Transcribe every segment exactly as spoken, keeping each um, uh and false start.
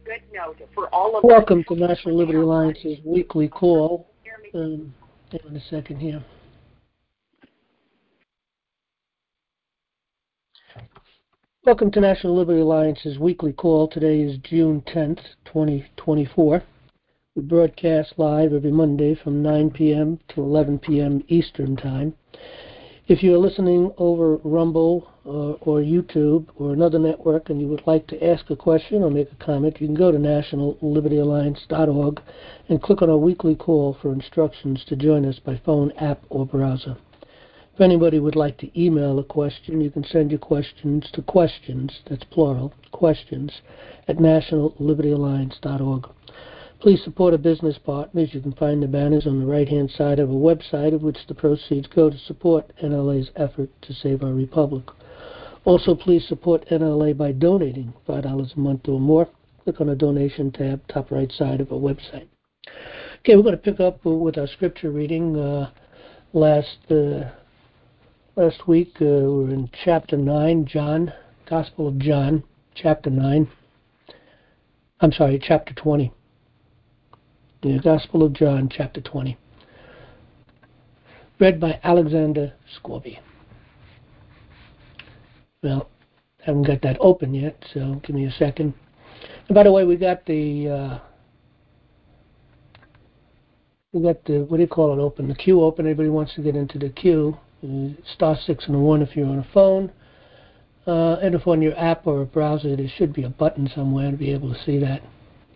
good note for all of Welcome to National Liberty Alliance's weekly call. Um, hang on a second here. Welcome to National Liberty Alliance's weekly call. Today is June tenth, twenty twenty-four. We broadcast live every Monday from nine p.m. to eleven p.m. Eastern Time. If you are listening over Rumble or, or YouTube or another network and you would like to ask a question or make a comment, you can go to national liberty alliance dot org and click on our weekly call for instructions to join us by phone, app, or browser. If anybody would like to email a question, you can send your questions to questions, that's plural, questions, at national liberty alliance dot org. Please support our business partners. You can find the banners on the right-hand side of our website, of which the proceeds go to support N L A's effort to save our republic. Also, please support N L A by donating five dollars a month or more. Click on the donation tab, top right side of our website. Okay, we're going to pick up with our scripture reading. Uh, last uh, last week, uh, we were in chapter nine, John, Gospel of John, chapter nine. I'm sorry, chapter twenty. The Gospel of John, chapter twenty. Read by Alexander Scorby. Well, haven't got that open yet, so give me a second. And by the way, we got the, uh, we got the, what do you call it open? The queue open. Everybody wants to get into the queue. Uh, star six and a one if you're on a phone. Uh, and if on your app or a browser, there should be a button somewhere to be able to see that.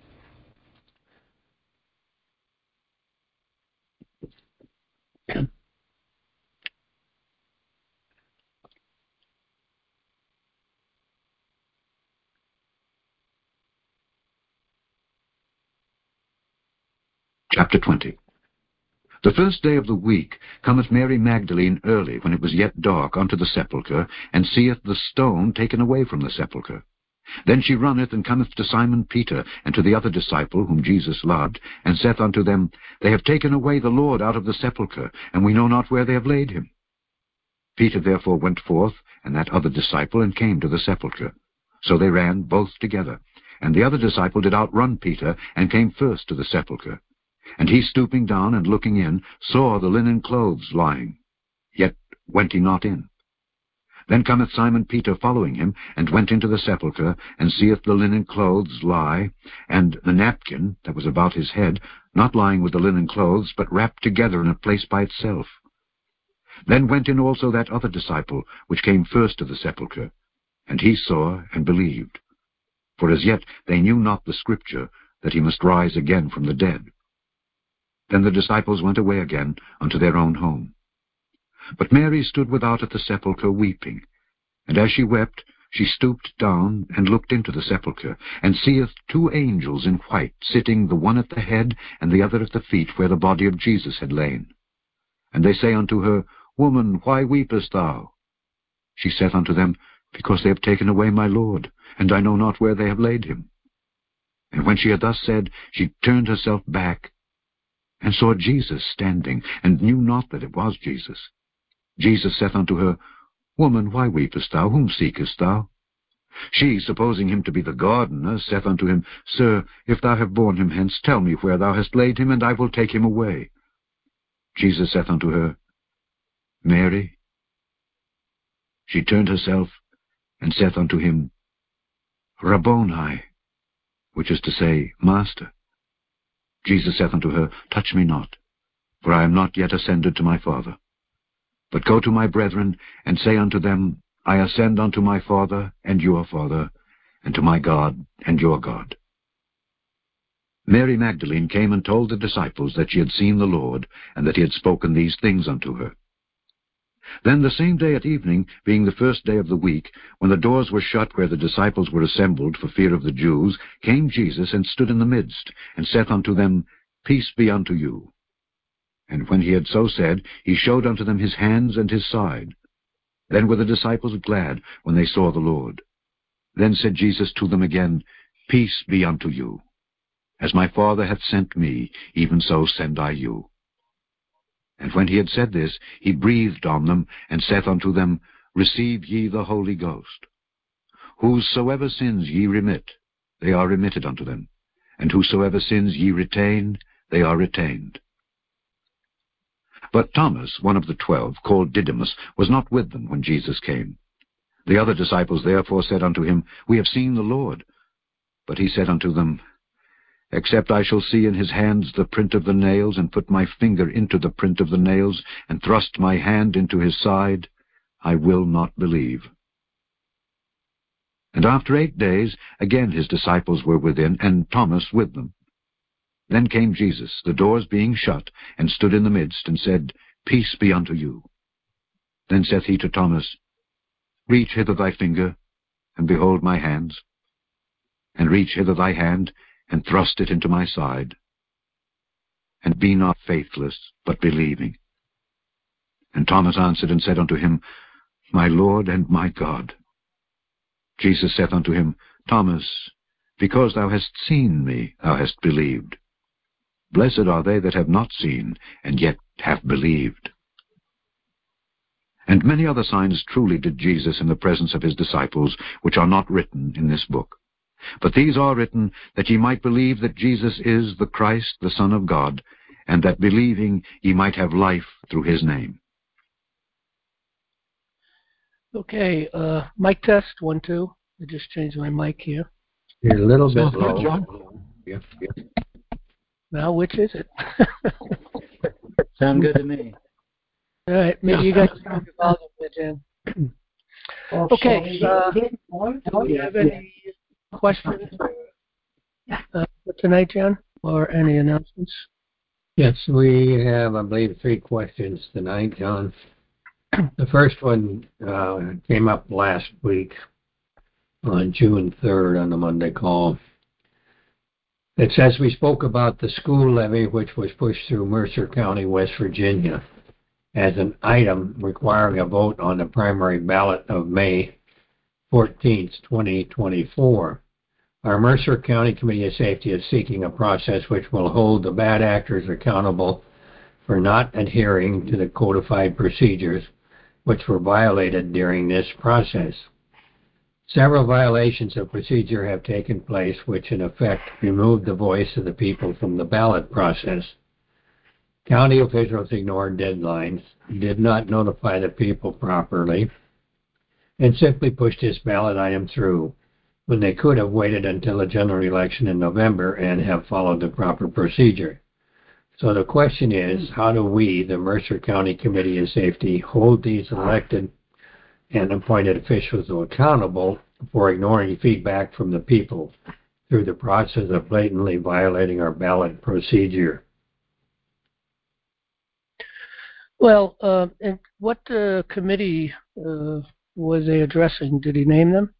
Chapter twenty. The first day of the week cometh Mary Magdalene early, when it was yet dark, unto the sepulchre, and seeth the stone taken away from the sepulchre. Then she runneth, and cometh to Simon Peter, and to the other disciple, whom Jesus loved, and saith unto them, They have taken away the Lord out of the sepulchre, and we know not where they have laid him. Peter therefore went forth, and that other disciple, and came to the sepulchre. So they ran both together. And the other disciple did outrun Peter, and came first to the sepulchre. And he, stooping down and looking in, saw the linen clothes lying, yet went he not in. Then cometh Simon Peter following him, and went into the sepulchre, and seeth the linen clothes lie, and the napkin that was about his head, not lying with the linen clothes, but wrapped together in a place by itself. Then went in also that other disciple, which came first to the sepulchre, and he saw and believed. For as yet they knew not the scripture, that he must rise again from the dead. Then the disciples went away again unto their own home. But Mary stood without at the sepulchre weeping. And as she wept, she stooped down, and looked into the sepulchre, and seeth two angels in white, sitting, the one at the head, and the other at the feet, where the body of Jesus had lain. And they say unto her, Woman, why weepest thou? She saith unto them, Because they have taken away my Lord, and I know not where they have laid him. And when she had thus said, she turned herself back, and saw Jesus standing, and knew not that it was Jesus. Jesus saith unto her, Woman, why weepest thou? Whom seekest thou? She, supposing him to be the gardener, saith unto him, Sir, if thou have borne him hence, tell me where thou hast laid him, and I will take him away. Jesus saith unto her, Mary. She turned herself, and saith unto him, Rabboni, which is to say, Master. Jesus saith unto her, Touch me not, for I am not yet ascended to my Father. But go to my brethren, and say unto them, I ascend unto my Father and your Father, and to my God and your God. Mary Magdalene came and told the disciples that she had seen the Lord, and that he had spoken these things unto her. Then the same day at evening, being the first day of the week, when the doors were shut where the disciples were assembled for fear of the Jews, came Jesus and stood in the midst, and saith unto them, Peace be unto you. And when he had so said, he showed unto them his hands and his side. Then were the disciples glad when they saw the Lord. Then said Jesus to them again, Peace be unto you. As my Father hath sent me, even so send I you. And when he had said this, he breathed on them, and saith unto them, Receive ye the Holy Ghost. Whosoever sins ye remit, they are remitted unto them, and whosoever sins ye retain, they are retained. But Thomas, one of the twelve, called Didymus, was not with them when Jesus came. The other disciples therefore said unto him, We have seen the Lord. But he said unto them, Except I shall see in his hands the print of the nails, and put my finger into the print of the nails, and thrust my hand into his side, I will not believe. And after eight days again his disciples were within, and Thomas with them. Then came Jesus, the doors being shut, and stood in the midst, and said, Peace be unto you. Then saith he to Thomas, Reach hither thy finger, and behold my hands, and reach hither thy hand, and thrust it into my side. And be not faithless, but believing. And Thomas answered and said unto him, My Lord and my God. Jesus saith unto him, Thomas, because thou hast seen me, thou hast believed. Blessed are they that have not seen, and yet have believed. And many other signs truly did Jesus in the presence of his disciples, which are not written in this book. But these are written, that ye might believe that Jesus is the Christ, the Son of God, and that believing ye might have life through his name. Okay, uh, mic test, one, two. I just changed my mic here. You're a little Sounds bit good, low. John. Yeah, yeah. Now, which is it? Sound good to me. All right, maybe you guys can turn your volume there, Jen. Okay, uh, do you have any questions uh, for tonight, Jen, or any announcements? Yes, we have, I believe, three questions tonight, John. The first one uh, came up last week on June third on the Monday call. It says we spoke about the school levy, which was pushed through Mercer County, West Virginia, as an item requiring a vote on the primary ballot of May fourteenth, twenty twenty-four. Our Mercer County Committee of Safety is seeking a process which will hold the bad actors accountable for not adhering to the codified procedures which were violated during this process. Several violations of procedure have taken place which in effect removed the voice of the people from the ballot process. County officials ignored deadlines, did not notify the people properly, and simply pushed this ballot item through when they could have waited until the general election in November and have followed the proper procedure. So the question is, how do we, the Mercer County Committee of Safety, hold these elected and appointed officials accountable for ignoring feedback from the people through the process of blatantly violating our ballot procedure? Well, uh, and what uh, committee uh, was they addressing? Did he name them?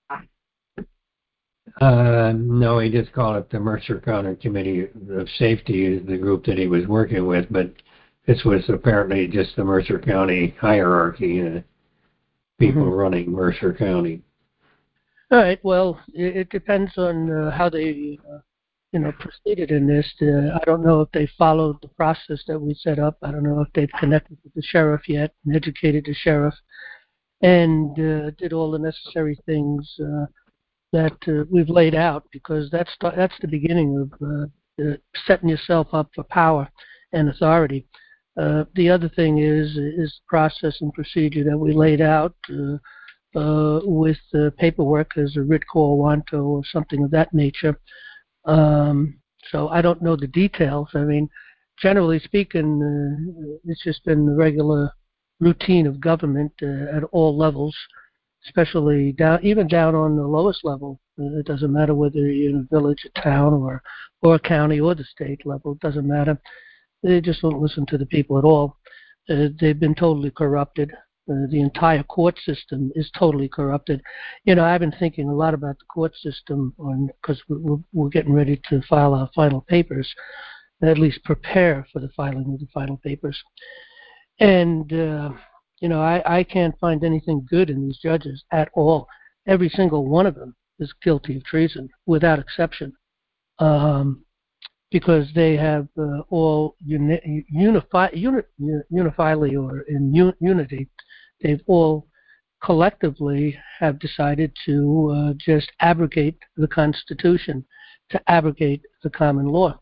Uh, no, he just called it the Mercer County Committee of Safety, the group that he was working with, but this was apparently just the Mercer County hierarchy, uh, people mm-hmm. running Mercer County. All right, well, it, it depends on uh, how they, uh, you know, proceeded in this. Uh, I don't know if they followed the process that we set up. I don't know if they've connected with the sheriff yet and educated the sheriff and uh, did all the necessary things uh, that uh, we've laid out, because that's that's the beginning of uh, uh, setting yourself up for power and authority. Uh, the other thing is is process and procedure that we laid out uh, uh, with uh, paperwork as a writ quo wanto or something of that nature. Um, so I don't know the details. I mean, generally speaking, uh, it's just been the regular routine of government uh, at all levels, especially down, even down on the lowest level. Uh, it doesn't matter whether you're in a village, a town, or or a county, or the state level. It doesn't matter. They just don't listen to the people at all. Uh, they've been totally corrupted. Uh, the entire court system is totally corrupted. You know, I've been thinking a lot about the court system because we're, we're getting ready to file our final papers, at least prepare for the filing of the final papers. And, uh, you know, I, I can't find anything good in these judges at all. Every single one of them is guilty of treason, without exception, um, because they have uh, all uni- unify, uni- unifyly or in un- unity, they've all collectively have decided to uh, just abrogate the Constitution, to abrogate the common law.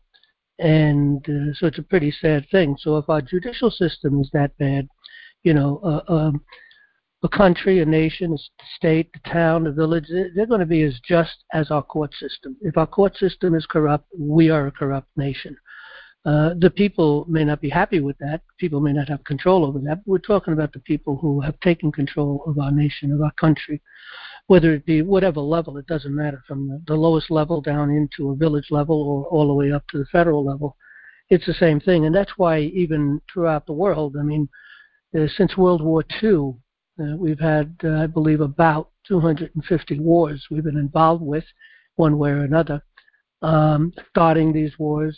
And uh, so it's a pretty sad thing. So if our judicial system is that bad, you know, uh, um, a country, a nation, a state, a town, a village, they're going to be as just as our court system. If our court system is corrupt, we are a corrupt nation. Uh, the people may not be happy with that. People may not have control over that. But we're talking about the people who have taken control of our nation, of our country, whether it be whatever level, it doesn't matter, from the, the lowest level down into a village level or all the way up to the federal level. It's the same thing. And that's why even throughout the world, I mean, uh, since World War Two, uh, we've had, uh, I believe, about two hundred fifty wars we've been involved with, one way or another, um, starting these wars.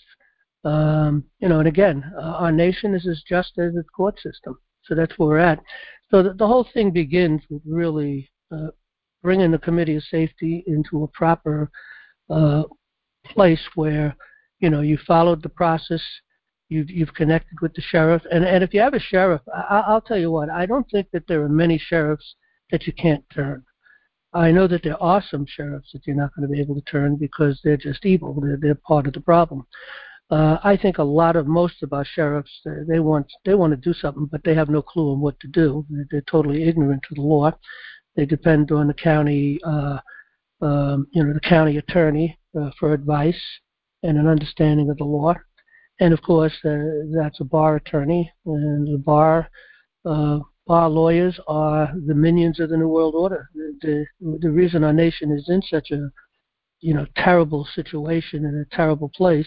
Um, you know, and again, uh, our nation is as just as its court system. So that's where we're at. So the, the whole thing begins with really uh, bringing the Committee of Safety into a proper uh, place where, you know, you followed the process, you've, you've connected with the sheriff. And, and if you have a sheriff, I, I'll tell you what, I don't think that there are many sheriffs that you can't turn. I know that there are some sheriffs that you're not going to be able to turn because they're just evil. They're, they're part of the problem. Uh, I think a lot of most of our sheriffs, uh, they want they want to do something, but they have no clue on what to do. They're, they're totally ignorant to the law. They depend on the county, uh, um, you know, the county attorney uh, for advice and an understanding of the law. And of course, uh, that's a bar attorney, and the bar uh, bar lawyers are the minions of the New World Order. The, the the reason our nation is in such a, you know, terrible situation and a terrible place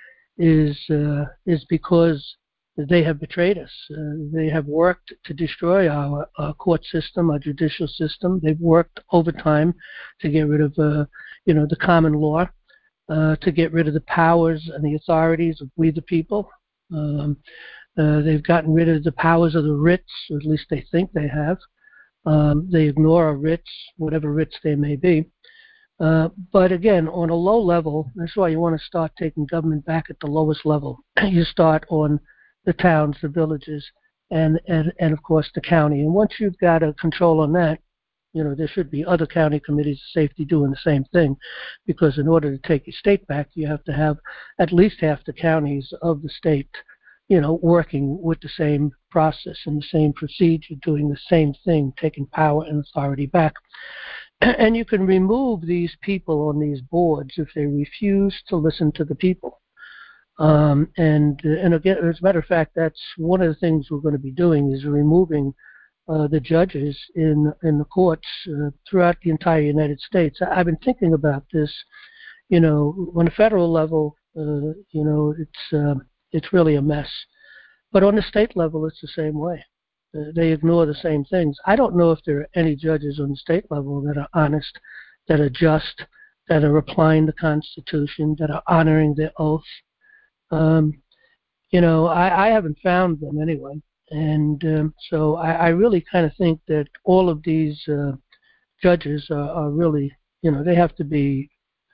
is uh, is because they have betrayed us. Uh, they have worked to destroy our, our court system, our judicial system. They've worked overtime to get rid of, uh, you know, the common law, uh, to get rid of the powers and the authorities of we the people. Um, uh, they've gotten rid of the powers of the writs, or at least they think they have. Um, they ignore our writs, whatever writs they may be. Uh, but again, on a low level, that's why you want to start taking government back at the lowest level. You start on the towns, the villages, and, and, and of course the county. And once you've got a control on that, you know, there should be other county committees of safety doing the same thing, because in order to take your state back, you have to have at least half the counties of the state, you know, working with the same process and the same procedure, doing the same thing, taking power and authority back. And you can remove these people on these boards if they refuse to listen to the people. Um, and and again, as a matter of fact, that's one of the things we're going to be doing is removing uh, the judges in in the courts uh, throughout the entire United States. I've been thinking about this. You know, on the federal level, uh, you know, it's uh, it's really a mess. But on the state level, it's the same way. Uh, they ignore the same things. I don't know if there are any judges on the state level that are honest, that are just, that are applying the Constitution, that are honoring their oath. Um, you know, I, I haven't found them anyway. And um, so I, I really kind of think that all of these uh, judges are, are really, you know, they have to be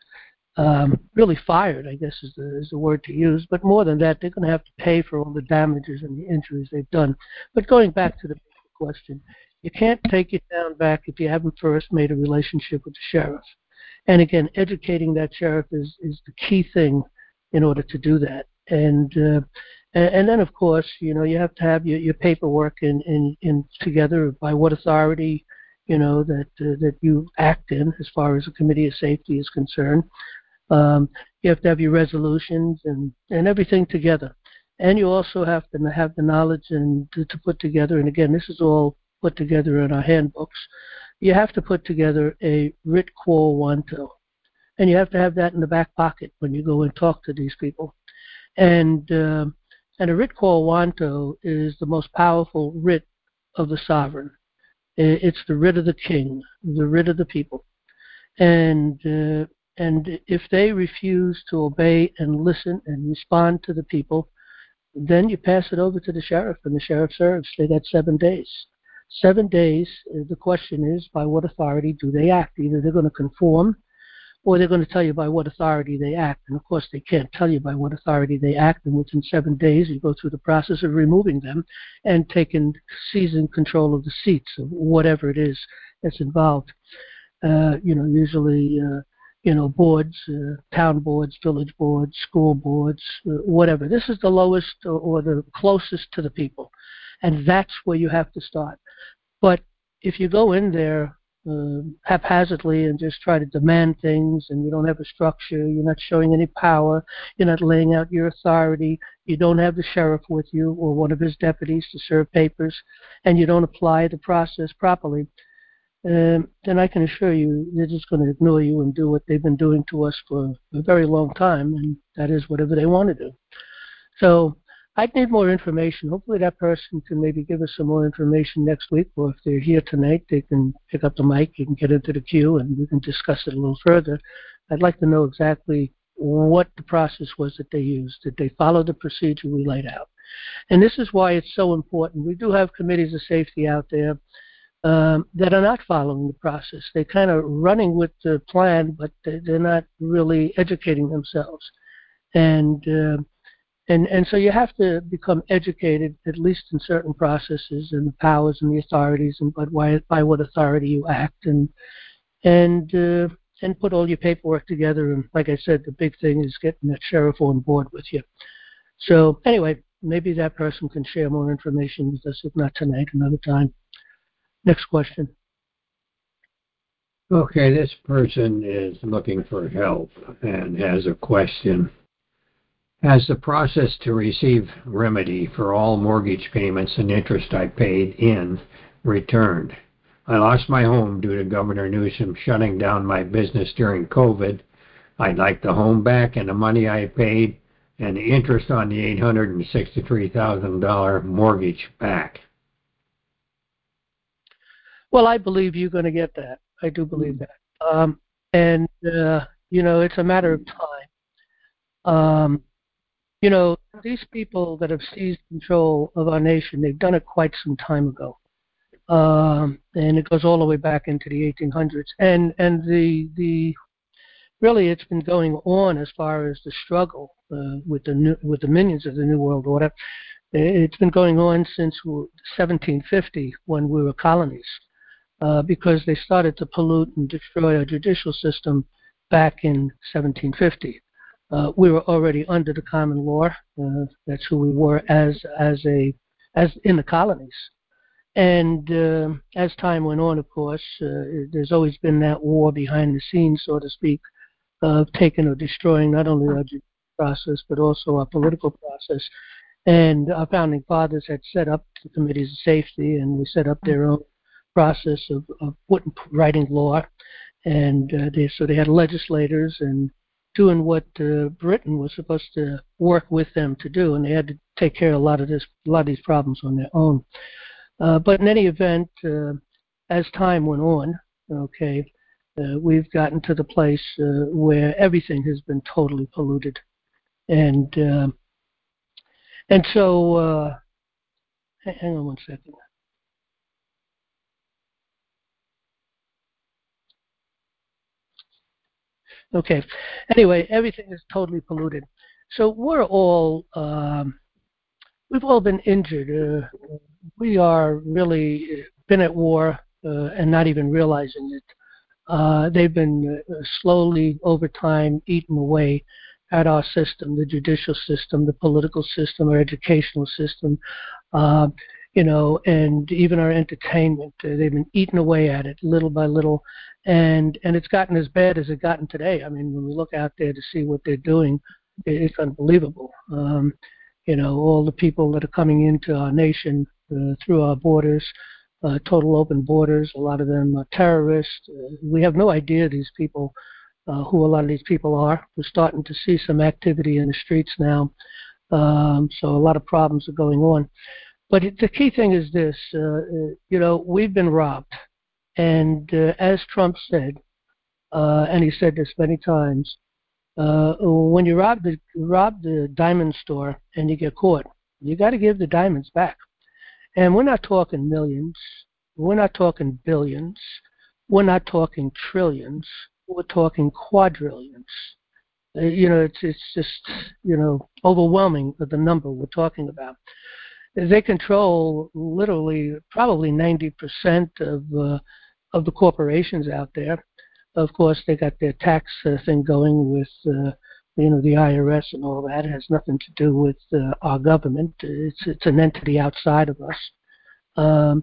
um, really fired, I guess is the, is the word to use. But more than that, they're going to have to pay for all the damages and the injuries they've done. But going back to the question, you can't take your town back if you haven't first made a relationship with the sheriff. And again, educating that sheriff is, is the key thing in order to do that. And uh, and, and then, of course, you know, you have to have your, your paperwork in, in, in together by what authority, you know, that uh, that you act in as far as the Committee of Safety is concerned. Um, you have to have your resolutions and, and everything together. And you also have to have the knowledge and to, to put together, and again, this is all put together in our handbooks, you have to put together a writ quo wanto. And you have to have that in the back pocket when you go and talk to these people. And uh, and a writ quo wanto is the most powerful writ of the sovereign. It's the writ of the king, the writ of the people. And uh, and if they refuse to obey and listen and respond to the people, then you pass it over to the sheriff, and the sheriff serves. They got seven days. Seven days, the question is, by what authority do they act? Either they're going to conform or they're going to tell you by what authority they act. And of course, they can't tell you by what authority they act. And within seven days, you go through the process of removing them and taking seizing control of the seats of whatever it is that's involved. Uh, you know, usually, uh, you know, boards, uh, town boards, village boards, school boards, uh, whatever. This is the lowest or, or the closest to the people. And that's where you have to start. But if you go in there uh, haphazardly and just try to demand things, and you don't have a structure, you're not showing any power, you're not laying out your authority, you don't have the sheriff with you or one of his deputies to serve papers, and you don't apply the process properly, um, then I can assure you they're just going to ignore you and do what they've been doing to us for a very long time, and that is whatever they want to do. So I'd need more information. Hopefully that person can maybe give us some more information next week, or if they're here tonight, they can pick up the mic, you can get into the queue, and we can discuss it a little further. I'd like to know exactly what the process was that they used. Did they follow the procedure we laid out? And this is why it's so important. We do have committees of safety out there um, that are not following the process. They're kind of running with the plan, but they're not really educating themselves. And uh, And and so you have to become educated, at least in certain processes and the powers and the authorities, and by, why, by what authority you act, and and uh, and put all your paperwork together. And like I said, the big thing is getting that sheriff on board with you. So anyway, maybe that person can share more information with us. If not tonight, another time. Next question. Okay, this person is looking for help and has a question. Has the process to receive remedy for all mortgage payments and interest I paid in returned? I lost my home due to Governor Newsom shutting down my business during COVID. I'd like the home back and the money I paid and the interest on the eight hundred sixty-three thousand dollars mortgage back. Well, I believe you're going to get that. I do believe that. Um, and, uh, you know, it's a matter of time. Um, You know, these people that have seized control of our nation, they've done it quite some time ago. Um, and it goes all the way back into the eighteen hundreds. And and the the really it's been going on as far as the struggle uh, with the new, with the minions of the New World Order. It's been going on since seventeen fifty, when we were colonies, uh, because they started to pollute and destroy our judicial system back in seventeen fifty. Uh, we were already under the common law. Uh, that's who we were as as a as in the colonies. And uh, as time went on, of course, uh, there's always been that war behind the scenes, so to speak, of taking or destroying not only our judicial process but also our political process. And our founding fathers had set up the committees of safety, and they set up their own process of, of putting, writing law. And uh, they, so they had legislators and doing what uh, Britain was supposed to work with them to do, and they had to take care of a lot of this, a lot of these problems on their own. Uh, but in any event, uh, as time went on, okay, uh, we've gotten to the place uh, where everything has been totally polluted, and uh, and so uh, hang on one second. Okay. Anyway, everything is totally polluted. So we're all, um, we've all been injured. Uh, we are really been at war uh, and not even realizing it. Uh, they've been uh, slowly, over time, eating away at our system, the judicial system, the political system, our educational system, uh, you know, and even our entertainment. Uh, they've been eating away at it little by little. And and it's gotten as bad as it's gotten today. I mean, when we look out there to see what they're doing, it's unbelievable. Um, you know, all the people that are coming into our nation uh, through our borders, uh, total open borders, a lot of them are terrorists. Uh, we have no idea these people, uh, who a lot of these people are. We're starting to see some activity in the streets now. Um, so a lot of problems are going on. But it, the key thing is this, uh, you know, we've been robbed. And uh, as Trump said, uh, and he said this many times, uh, when you rob the rob the diamond store and you get caught, you got to give the diamonds back. And we're not talking millions, we're not talking billions, we're not talking trillions. we're talking quadrillions. Uh, you know, it's it's just, you know, overwhelming the number we're talking about. They control literally probably ninety percent of uh, of the corporations out there. Of course, they got their tax uh, thing going with, uh, you know, the I R S and all that. It has nothing to do with uh, our government. It's it's an entity outside of us. Um,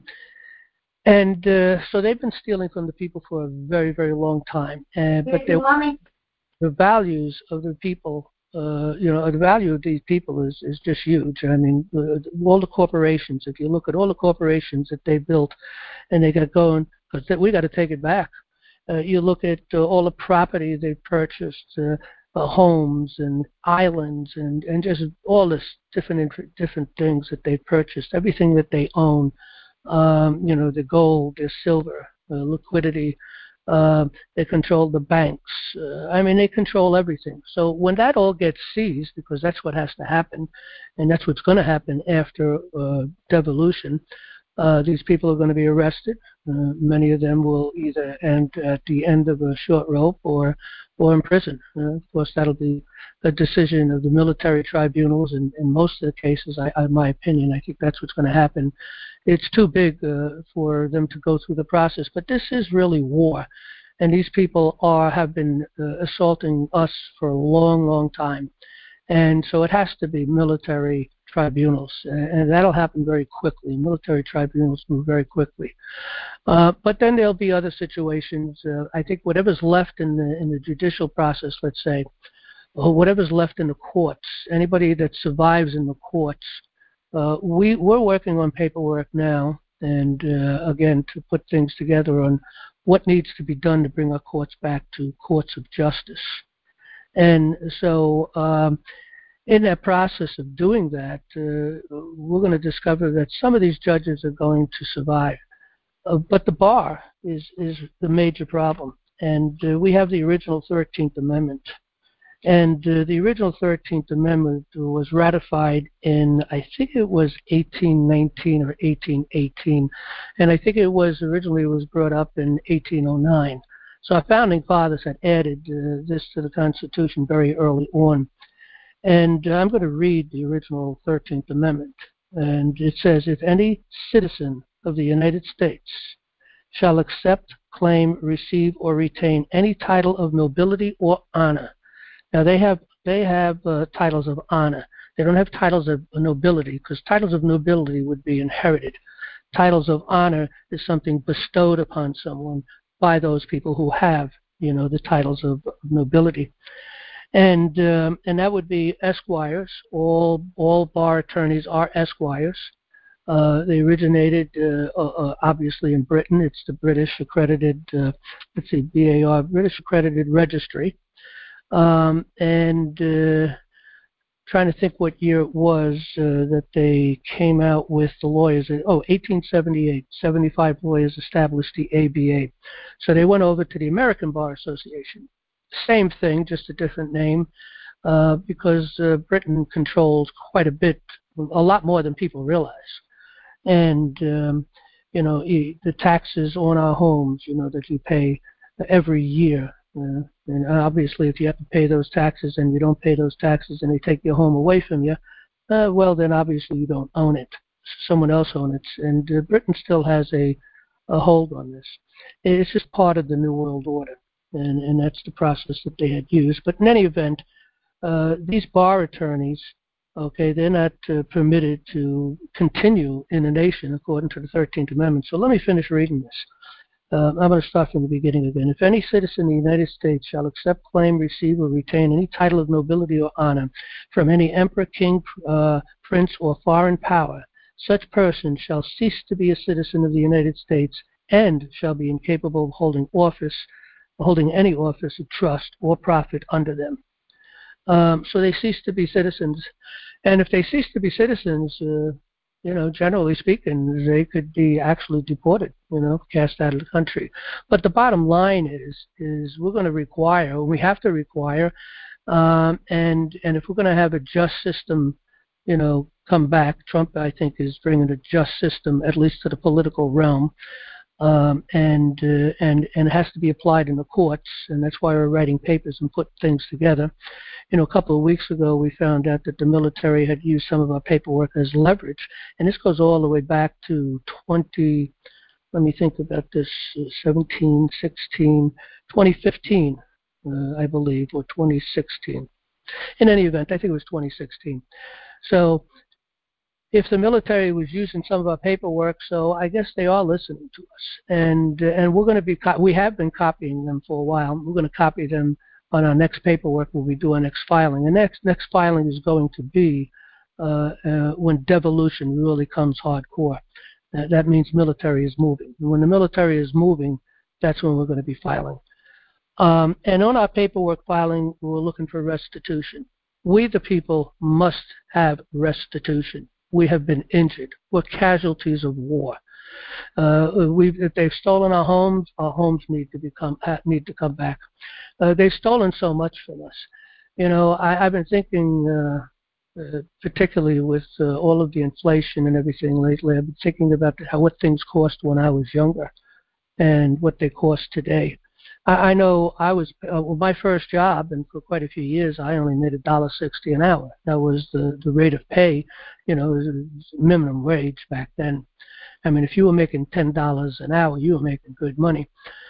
and uh, so they've been stealing from the people for a very, very long time. Uh, but they, the values of the people, uh, you know, the value of these people is, is just huge. I mean, uh, all the corporations, if you look at all the corporations that they built and they got going, because we got to take it back. Uh, you look at uh, all the property they purchased, uh, uh, homes and islands and, and just all this different different things that they purchased, everything that they own, um, you know, the gold, the silver, uh, liquidity. Uh, they control the banks. Uh, I mean, they control everything. So when that all gets seized, because that's what has to happen, and that's what's going to happen after uh, devolution, uh, these people are going to be arrested. Uh, many of them will either end at the end of a short rope or or in prison. Uh, of course, that'll be a decision of the military tribunals. In, in most of the cases, I, I, my opinion, I think that's what's going to happen. It's too big uh, for them to go through the process. But this is really war, and these people are have been uh, assaulting us for a long, long time. And so it has to be military tribunals, and that'll happen very quickly. Military tribunals move very quickly. Uh, but then there'll be other situations. Uh, I think whatever's left in the in the judicial process, let's say, or whatever's left in the courts, anybody that survives in the courts, uh, we, we're working on paperwork now, and uh, again, to put things together on what needs to be done to bring our courts back to courts of justice. And so um, in that process of doing that, uh, we're going to discover that some of these judges are going to survive. Uh, but the bar is, is the major problem. And uh, we have the original thirteenth Amendment. And uh, the original thirteenth Amendment was ratified in, I think it was eighteen nineteen or eighteen eighteen. And I think it was originally it was brought up in eighteen oh nine. So our founding fathers had added uh, this to the Constitution very early on. And uh, I'm going to read the original thirteenth Amendment. And it says, if any citizen of the United States shall accept, claim, receive, or retain any title of nobility or honor. Now, they have they have uh, titles of honor. They don't have titles of nobility, because titles of nobility would be inherited. Titles of honor is something bestowed upon someone by those people who have, you know, the titles of nobility. And um, and that would be esquires. All all bar attorneys are esquires. Uh, they originated uh, uh, obviously in Britain. It's the British accredited, uh, let's see, B A R, British accredited registry. Um, and uh, trying to think what year it was uh, that they came out with the lawyers. Oh, eighteen seventy-eight. seventy-five lawyers established the A B A. So they went over to the American Bar Association. Same thing, just a different name, uh, because uh, Britain controls quite a bit, a lot more than people realize. And, um, you know, the taxes on our homes, you know, that you pay every year. Uh, and obviously, if you have to pay those taxes and you don't pay those taxes and they take your home away from you, uh, well, then obviously you don't own it. Someone else owns it. And uh, Britain still has a, a hold on this. It's just part of the New World Order. And, and that's the process that they had used. But in any event, uh, these bar attorneys, okay, they're not uh, permitted to continue in the nation according to the thirteenth Amendment. So let me finish reading this. Uh, I'm going to start from the beginning again. If any citizen of the United States shall accept, claim, receive, or retain any title of nobility or honor from any emperor, king, uh, prince, or foreign power, such person shall cease to be a citizen of the United States and shall be incapable of holding office, holding any office of trust or profit under them. Um, so they cease to be citizens. And if they cease to be citizens, uh, you know, generally speaking, they could be actually deported, you know, cast out of the country. But the bottom line is, is we're going to require, we have to require, um, and and if we're going to have a just system, you know, come back, Trump, I think, is bringing a just system, at least to the political realm. Um, and uh, and and it has to be applied in the courts, and that's why we're writing papers and put things together. You know, a couple of weeks ago, we found out that the military had used some of our paperwork as leverage, and this goes all the way back to twenty. Let me think about this: uh, seventeen, sixteen, twenty fifteen, uh, I believe, or twenty sixteen. In any event, I think it was twenty sixteen. So if the military was using some of our paperwork, so I guess they are listening to us, and uh, and we're going to be co- we have been copying them for a while. We're going to copy them on our next paperwork when we do our next filing. The next next filing is going to be uh, uh, when devolution really comes hardcore. Uh, that means military is moving. And when the military is moving, that's when we're going to be filing. Um, and on our paperwork filing, we're looking for restitution. We, the people, must have restitution. We have been injured. We're casualties of war. Uh, we've, if they've stolen our homes, our homes need to become uh, need to come back. Uh, they've stolen so much from us. You know, I, I've been thinking, uh, uh, particularly with uh, all of the inflation and everything lately, I've been thinking about how what things cost when I was younger and what they cost today. I, I know I was uh, well, my first job, and for quite a few years, I only made a dollar sixty an hour. That was the the rate of pay. You know, it was minimum wage back then. I mean, if you were making ten dollars an hour, you were making good money.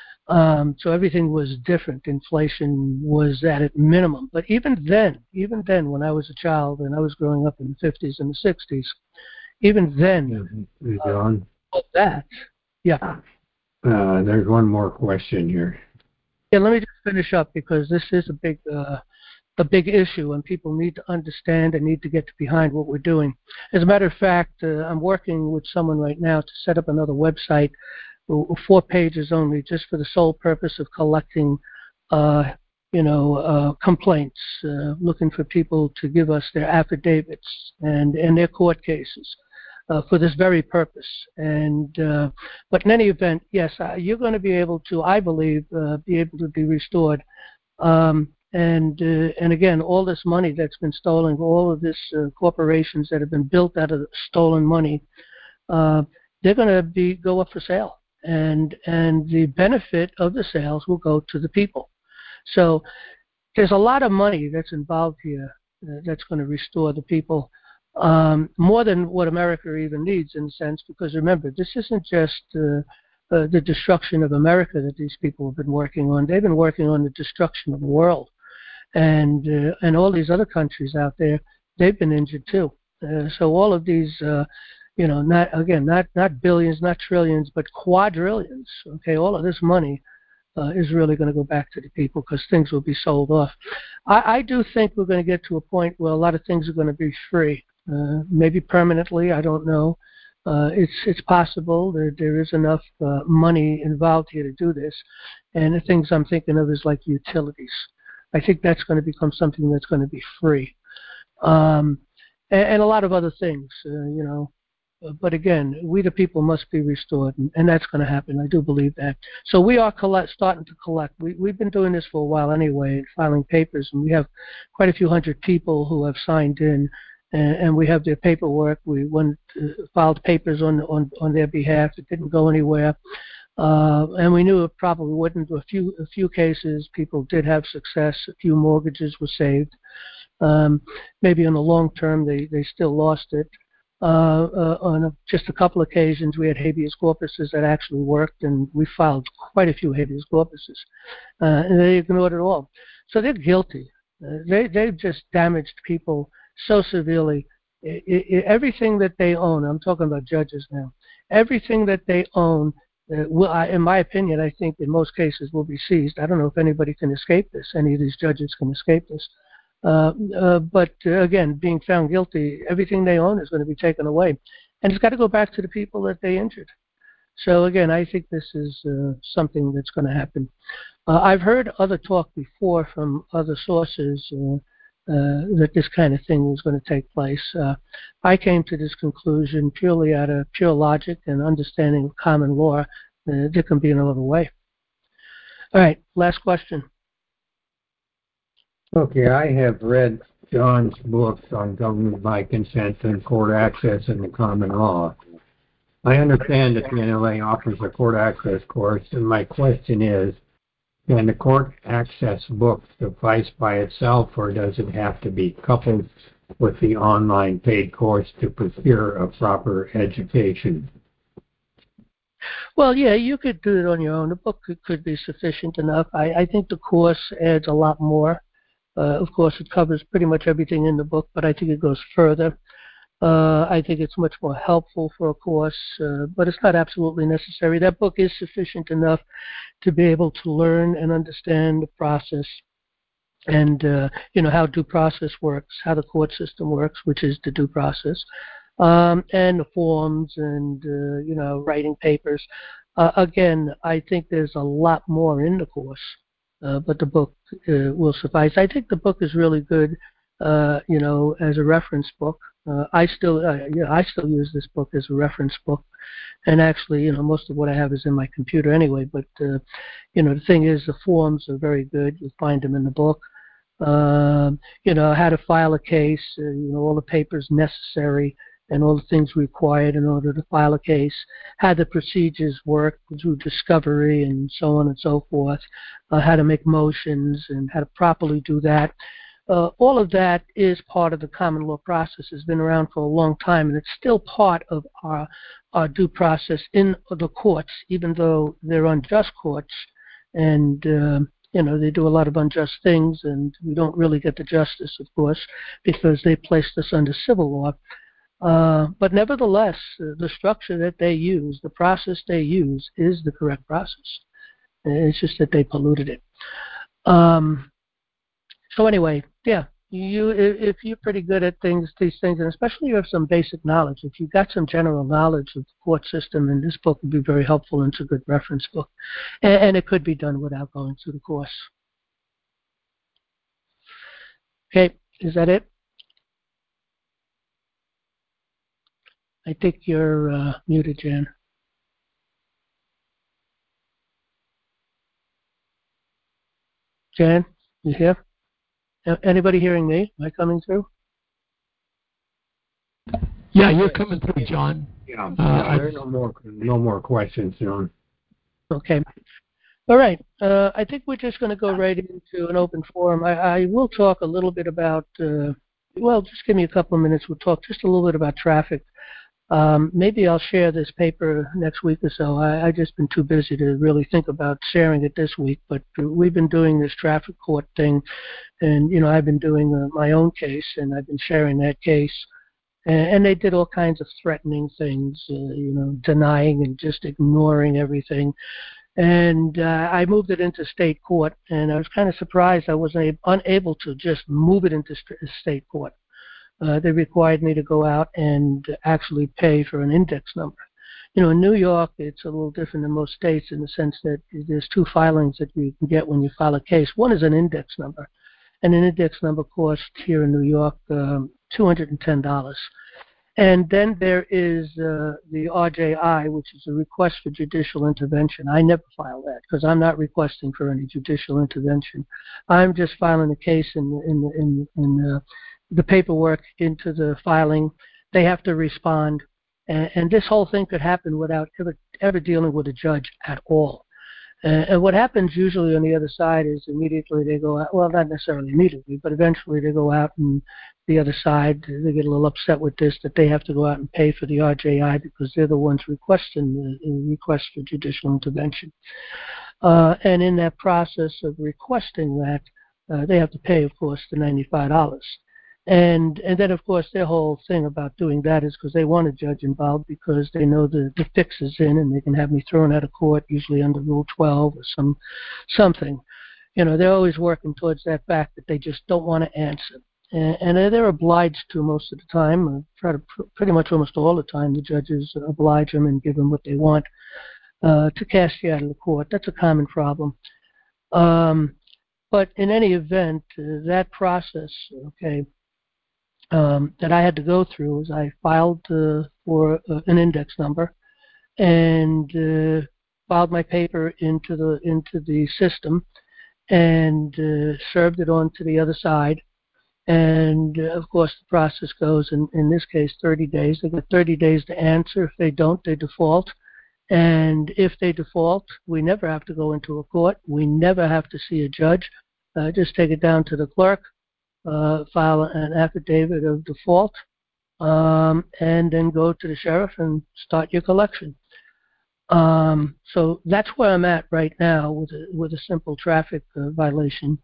Um, so everything was different. Inflation was at its minimum. But even then, even then, when I was a child and I was growing up in the fifties and the sixties, even then, Yeah, John. uh, that, yeah. Uh, there's one more question here. Yeah, let me just finish up because this is a big, uh, a big issue, and people need to understand and need to get behind what we're doing. As a matter of fact, uh, I'm working with someone right now to set up another website, uh, four pages only, just for the sole purpose of collecting, uh, you know, uh, complaints, uh, looking for people to give us their affidavits and, and their court cases. Uh, for this very purpose. And uh, but in any event, yes, uh, you're going to be able to, I believe, uh, be able to be restored. Um, and uh, and again, all this money that's been stolen, all of this uh, corporations that have been built out of stolen money, uh, they're going to be go up for sale, and and the benefit of the sales will go to the people. So there's a lot of money that's involved here uh, that's going to restore the people. Um, more than what America even needs, in a sense, because remember, this isn't just uh, uh, the destruction of America that these people have been working on. They've been working on the destruction of the world, and uh, and all these other countries out there, they've been injured too. Uh, so all of these, uh, you know, not again, not not billions, not trillions, but quadrillions. Okay, all of this money uh, is really going to go back to the people because things will be sold off. I, I do think we're going to get to a point where a lot of things are going to be free. Uh, maybe permanently, I don't know. Uh, it's it's possible. There there is enough uh, money involved here to do this, and the things I'm thinking of is like utilities. I think that's going to become something that's going to be free, um, and, and a lot of other things. Uh, you know, uh, but again, we the people must be restored, and, and that's going to happen. I do believe that. So we are collect, starting to collect. We we've been doing this for a while anyway, filing papers, and we have quite a few hundred people who have signed in. And, and we have their paperwork. We went uh, filed papers on on on their behalf. It didn't go anywhere, uh, and we knew it probably wouldn't. A few a few cases, people did have success. A few mortgages were saved. Um, maybe in the long term, they they still lost it. Uh, uh, on a, just a couple of occasions, we had habeas corpuses that actually worked, and we filed quite a few habeas corpuses, uh, and they ignored it all. So they're guilty. Uh, they they've just damaged people so severely. I, I, everything that they own, I'm talking about judges now, everything that they own, uh, will, I, in my opinion, I think in most cases will be seized. I don't know if anybody can escape this. Any of these judges can escape this. Uh, uh, but uh, again, being found guilty, everything they own is going to be taken away. And it's got to go back to the people that they injured. So again, I think this is uh, something that's going to happen. Uh, I've heard other talk before from other sources uh, uh, that this kind of thing was going to take place. Uh, I came to this conclusion purely out of pure logic and understanding of common law. Uh, there can be no other way. All right, last question. Okay, I have read John's books on government by consent and court access and the common law. I understand that the N L A offers a court access course, and my question is, can the court access book suffice by itself, or does it have to be coupled with the online paid course to procure a proper education? Well, yeah, you could do it on your own. The book could, could be sufficient enough. I, I think the course adds a lot more. Uh, of course, it covers pretty much everything in the book, but I think it goes further. Uh, I think it's much more helpful for a course, uh, but it's not absolutely necessary. That book is sufficient enough to be able to learn and understand the process and, uh, you know, how due process works, how the court system works, which is the due process, um, and the forms and, uh, you know, writing papers. Uh, again, I think there's a lot more in the course, uh, but the book uh, will suffice. I think the book is really good, uh, you know, as a reference book. Uh, I still, uh, yeah, I still use this book as a reference book, and actually, you know, most of what I have is in my computer anyway. But uh, you know, the thing is, the forms are very good. You find them in the book. Um, you know, how to file a case. Uh, you know, all the papers necessary and all the things required in order to file a case. How the procedures work through discovery and so on and so forth. Uh, how to make motions and how to properly do that. Uh, all of that is part of the common law process. It's been around for a long time, and it's still part of our, our due process in the courts, even though they're unjust courts, and uh, you know, they do a lot of unjust things, and we don't really get the justice, of course, because they placed us under civil law. Uh, but nevertheless, uh, the structure that they use, the process they use, is the correct process. It's just that they polluted it. Um, So anyway, yeah, you if you're pretty good at things, these things, and especially you have some basic knowledge. If you've got some general knowledge of the court system, then this book would be very helpful, and it's a good reference book. And, and it could be done without going through the course. Okay, is that it? I think you're uh, muted, Jan. Jan, you here? Anybody hearing me? Am I coming through? Yeah, you're coming through, John. Yeah, Uh, yeah there are no more, no more questions, John. Okay. All right. Uh, I think we're just going to go right into an open forum. I, I will talk a little bit about, uh, well, just give me a couple of minutes. We'll talk just a little bit about traffic. Um, maybe I'll share this paper next week or so. I, I've just been too busy to really think about sharing it this week, but we've been doing this traffic court thing, and, you know, I've been doing uh, my own case, and I've been sharing that case. And, and they did all kinds of threatening things, uh, you know, denying and just ignoring everything. And uh, I moved it into state court, and I was kind of surprised I was a- unable to just move it into st- state court. Uh, they required me to go out and actually pay for an index number. You know, in New York, it's a little different than most states in the sense that there's two filings that you can get when you file a case. One is an index number, and an index number costs here in New York um, two hundred ten dollars. And then there is uh, the R J I, which is a request for judicial intervention. I never file that because I'm not requesting for any judicial intervention. I'm just filing a case in in in, in uh, the paperwork into the filing. They have to respond, and, and this whole thing could happen without ever ever dealing with a judge at all. Uh, and what happens usually on the other side is immediately they go out, well, not necessarily immediately, but eventually they go out and the other side, they get a little upset with this, that they have to go out and pay for the R J I because they're the ones requesting the, the request for judicial intervention. Uh, and in that process of requesting that, uh, they have to pay, of course, the ninety-five dollars. And and then, of course, their whole thing about doing that is because they want a judge involved because they know the, the fix is in and they can have me thrown out of court, usually under Rule twelve or some something. You know, they're always working towards that fact that they just don't want to answer. And, and they're obliged to most of the time, or try to pr- pretty much almost all the time, the judges oblige them and give them what they want uh, to cast you out of the court. That's a common problem. Um, but in any event, uh, that process, okay, Um, that I had to go through is I filed uh, for uh, an index number and uh, filed my paper into the into the system and uh, served it on to the other side. And, uh, of course, the process goes, in, in this case, thirty days. They get thirty days to answer. If they don't, they default. And if they default, we never have to go into a court. We never have to see a judge. Uh, just take it down to the clerk, uh, file an affidavit of default, um, and then go to the sheriff and start your collection. Um, so that's where I'm at right now with a, with a simple traffic uh, violation.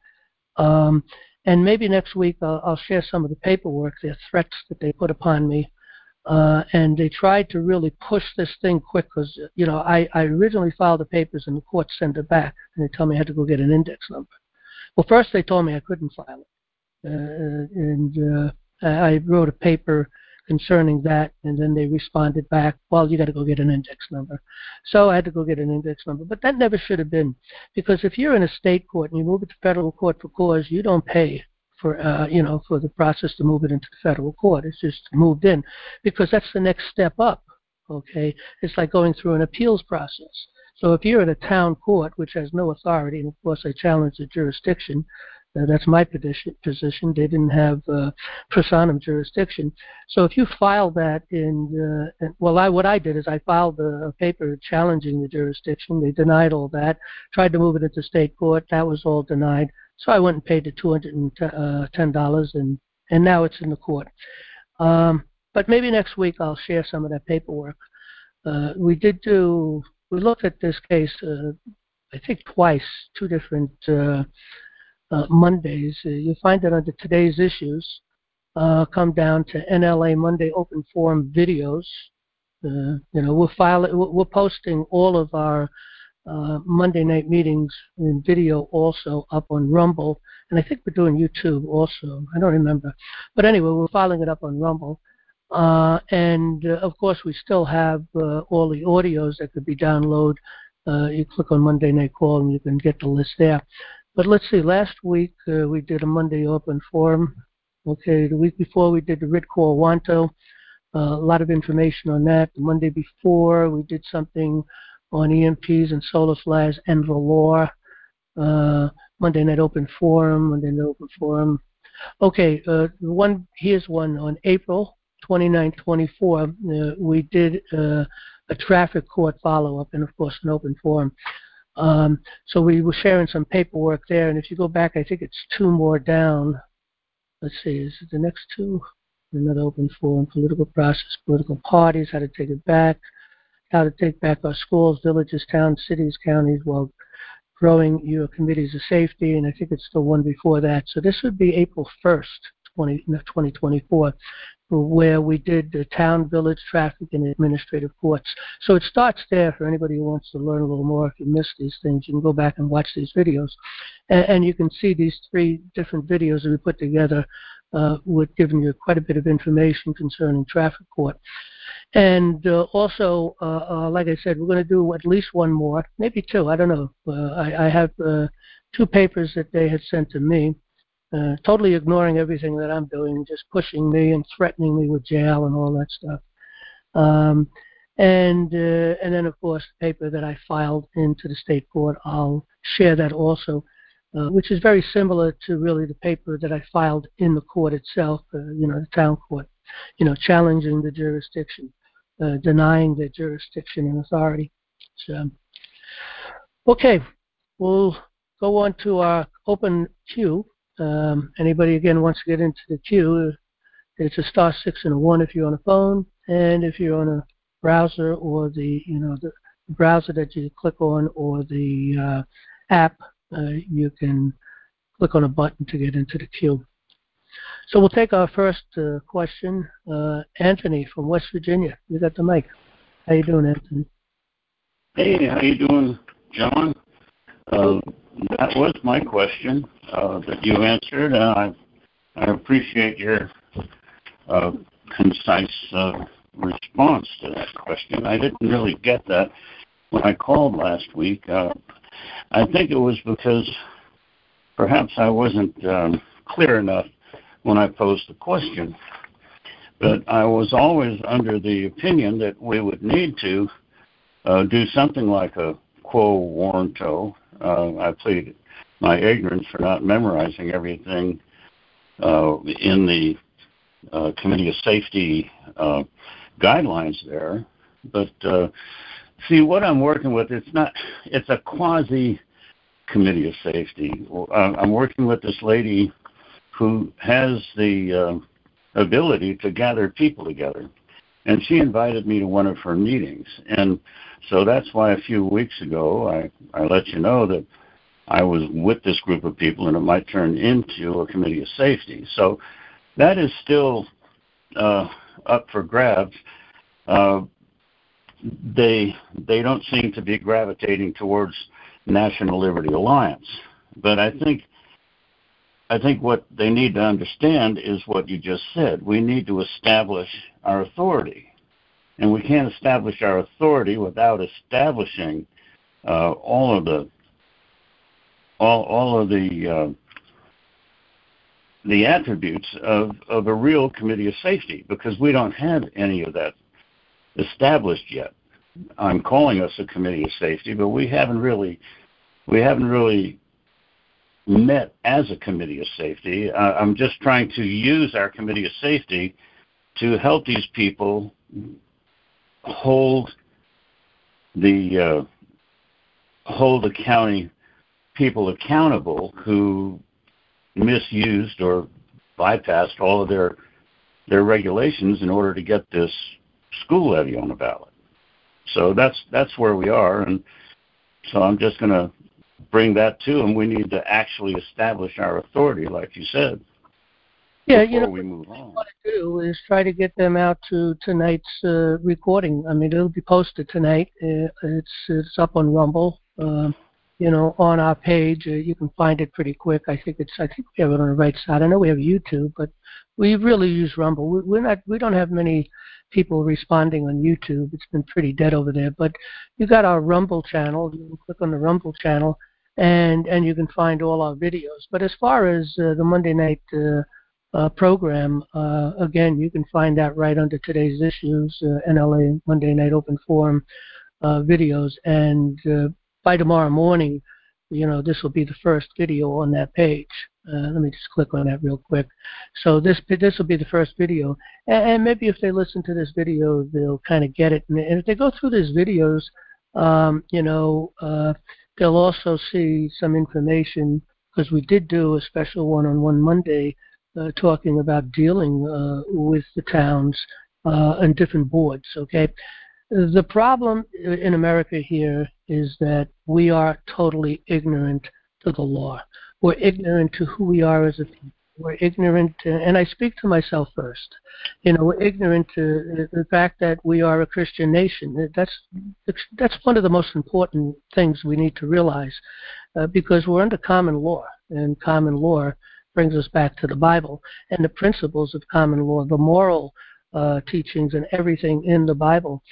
Um, and maybe next week I'll, I'll share some of the paperwork, their threats that they put upon me. Uh, and they tried to really push this thing quick because, you know, I, I originally filed the papers and the court sent it back. And they told me I had to go get an index number. Well, first they told me I couldn't file it. Uh, and uh, I wrote a paper concerning that, and then they responded back, well, you got to go get an index number. So I had to go get an index number. But that never should have been, because if you're in a state court and you move it to federal court for cause, you don't pay for, uh, you know, for the process to move it into the federal court. It's just moved in, because that's the next step up, okay? It's like going through an appeals process. So if you're in a town court, which has no authority, and of course I challenge the jurisdiction, Uh, that's my position. Position. They didn't have uh, personam jurisdiction. So if you file that in, uh, well, I, what I did is I filed a, a paper challenging the jurisdiction. They denied all that. Tried to move it into state court. That was all denied. So I went and paid the two hundred ten dollars, and and now it's in the court. Um, but maybe next week I'll share some of that paperwork. Uh, we did do. We looked at this case, uh, I think twice, two different. Uh, Uh, Mondays. Uh, you'll find that under today's issues, uh, come down to N L A Monday Open Forum videos. Uh, you know, we're filing, we're posting all of our uh, Monday night meetings in video also up on Rumble, and I think we're doing YouTube also. I don't remember, but anyway, we're filing it up on Rumble. Uh, and uh, of course, we still have uh, all the audios that could be downloaded. Uh, you click on Monday Night Call, and you can get the list there. But let's see, last week uh, we did a Monday Open Forum. Okay, the week before we did the Rid Call Wanto. Uh, a lot of information on that. The Monday before we did something on E M Ps and solar flares and the law. Uh, Monday Night Open Forum, Monday Night Open Forum. Okay, uh, one here's one on April twenty-ninth, twenty-four. Uh, we did uh, a traffic court follow-up and, of course, an open forum. Um, so we were sharing some paperwork there, and if you go back, I think it's two more down. Let's see, is it the next two? Another open forum, political process, political parties, how to take it back, how to take back our schools, villages, towns, cities, counties, while growing your committees of safety, and I think it's the one before that. So this would be April first, twenty twenty-four. Where we did the town, village, traffic, and administrative courts. So it starts there for anybody who wants to learn a little more. If you missed these things, you can go back and watch these videos. And, and you can see these three different videos that we put together uh, with giving you quite a bit of information concerning traffic court. And uh, also, uh, uh, like I said, we're going to do at least one more, maybe two, I don't know. Uh, I, I have uh, two papers that they had sent to me. Uh, totally ignoring everything that I'm doing, just pushing me and threatening me with jail and all that stuff. Um, and uh, and then, of course, the paper that I filed into the state court, I'll share that also, uh, which is very similar to really the paper that I filed in the court itself, uh, you know, the town court, you know, challenging the jurisdiction, uh, denying the jurisdiction and authority. So, okay, we'll go on to our open queue. Um, anybody, again, wants to get into the queue, it's a star six and a one if you're on a phone, and if you're on a browser or the, you know, the browser that you click on or the uh, app, uh, you can click on a button to get into the queue. So we'll take our first uh, question. Uh, Anthony from West Virginia, you got the mic. How you doing, Anthony? Hey, how you doing, John? Uh, that was my question uh, that you answered, and I, I appreciate your uh, concise uh, response to that question. I didn't really get that when I called last week. Uh, I think it was because perhaps I wasn't um, clear enough when I posed the question. But I was always under the opinion that we would need to uh, do something like a quo warranto. Uh, I plead my ignorance for not memorizing everything uh, in the uh, Committee of Safety uh, guidelines there. But uh, see, what I'm working with, it's not, it's a quasi Committee of Safety. I'm working with this lady who has the uh, ability to gather people together. And she invited me to one of her meetings. And so that's why a few weeks ago I, I let you know that I was with this group of people and it might turn into a Committee of Safety. So that is still uh, up for grabs. Uh, they they don't seem to be gravitating towards National Liberty Alliance. But I think I think what they need to understand is what you just said. We need to establish our authority. And we can't establish our authority without establishing uh, all of the all all of the uh, the attributes of, of a real Committee of Safety, because we don't have any of that established yet. I'm calling us a Committee of Safety, but we haven't really we haven't really met as a Committee of Safety. Uh, I'm just trying to use our Committee of Safety to help these people hold the uh, hold the county people accountable who misused or bypassed all of their their regulations in order to get this school levy on the ballot. So that's that's where we are, and so I'm just going to bring that to them. We need to actually establish our authority, like you said. Yeah, before you know, we move on. What we want to do is try to get them out to tonight's uh, recording. I mean, it'll be posted tonight. Uh, it's it's up on Rumble. Uh, you know, on our page, uh, you can find it pretty quick. I think it's. I think we have it on the right side. I know we have YouTube, but we really use Rumble. We, we're not. We don't have many people responding on YouTube. It's been pretty dead over there. But you got our Rumble channel. You can click on the Rumble channel, and and you can find all our videos. But as far as uh, the Monday night uh, uh, program, uh, again, you can find that right under today's issues, uh, N L A Monday Night Open Forum uh, videos, and uh, by tomorrow morning, you know, this will be the first video on that page. Uh, let me just click on that real quick. So this this will be the first video, and, and maybe if they listen to this video, they'll kind of get it. And, and if they go through these videos, um, you know, uh, they'll also see some information, because we did do a special one on one Monday uh, talking about dealing uh, with the towns uh, and different boards. Okay. The problem in America here is that we are totally ignorant to the law. We're ignorant to who we are as a people. We're ignorant, to, and I speak to myself first. You know, we're ignorant to the fact that we are a Christian nation. That's that's one of the most important things we need to realize, uh, because we're under common law, and common law brings us back to the Bible and the principles of common law, the moral uh, teachings, and everything in the Bible.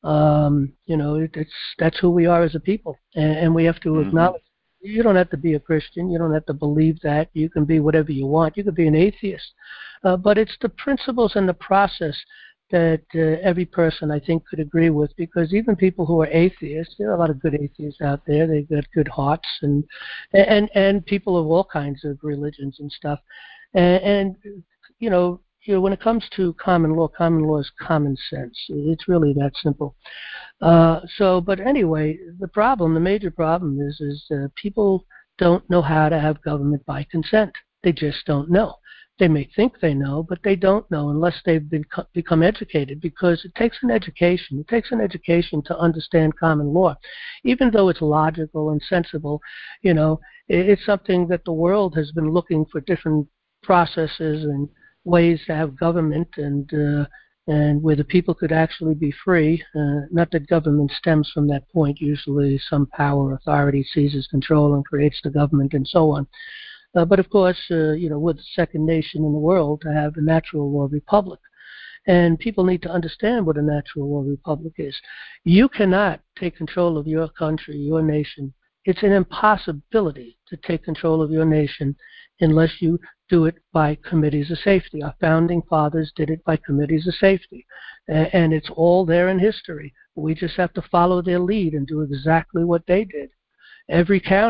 Um, you know, it, it's that's who we are as a people, and, and we have to mm-hmm. acknowledge. You don't have to be a Christian. You don't have to believe that. You can be whatever you want. You could be an atheist, uh, but it's the principles and the process that uh, every person, I think, could agree with. Because even people who are atheists, there are a lot of good atheists out there. They've got good hearts, and and and people of all kinds of religions and stuff, and, and you know. You know, when it comes to common law, common law is common sense. It's really that simple. Uh, so, but anyway, the problem, the major problem is, is uh, people don't know how to have government by consent. They just don't know. They may think they know, but they don't know unless they've been, become educated, because it takes an education. It takes an education to understand common law. Even though it's logical and sensible, you know, it's something that the world has been looking for, different processes and ways to have government, and uh, and where the people could actually be free. Uh, not that government stems from that point. Usually some power authority seizes control and creates the government and so on. Uh, but of course, uh, you know, we're the second nation in the world to have a natural law republic. And people need to understand what a natural law republic is. You cannot take control of your country, your nation. It's an impossibility to take control of your nation unless you do it by committees of safety. Our founding fathers did it by committees of safety, and it's all there in history. We just have to follow their lead and do exactly what they did. Every county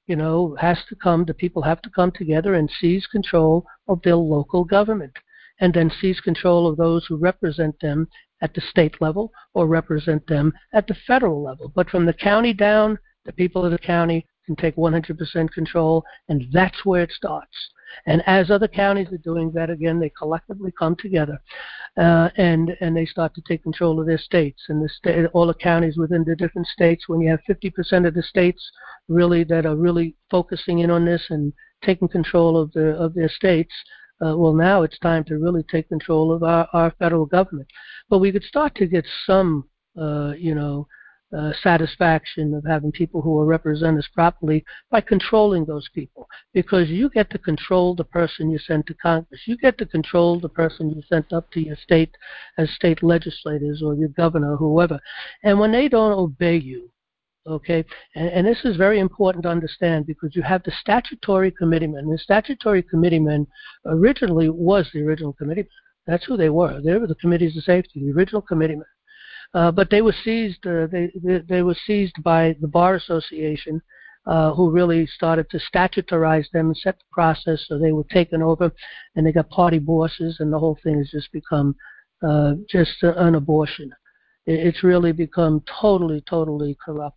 you know, has to come, the people have to come together and seize control of their local government, and then seize control of those who represent them at the state level or represent them at the federal level. But from the county down, the people of the county can take one hundred percent control, and that's where it starts. And as other counties are doing that, again, they collectively come together uh, and and they start to take control of their states. And the state, all the counties within the different states, when you have fifty percent of the states really that are really focusing in on this and taking control of the of their states, uh, well, now it's time to really take control of our, our federal government. But we could start to get some, uh, you know, Uh, satisfaction of having people who will represent us properly by controlling those people, because you get to control the person you send to Congress. You get to control the person you sent up to your state as state legislators or your governor or whoever. And when they don't obey you, okay, and, and this is very important to understand, because you have the statutory committeemen. The statutory committeemen originally was the original committeemen. That's who they were. They were the committees of safety, the original committeemen. Uh, but they were seized. Uh, they, they they were seized by the Bar Association, uh, who really started to statutorize them and set the process. So they were taken over, and they got party bosses, and the whole thing has just become uh, just an abortion. It, it's really become totally, totally corrupt.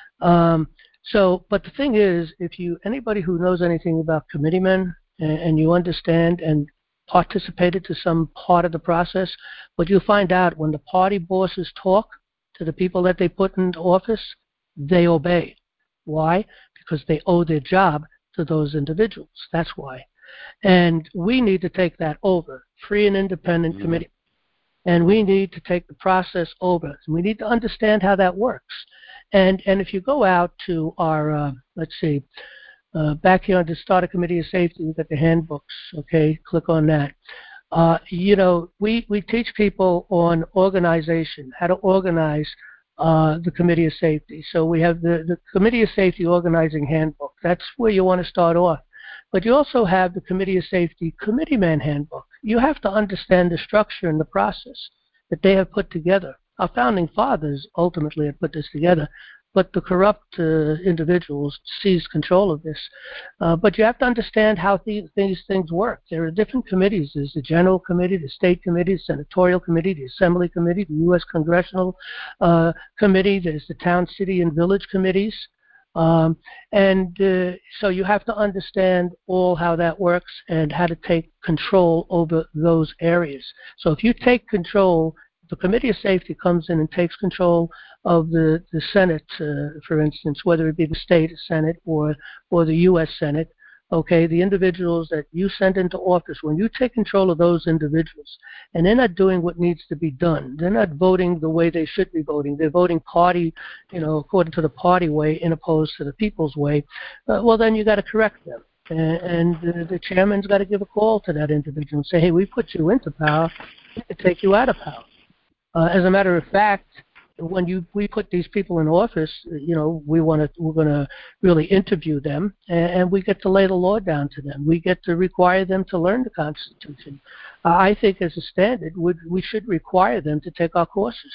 Um, so, but the thing is, if you anybody who knows anything about committeemen and, and you understand and participated to some part of the process, but you'll find out when the party bosses talk to the people that they put into office, they obey. Why? Because they owe their job to those individuals. That's why. And we need to take that over, free and independent mm-hmm. committee. And we need to take the process over. We need to understand how that works. And and if you go out to our, uh, let's see, Uh, back here on the Starter Committee of Safety, we've got the handbooks, okay? Click on that. Uh, you know, we, we teach people on organization, how to organize uh, the Committee of Safety. So we have the, the Committee of Safety Organizing Handbook. That's where you want to start off. But you also have the Committee of Safety Committeeman Handbook. You have to understand the structure and the process that they have put together. Our founding fathers ultimately have put this together, but the corrupt uh, individuals seized control of this. Uh, but you have to understand how th- these things work. There are different committees. There's the General Committee, the State Committee, the Senatorial Committee, the Assembly Committee, the U S Congressional uh, Committee. There's the Town, City, and Village Committees. Um, and uh, so you have to understand all how that works and how to take control over those areas. So if you take control, the Committee of Safety comes in and takes control of the, the Senate, uh, for instance, whether it be the state Senate or, or the U S Senate, okay, the individuals that you send into office, when you take control of those individuals, and they're not doing what needs to be done, they're not voting the way they should be voting, they're voting party, you know, according to the party way in opposed to the people's way, uh, well, then you got to correct them. And, and uh, the chairman's got to give a call to that individual and say, hey, we put you into power, we can take you out of power. Uh, as a matter of fact, when you we put these people in office, you know, we want to we're going to really interview them, and, and we get to lay the law down to them. We get to require them to learn the Constitution. Uh, I think, as a standard, we we should require them to take our courses.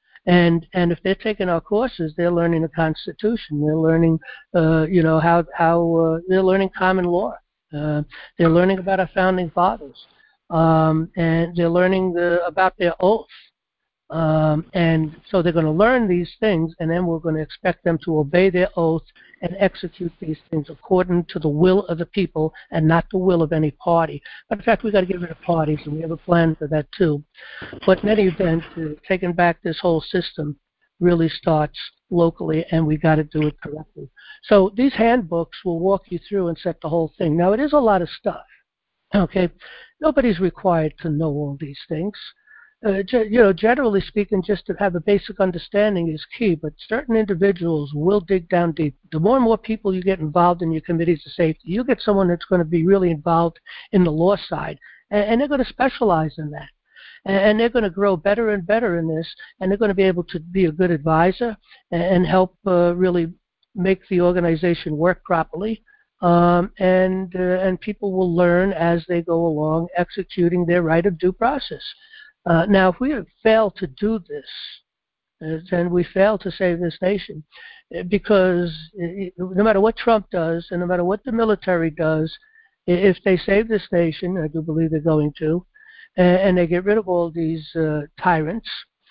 And and if they're taking our courses, they're learning the Constitution. They're learning, uh, you know, how how uh, they're learning common law. Uh, they're learning about our founding fathers, um, and they're learning the, about their oath. Um, and so they're going to learn these things, and then we're going to expect them to obey their oath and execute these things according to the will of the people and not the will of any party. But in fact, we've got to get rid of parties, and we have a plan for that too. But in any event, uh, taking back this whole system really starts locally, and we got to do it correctly. So these handbooks will walk you through and set the whole thing. Now, it is a lot of stuff, okay? Nobody's required to know all these things. Uh, you know, generally speaking, just to have a basic understanding is key, but certain individuals will dig down deep. The more and more people you get involved in your committees of safety, you get someone that's going to be really involved in the law side, and, and they're going to specialize in that. And, and they're going to grow better and better in this, and they're going to be able to be a good advisor and, and help uh, really make the organization work properly. Um, and, uh, and people will learn as they go along, executing their right of due process. Uh, now, if we have failed to do this, uh, then we fail to save this nation. Because no matter what Trump does, and no matter what the military does, if they save this nation, I do believe they're going to, and they get rid of all these uh, tyrants,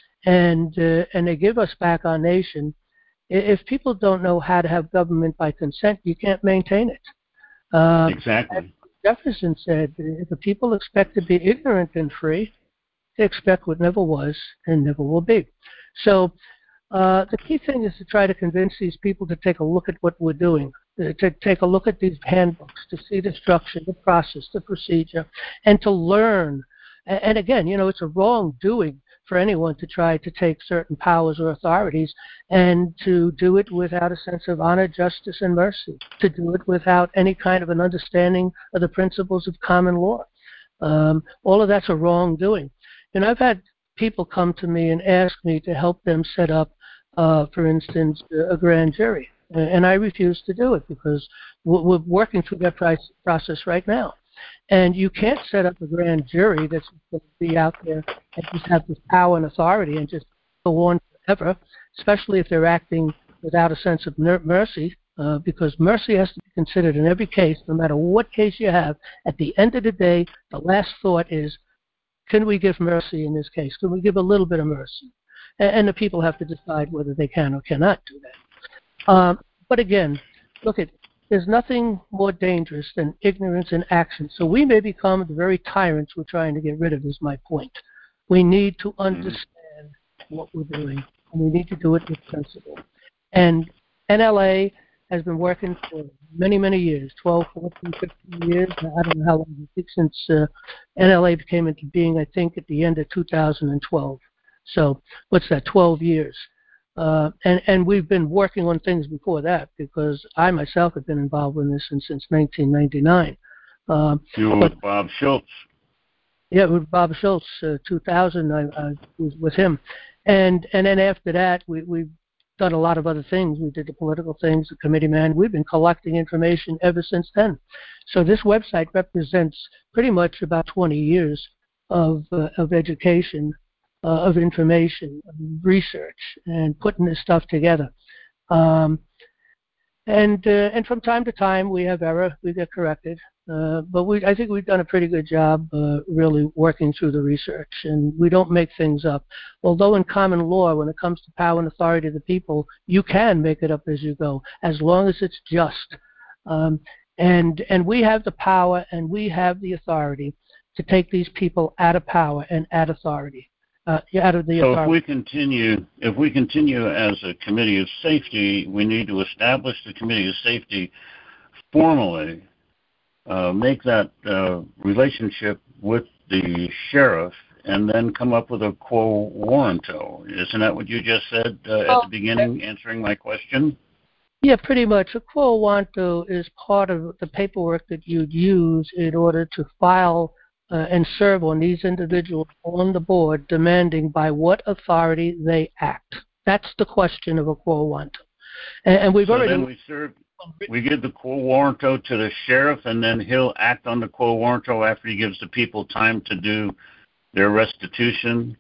and uh, and they give us back our nation, if people don't know how to have government by consent, you can't maintain it. Uh, exactly. Jefferson said, if the people expect to be ignorant and free, they expect what never was and never will be. So uh, the key thing is to try to convince these people to take a look at what we're doing, to take a look at these handbooks, to see the structure, the process, the procedure, and to learn. And again, you know, it's a wrongdoing for anyone to try to take certain powers or authorities and to do it without a sense of honor, justice, and mercy, to do it without any kind of an understanding of the principles of common law. Um, all of that's a wrongdoing. And I've had people come to me and ask me to help them set up, uh, for instance, a grand jury. And I refuse to do it because we're working through that process right now. And you can't set up a grand jury that's going to be out there and just have this power and authority and just go on forever, especially if they're acting without a sense of mercy, uh, because mercy has to be considered in every case, no matter what case you have. At the end of the day, the last thought is, can we give mercy in this case? Can we give a little bit of mercy? And, and the people have to decide whether they can or cannot do that. Um, but again, look at There's nothing more dangerous than ignorance in action. So we may become the very tyrants we're trying to get rid of, is my point. We need to understand what we're doing, and we need to do it with principle. And N L A has been working for many, many years, twelve, fourteen, fifteen years. I don't know how long it's been since uh, N L A came into being, I think, at the end of two thousand twelve. So what's that, twelve years? Uh, and, and we've been working on things before that, because I myself have been involved in this since, since nineteen ninety-nine. Uh, you were with Bob Schultz. Yeah, with Bob Schultz, uh, two thousand, I, I was with him. And and then after that, we, we've done a lot of other things. We did the political things, the committee man. We've been collecting information ever since then. So this website represents pretty much about twenty years of uh, of education, Uh, of information, of research, and putting this stuff together. Um, and uh, and from time to time we have error, we get corrected. Uh, but we, I think we've done a pretty good job uh, really working through the research, and we don't make things up. Although in common law, when it comes to power and authority of the people, you can make it up as you go, as long as it's just. Um, and and we have the power and we have the authority to take these people out of power and out of authority. Uh, out of the so authority. if we continue, if we continue as a committee of safety, we need to establish the committee of safety formally, uh, make that uh, relationship with the sheriff, and then come up with a quo warranto. Isn't that what you just said uh, at oh, the beginning, answering my question? Yeah, pretty much. A quo warranto is part of the paperwork that you'd use in order to file Uh, and serve on these individuals on the board, demanding by what authority they act. That's the question of a quo warranto. And, and we've so already... then we serve, we give the quo warranto to the sheriff, and then he'll act on the quo warranto after he gives the people time to do their restitution?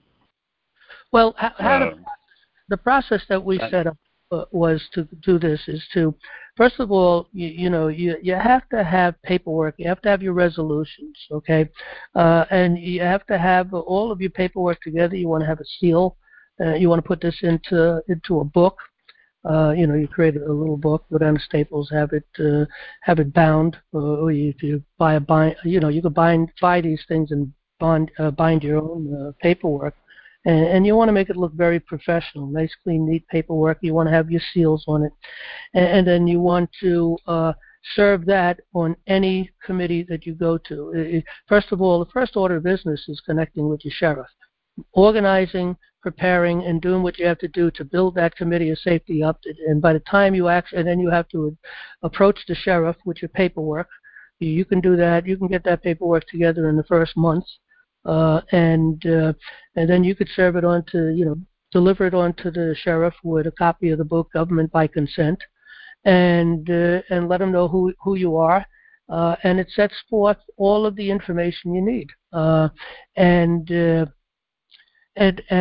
Well, how, how uh, to, the process that we set up uh, was to do this is to, first of all, you, you know, you, you have to have paperwork. You have to have your resolutions, okay? Uh, and you have to have all of your paperwork together. You want to have a seal. Uh, you want to put this into into a book. Uh, you know, you create a little book, go down to Staples, have it uh, have it bound, or you, you buy a bind. You know, you can bind buy these things and bond uh, bind your own uh, paperwork. And, and you want to make it look very professional, nice, clean, neat paperwork. You want to have your seals on it. And, and then you want to uh, serve that on any committee that you go to. It, first of all, the first order of business is connecting with your sheriff, organizing, preparing, and doing what you have to do to build that committee of safety up. And by the time you actually, and then you have to approach the sheriff with your paperwork. You can do that. You can get that paperwork together in the first month. Uh, and uh, and then you could serve it on to, you know, deliver it on to the sheriff with a copy of the book, Government by Consent, and uh, and let them know who, who you are. Uh, and it sets forth all of the information you need. Uh, and, uh, and, and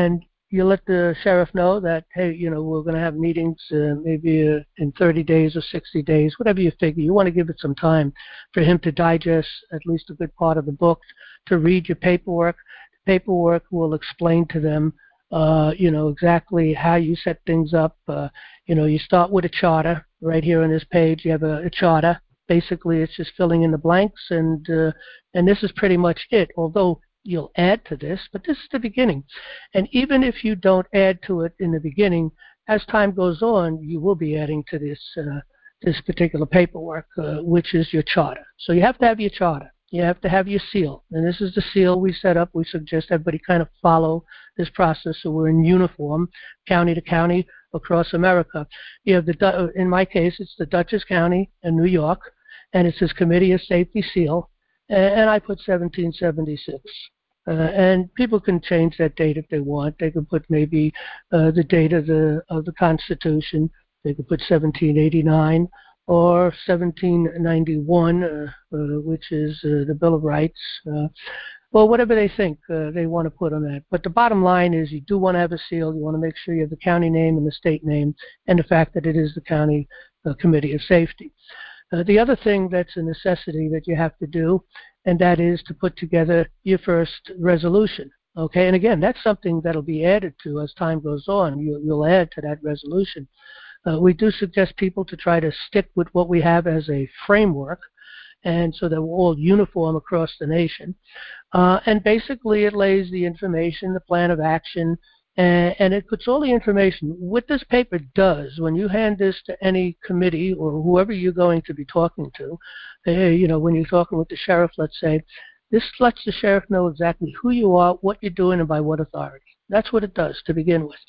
you let the sheriff know that, hey, you know, we're going to have meetings uh, maybe uh, in thirty days or sixty days, whatever you figure. You want to give it some time for him to digest at least a good part of the book, to read your paperwork. The paperwork will explain to them, uh, you know, exactly how you set things up. Uh, you know, you start with a charter. Right here on this page, you have a, a charter. Basically, it's just filling in the blanks, and uh, and this is pretty much it, although you'll add to this, but this is the beginning. And even if you don't add to it in the beginning, as time goes on, you will be adding to this uh, this particular paperwork, uh, which is your charter. So you have to have your charter. You have to have your seal. And this is the seal we set up. We suggest everybody kind of follow this process so we're in uniform, county to county, across America. You have the, in my case, it's the Dutchess County in New York, and it says Committee of Safety Seal, and I put seventeen seventy-six. Uh, and people can change that date if they want. They can put maybe uh, the date of the of the Constitution. They could put seventeen eighty-nine or seventeen ninety-one, uh, uh, which is uh, the Bill of Rights. Uh, well, whatever they think uh, they want to put on that. But the bottom line is you do want to have a seal. You want to make sure you have the county name and the state name and the fact that it is the County uh, Committee of Safety. Uh, the other thing that's a necessity that you have to do, and that is to put together your first resolution. Okay, and again, that's something that'll be added to as time goes on. You, you'll add to that resolution. Uh, we do suggest people to try to stick with what we have as a framework, and so that we're all uniform across the nation. Uh, and basically, it lays the information, the plan of action, and, and it puts all the information. What this paper does, when you hand this to any committee or whoever you're going to be talking to, uh, you know, when you're talking with the sheriff, let's say, this lets the sheriff know exactly who you are, what you're doing, and by what authority. That's what it does to begin with.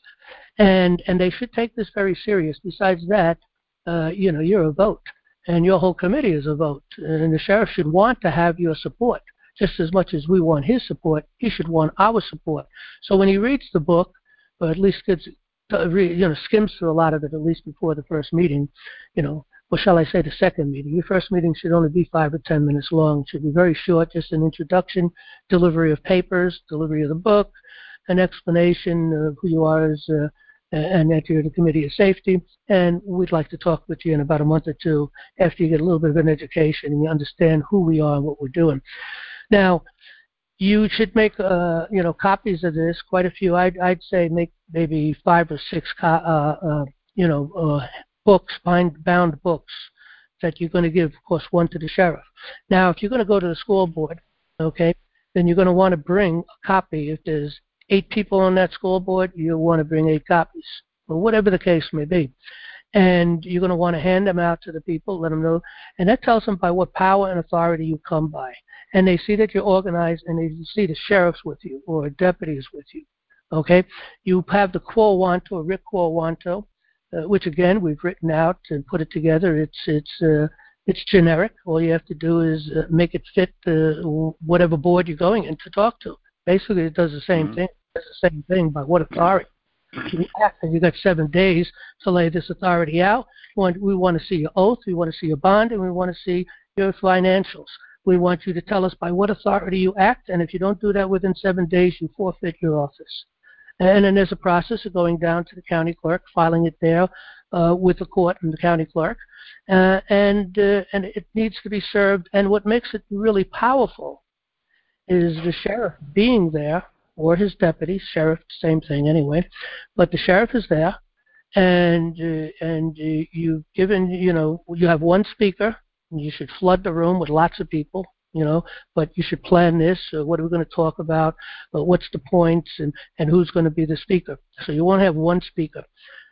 And and they should take this very serious. Besides that, uh, you know, you're a vote, and your whole committee is a vote. And the sheriff should want to have your support. Just as much as we want his support, he should want our support. So when he reads the book, or at least gets, you know, skims through a lot of it, at least before the first meeting, you know, or shall I say the second meeting. Your first meeting should only be five or ten minutes long. It should be very short, just an introduction, delivery of papers, delivery of the book, an explanation of who you are as uh, and that you're the Committee of Safety, and we'd like to talk with you in about a month or two after you get a little bit of an education and you understand who we are and what we're doing. Now, you should make, uh, you know, copies of this, quite a few. I'd, I'd say make maybe five or six, co- uh, uh, you know, uh, books, bind, bound books that you're going to give, of course, one to the sheriff. Now, if you're going to go to the school board, okay, then you're going to want to bring a copy. If there's eight people on that school board, you'll want to bring eight copies, or whatever the case may be. And you're going to want to hand them out to the people, let them know. And that tells them by what power and authority you come by. And they see that you're organized, and they see the sheriff's with you or deputies with you. Okay? You have the Quo Wanto, Rick Quo Wanto, uh, which, again, we've written out and put it together. It's it's uh, it's generic. All you have to do is uh, make it fit uh, whatever board you're going in to talk to. Basically, it does the same mm-hmm. thing. It does the same thing by what authority. You act, and you've got seven days to lay this authority out. We want, we want to see your oath, we want to see your bond, and we want to see your financials. We want you to tell us by what authority you act, and if you don't do that within seven days, you forfeit your office. And then there's a process of going down to the county clerk, filing it there uh, with the court and the county clerk, uh, and uh, and it needs to be served. And what makes it really powerful is the sheriff being there, or his deputy, sheriff, same thing anyway, but the sheriff is there, and uh, and uh, you've given, you know, you have one speaker, and you should flood the room with lots of people, you know, but you should plan this, uh, what are we going to talk about, uh, what's the points, and, and who's going to be the speaker. So you won't have one speaker.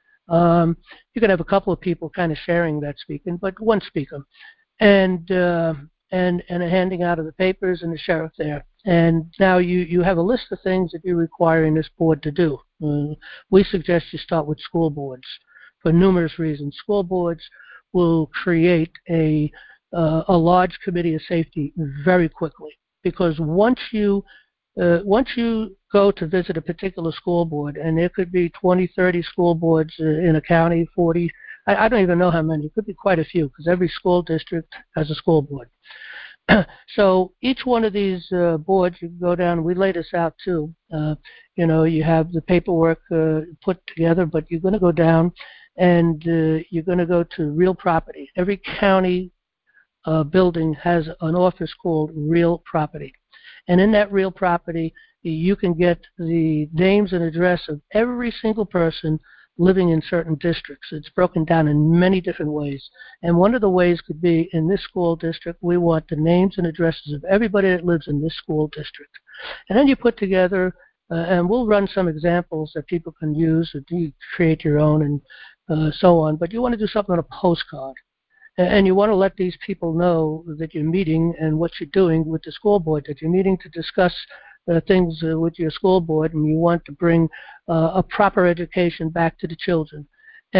Um, you can have a couple of people kind of sharing that speaking, but one speaker. And uh, and and a handing out of the papers and the sheriff there. And now you, you have a list of things that you're requiring this board to do. Uh, we suggest you start with school boards for numerous reasons. School boards will create a uh, a large committee of safety very quickly, because once you uh, once you go to visit a particular school board, and there could be twenty, thirty school boards uh, in a county, forty, I, I don't even know how many. It could be quite a few, because every school district has a school board. So each one of these uh, boards, you can go down, we lay this out too. Uh, you know, you have the paperwork uh, put together, but you're going to go down and uh, you're going to go to real property. Every county uh, building has an office called real property. And in that real property, you can get the names and address of every single person living in certain districts. It's broken down in many different ways. And one of the ways could be, in this school district, we want the names and addresses of everybody that lives in this school district. And then you put together, uh, and we'll run some examples that people can use, or you create your own and uh, so on. But you want to do something on a postcard. And you want to let these people know that you're meeting and what you're doing with the school board, that you're meeting to discuss uh, things uh, with your school board, and you want to bring uh, a proper education back to the children.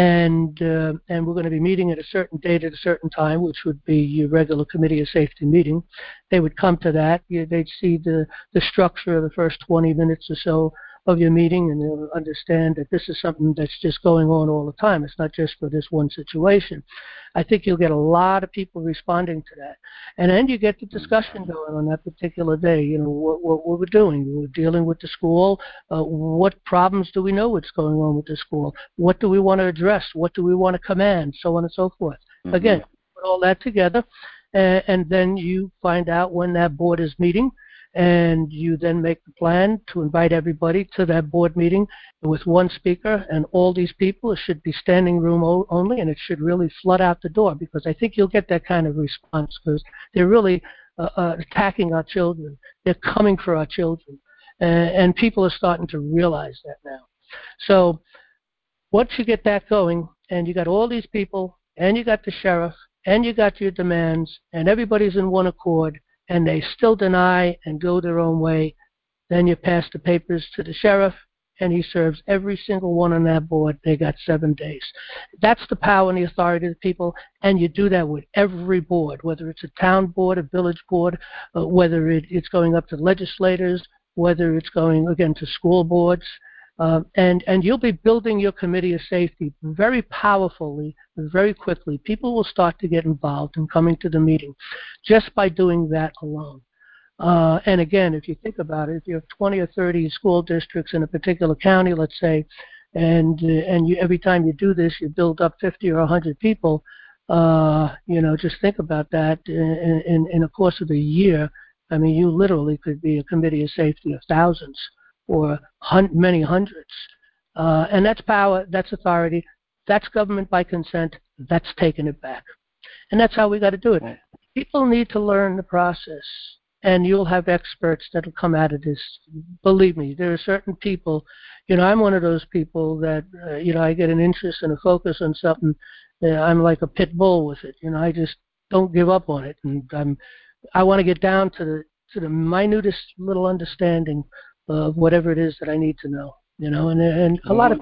And uh, and we're going to be meeting at a certain date at a certain time, which would be your regular committee of safety meeting. They would come to that. You, they'd see the, the structure of the first twenty minutes or so of your meeting, and they'll understand that this is something that's just going on all the time. It's not just for this one situation. I think you'll get a lot of people responding to that. And then you get the discussion going on that particular day. You know, what, what, what we're doing. We're dealing with the school. Uh, what problems do we know what's going on with the school? What do we want to address? What do we want to command? So on and so forth. Mm-hmm. Again, put all that together, and, and then you find out when that board is meeting. And you then make the plan to invite everybody to that board meeting with one speaker and all these people. It should be standing room only, and it should really flood out the door, because I think you'll get that kind of response, because they're really uh, uh, attacking our children. They're coming for our children, and, and people are starting to realize that now. So once you get that going, and you got all these people, and you got the sheriff, and you got your demands, and everybody's in one accord, and they still deny and go their own way, then you pass the papers to the sheriff, and he serves every single one on that board. They got seven days. That's the power and the authority of the people, and you do that with every board, whether it's a town board, a village board, uh, whether it, it's going up to legislators, whether it's going, again, to school boards. Uh, and, and you'll be building your committee of safety very powerfully, very quickly. People will start to get involved in coming to the meeting just by doing that alone. Uh, and again, if you think about it, if you have twenty or thirty school districts in a particular county, let's say, and uh, and you, every time you do this, you build up fifty or one hundred people, uh, you know, just think about that in, in, in the course of a year. I mean, you literally could be a committee of safety of thousands, or hun- many hundreds. Uh, and that's power, that's authority, that's government by consent, that's taking it back. And that's how we got to do it. People need to learn the process, and you'll have experts that will come out of this. Believe me, there are certain people, you know, I'm one of those people that, uh, you know, I get an interest and a focus on something, uh, I'm like a pit bull with it. You know, I just don't give up on it. And I'm, I want to get down to the, to the minutest little understanding of whatever it is that I need to know, you know, and and a lot of.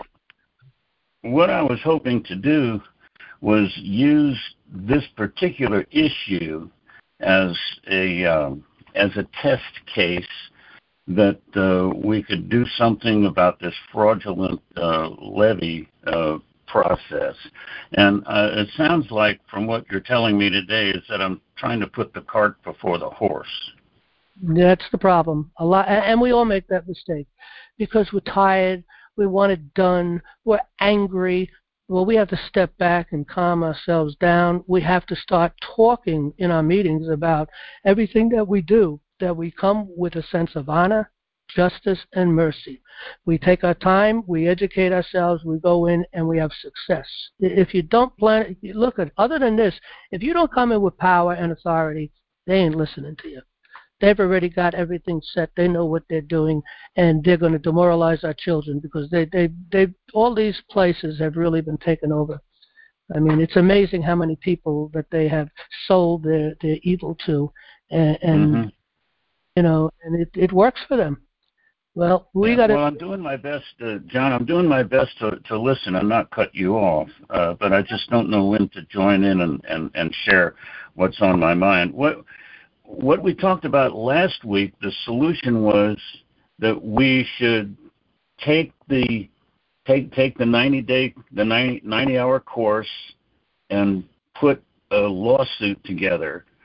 What I was hoping to do was use this particular issue as a um, as a test case that uh, we could do something about this fraudulent uh, levy uh, process. And uh, it sounds like, from what you're telling me today, is that I'm trying to put the cart before the horse. That's the problem. A lot, and we all make that mistake because we're tired, we want it done, we're angry. Well, we have to step back and calm ourselves down. We have to start talking in our meetings about everything that we do, that we come with a sense of honor, justice, and mercy. We take our time, we educate ourselves, we go in, and we have success. If you don't plan, look at, other than this, if you don't come in with power and authority, they ain't listening to you. They've already got everything set. They know what they're doing, and they're going to demoralize our children because they, they, they, all these places have really been taken over. I mean, it's amazing how many people that they have sold their, their evil to, and, and mm-hmm. you know, and it, it works for them. Well, we yeah, got to. Well, I'm doing my best, uh, John. I'm doing my best to, to listen and not cut you off, uh, but I just don't know when to join in and, and, and share what's on my mind. What what we talked about last week, the solution was that we should take the take take the ninety day the ninety, ninety hour course and put a lawsuit together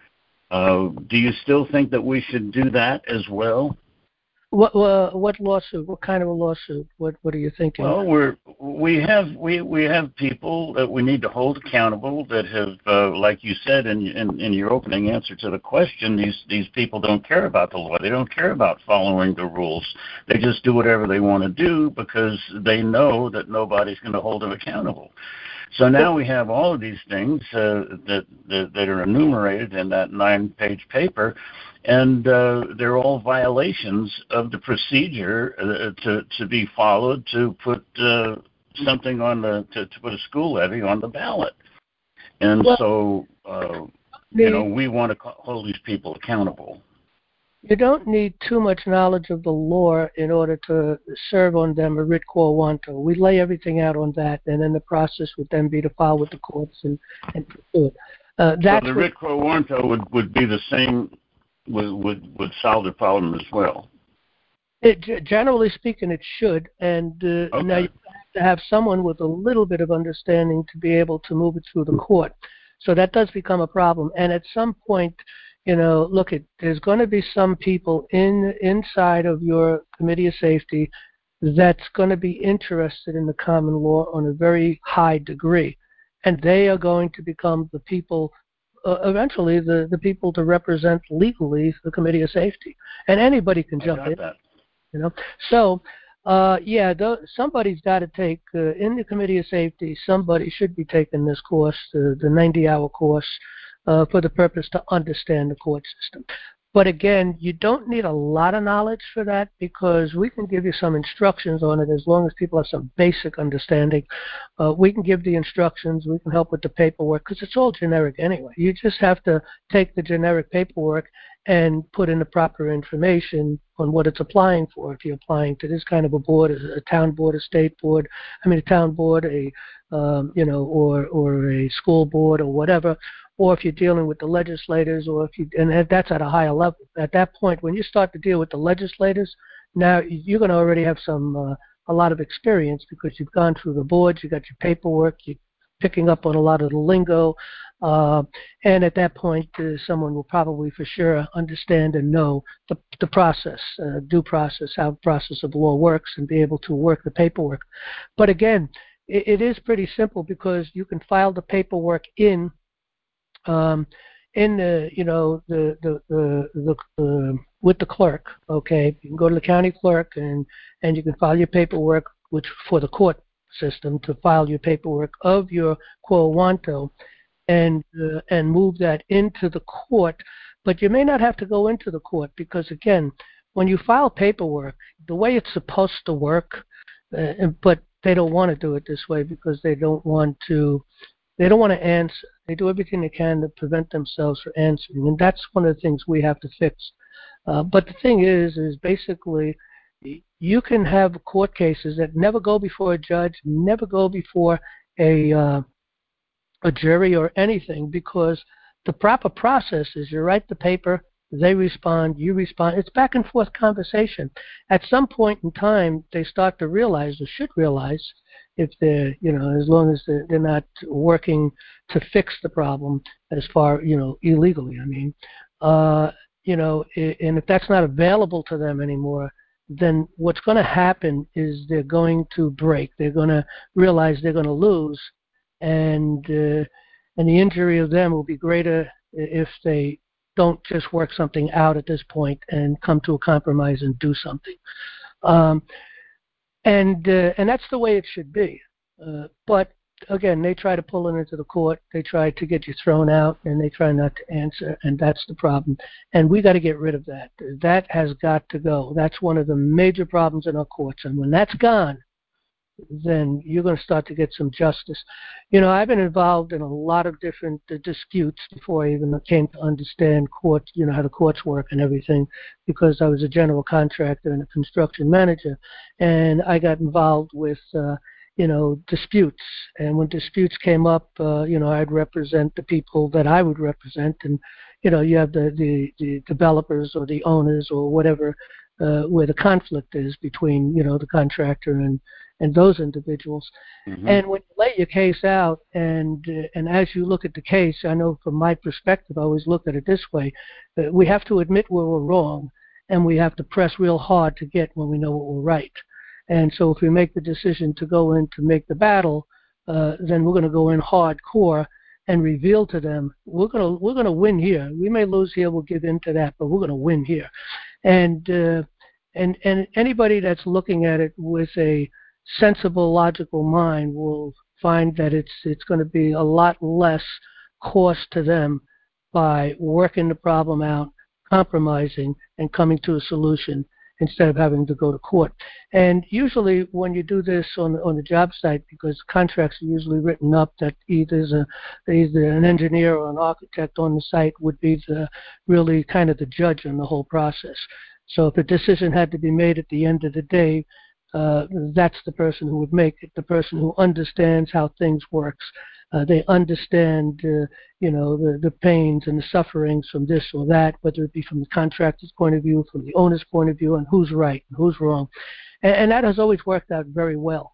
Uh, do you still think that we should do that as well? What uh, what lawsuit? What kind of a lawsuit? What What are you thinking? Well, we're we have we, we have people that we need to hold accountable that have, uh, like you said in, in in your opening answer to the question, these these people don't care about the law. They don't care about following the rules. They just do whatever they want to do because they know that nobody's going to hold them accountable. So now we have all of these things uh, that, that that are enumerated in that nine-page paper, and uh, they're all violations of the procedure uh, to to be followed to put uh, something on the to, to put a school levy on the ballot. And well, so uh, you know we want to hold these people accountable. You don't need too much knowledge of the law in order to serve on them a writ quo wanto. We lay everything out on that, and then the process would then be to file with the courts and, and pursue it. Uh, that's so the writ quo wanto would, would be the same, would, would, would solve the problem as well? It, generally speaking, it should, and uh, okay. now you have to have someone with a little bit of understanding to be able to move it through the court. So that does become a problem, and at some point, you know, look, it, there's going to be some people in inside of your committee of safety that's going to be interested in the common law on a very high degree, and they are going to become the people, uh, eventually, the, the people to represent legally the committee of safety, and anybody can jump in. That. You know, so uh, yeah, th- somebody's got to take uh, in the committee of safety. Somebody should be taking this course, uh, the ninety-hour course. Uh, for the purpose to understand the court system. But again, you don't need a lot of knowledge for that because we can give you some instructions on it as long as people have some basic understanding. Uh, we can give the instructions, we can help with the paperwork because it's all generic anyway. You just have to take the generic paperwork and put in the proper information on what it's applying for. If you're applying to this kind of a board, a town board, a state board, I mean a town board, a um, you know, or or a school board or whatever, or if you're dealing with the legislators, or if you, and that's at a higher level. At that point, when you start to deal with the legislators, now you're going to already have some uh, a lot of experience because you've gone through the boards, you got your paperwork, you're picking up on a lot of the lingo, uh, and at that point, uh, someone will probably for sure understand and know the, the process, uh, due process, how the process of law works, and be able to work the paperwork. But again, it, it is pretty simple because you can file the paperwork in. Um, in the, you know, the, the, the, the, the, with the clerk, okay, you can go to the county clerk and, and you can file your paperwork, which for the court system to file your paperwork of your quo wanto and, uh, and move that into the court. But you may not have to go into the court because, again, when you file paperwork, the way it's supposed to work, uh, but they don't want to do it this way because they don't want to, they don't want to answer. They do everything they can to prevent themselves from answering, and that's one of the things we have to fix. Uh, but the thing is, is basically you can have court cases that never go before a judge, never go before a uh, a jury or anything, because the proper process is you write the paper, they respond, you respond. It's back and forth conversation. At some point in time, they start to realize, or should realize, if they're, you know, as long as they're, they're not working to fix the problem as far, you know, illegally, I mean, uh, you know, and if that's not available to them anymore, then what's going to happen is they're going to break. They're going to realize they're going to lose, and uh, and the injury of them will be greater if they don't just work something out at this point and come to a compromise and do something. Um, And uh, and that's the way it should be. Uh, but again, they try to pull it into the court. They try to get you thrown out, and they try not to answer, and that's the problem. And we got to get rid of that. That has got to go. That's one of the major problems in our courts. And when that's gone, then you're going to start to get some justice. You know, I've been involved in a lot of different uh, disputes before I even came to understand courts, you know, how the courts work and everything, because I was a general contractor and a construction manager. And I got involved with, uh, you know, disputes. And when disputes came up, uh, you know, I'd represent the people that I would represent. And, you know, you have the, the, the developers or the owners or whatever, uh, where the conflict is between, you know, the contractor and and those individuals. Mm-hmm. And when you lay your case out, and uh, and as you look at the case, I know from my perspective, I always look at it this way: uh, we have to admit where we're wrong, and we have to press real hard to get when we know what we're right. And so, if we make the decision to go in to make the battle, uh, then we're going to go in hardcore and reveal to them we're going to we're going to win here. We may lose here, we'll give in to that, but we're going to win here. And uh, and and anybody that's looking at it with a sensible, logical mind will find that it's it's going to be a lot less cost to them by working the problem out, compromising, and coming to a solution instead of having to go to court. And usually when you do this on on the job site, because contracts are usually written up that either, a, either an engineer or an architect on the site would be the really kind of the judge in the whole process. So if a decision had to be made at the end of the day, uh, that's the person who would make it, the person who understands how things works. Uh, they understand, uh, you know, the, the pains and the sufferings from this or that, whether it be from the contractor's point of view, from the owner's point of view, and who's right and who's wrong. And, and that has always worked out very well.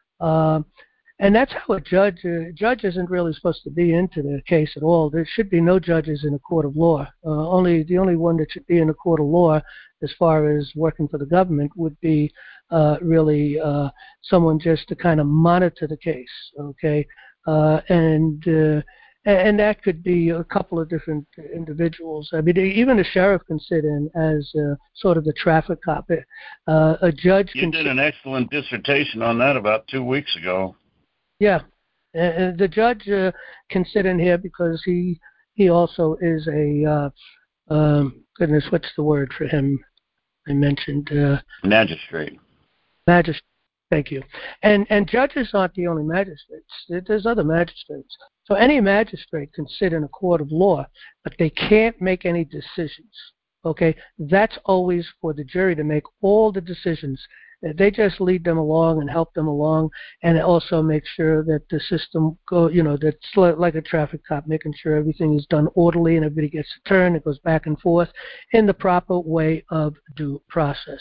Uh, and that's how a judge, uh, judge isn't really supposed to be into the case at all. There should be no judges in a court of law. Uh, only the only one that should be in a court of law, as far as working for the government, would be uh, really uh, someone just to kind of monitor the case, okay? Uh, and uh, and that could be a couple of different individuals. I mean, even a sheriff can sit in as uh, sort of the traffic cop. Uh, a judge You can. did an excellent dissertation on that about two weeks ago. Yeah, uh, the judge uh, can sit in here because he he also is a uh, um, goodness, what's the word for him? I mentioned uh, magistrate. Magistrate. Thank you. And and judges aren't the only magistrates. There's other magistrates. So any magistrate can sit in a court of law, but they can't make any decisions. Okay? That's always for the jury to make all the decisions. They just lead them along and help them along, and also make sure that the system go, you know, that's like a traffic cop, making sure everything is done orderly and everybody gets a turn, it goes back and forth in the proper way of due process.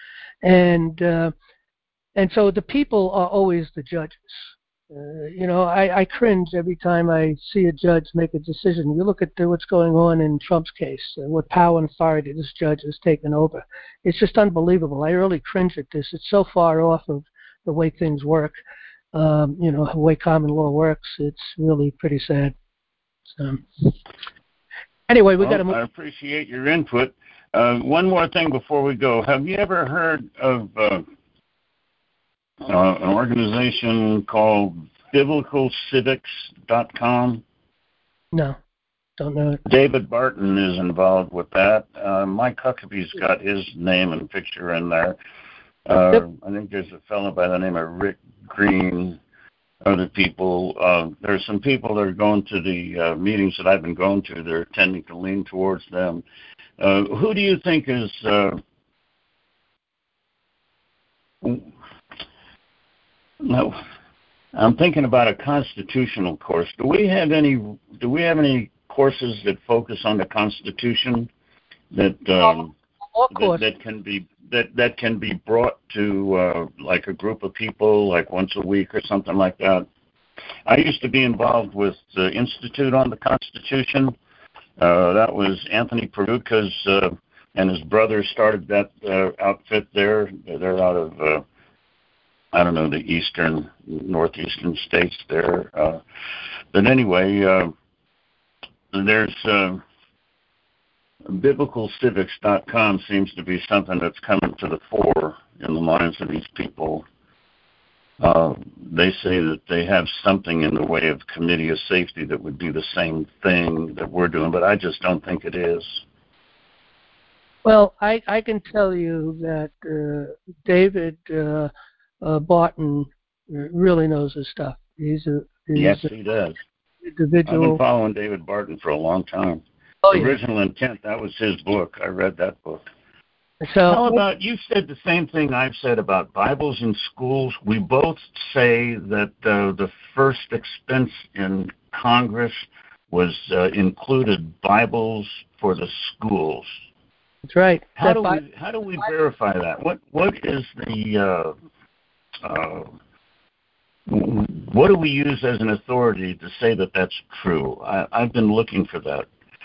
And uh, And so the people are always the judges. Uh, you know, I, I cringe every time I see a judge make a decision. You look at the, what's going on in Trump's case, uh, what power and authority this judge has taken over. It's just unbelievable. I really cringe at this. It's so far off of the way things work, um, you know, the way common law works. It's really pretty sad. So, anyway, we well, got to move. I appreciate your input. Uh, one more thing before we go. Have you ever heard of uh, Uh, an organization called biblical civics dot com? No, don't know it. David Barton is involved with that. Uh, Mike Huckabee's got his name and picture in there. Uh, yep. I think there's a fellow by the name of Rick Green, other people. Uh, there's some people that are going to the uh, meetings that I've been going to. They're tending to lean towards them. Uh, who do you think is... Uh, No, I'm thinking about a constitutional course. Do we have any? Do we have any courses that focus on the Constitution that um, that, that can be that, that can be brought to uh, like a group of people, like once a week or something like that? I used to be involved with the Institute on the Constitution. Uh, that was Anthony Peruka's uh, and his brother started that uh, outfit there. They're out of. Uh, I don't know, the eastern, northeastern states there. Uh, but anyway, uh, there's uh, biblical civics dot com seems to be something that's coming to the fore in the minds of these people. Uh, they say that they have something in the way of committee of safety that would do the same thing that we're doing, but I just don't think it is. Well, I, I can tell you that uh, David... Uh, Uh, Barton really knows his stuff. He's a he's yes, a he does. Individual. I've been following David Barton for a long time. Oh, yeah. Original Intent, that was his book. I read that book. So, how about, you said the same thing I've said about Bibles in schools. We both say that uh, the first expense in Congress was uh, included Bibles for the schools. That's right. How that do we how do we verify that? What what is the uh, Uh, what do we use as an authority to say that that's true? I, I've been looking for that.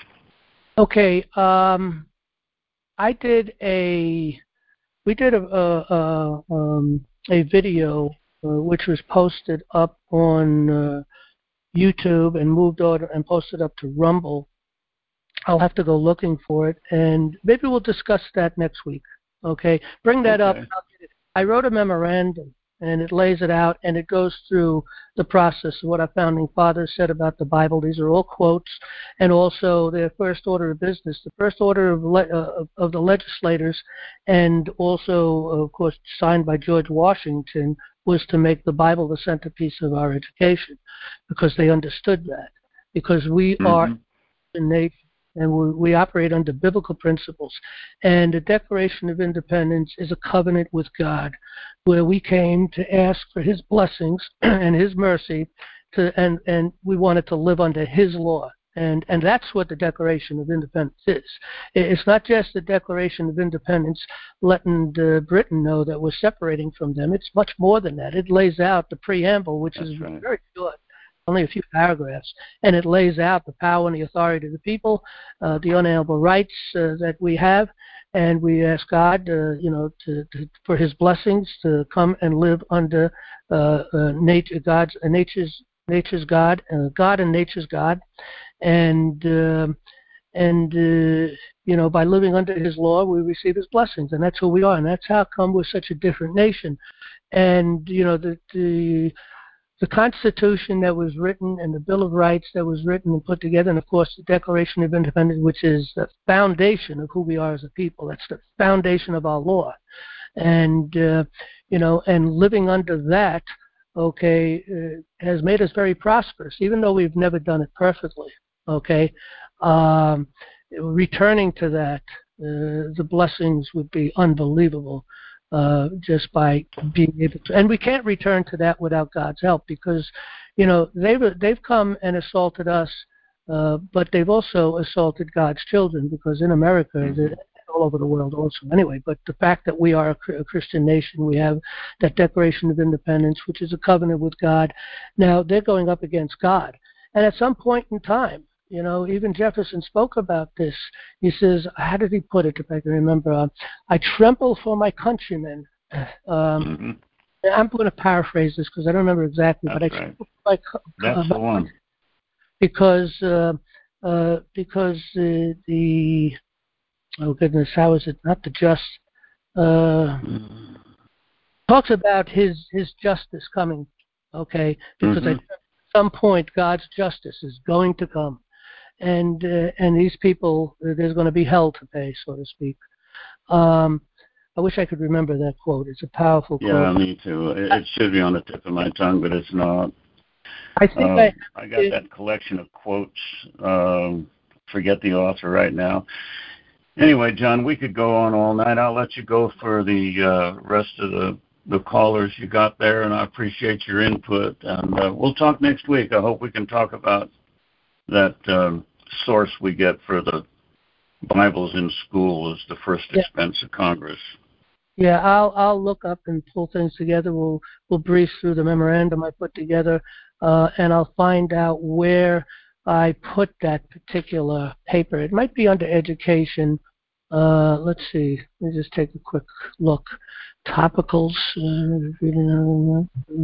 Okay, um, I did a, we did a, a, a, um, a video uh, which was posted up on uh, YouTube and moved on and posted up to Rumble. I'll have to go looking for it, and maybe we'll discuss that next week. Okay, bring that Okay. up. I wrote a memorandum, and it lays it out, and it goes through the process of what our founding fathers said about the Bible. These are all quotes, and also their first order of business, the first order of, le- uh, of the legislators, and also, of course, signed by George Washington, was to make the Bible the centerpiece of our education, because they understood that, because we Mm-hmm. are a nation. And we, we operate under biblical principles. And the Declaration of Independence is a covenant with God, where we came to ask for His blessings and His mercy, to, and, and we wanted to live under His law. And, and that's what the Declaration of Independence is. It's not just the Declaration of Independence letting uh, Britain know that we're separating from them. It's much more than that. It lays out the preamble, which That's is right. very short. Only a few paragraphs, and it lays out the power and the authority of the people, uh, the unalienable rights uh, that we have, and we ask God, uh, you know, to, to, for His blessings to come and live under uh, uh, nature, God's uh, nature's nature's God, uh, God and nature's God, and uh, and uh, you know, by living under His law, we receive His blessings, and that's who we are, and that's how come we're such a different nation, and you know, the the The Constitution that was written and the Bill of Rights that was written and put together, and of course the Declaration of Independence, which is the foundation of who we are as a people. That's the foundation of our law. And, uh, you know, and living under that, okay, uh, has made us very prosperous, even though we've never done it perfectly, okay. Um, returning to that, uh, the blessings would be unbelievable. Uh, just by being able to, and we can't return to that without God's help, because, you know, they've they've come and assaulted us, uh, but they've also assaulted God's children, because in America, mm-hmm. all over the world also. Anyway, but the fact that we are a, a Christian nation, we have that Declaration of Independence, which is a covenant with God. Now they're going up against God, and at some point in time, you know, even Jefferson spoke about this. He says, how did he put it, if I can remember? Uh, I tremble for my countrymen. Um, mm-hmm. I'm going to paraphrase this because I don't remember exactly, That's but I right. tremble for my, That's uh, the one. Because, uh, uh, because uh, the, oh goodness, how is it? Not the just, uh, mm-hmm. talks about his, his justice coming, okay? Because mm-hmm. I, at some point, God's justice is going to come. And uh, and these people, uh, there's going to be hell to pay, so to speak. Um, I wish I could remember that quote. It's a powerful yeah, quote. Yeah, me too. It, it should be on the tip of my tongue, but it's not. I think um, I, I got it, that collection of quotes. Um, forget the author right now. Anyway, John, we could go on all night. I'll let you go for the uh, rest of the, the callers you got there, and I appreciate your input. And uh, we'll talk next week. I hope we can talk about that um, source we get for the Bibles in school is the first yeah. expense of Congress. Yeah, I'll I'll look up and pull things together. We'll we'll breeze through the memorandum I put together, uh, and I'll find out where I put that particular paper. It might be under education. Uh, let's see. Let me just take a quick look. Topicals. Uh,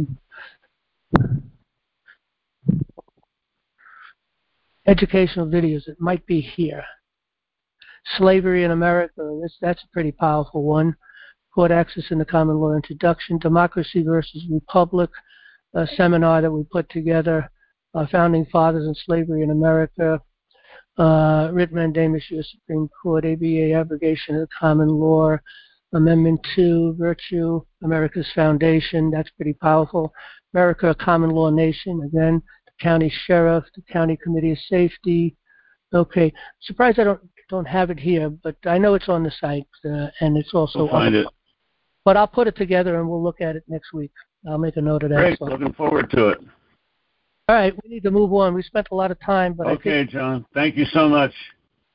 educational videos. It might be here. Slavery in America. This, that's a pretty powerful one. Court Access in the Common Law Introduction. Democracy versus Republic. A seminar that we put together. Uh, Founding Fathers and Slavery in America. Uh, writ mandamus, U S Supreme Court. A B A Abrogation of the Common Law. Amendment two. Virtue. America's Foundation. That's pretty powerful. America, a Common Law Nation. Again. County Sheriff, the County Committee of Safety. Okay, surprised I don't don't have it here, but I know it's on the site, uh, and it's also we'll find it. But I'll put it together and we'll look at it next week. I'll make a note of that. Great, so. Looking forward to it. All right, we need to move on. We spent a lot of time, but okay, I think... John. Thank you so much.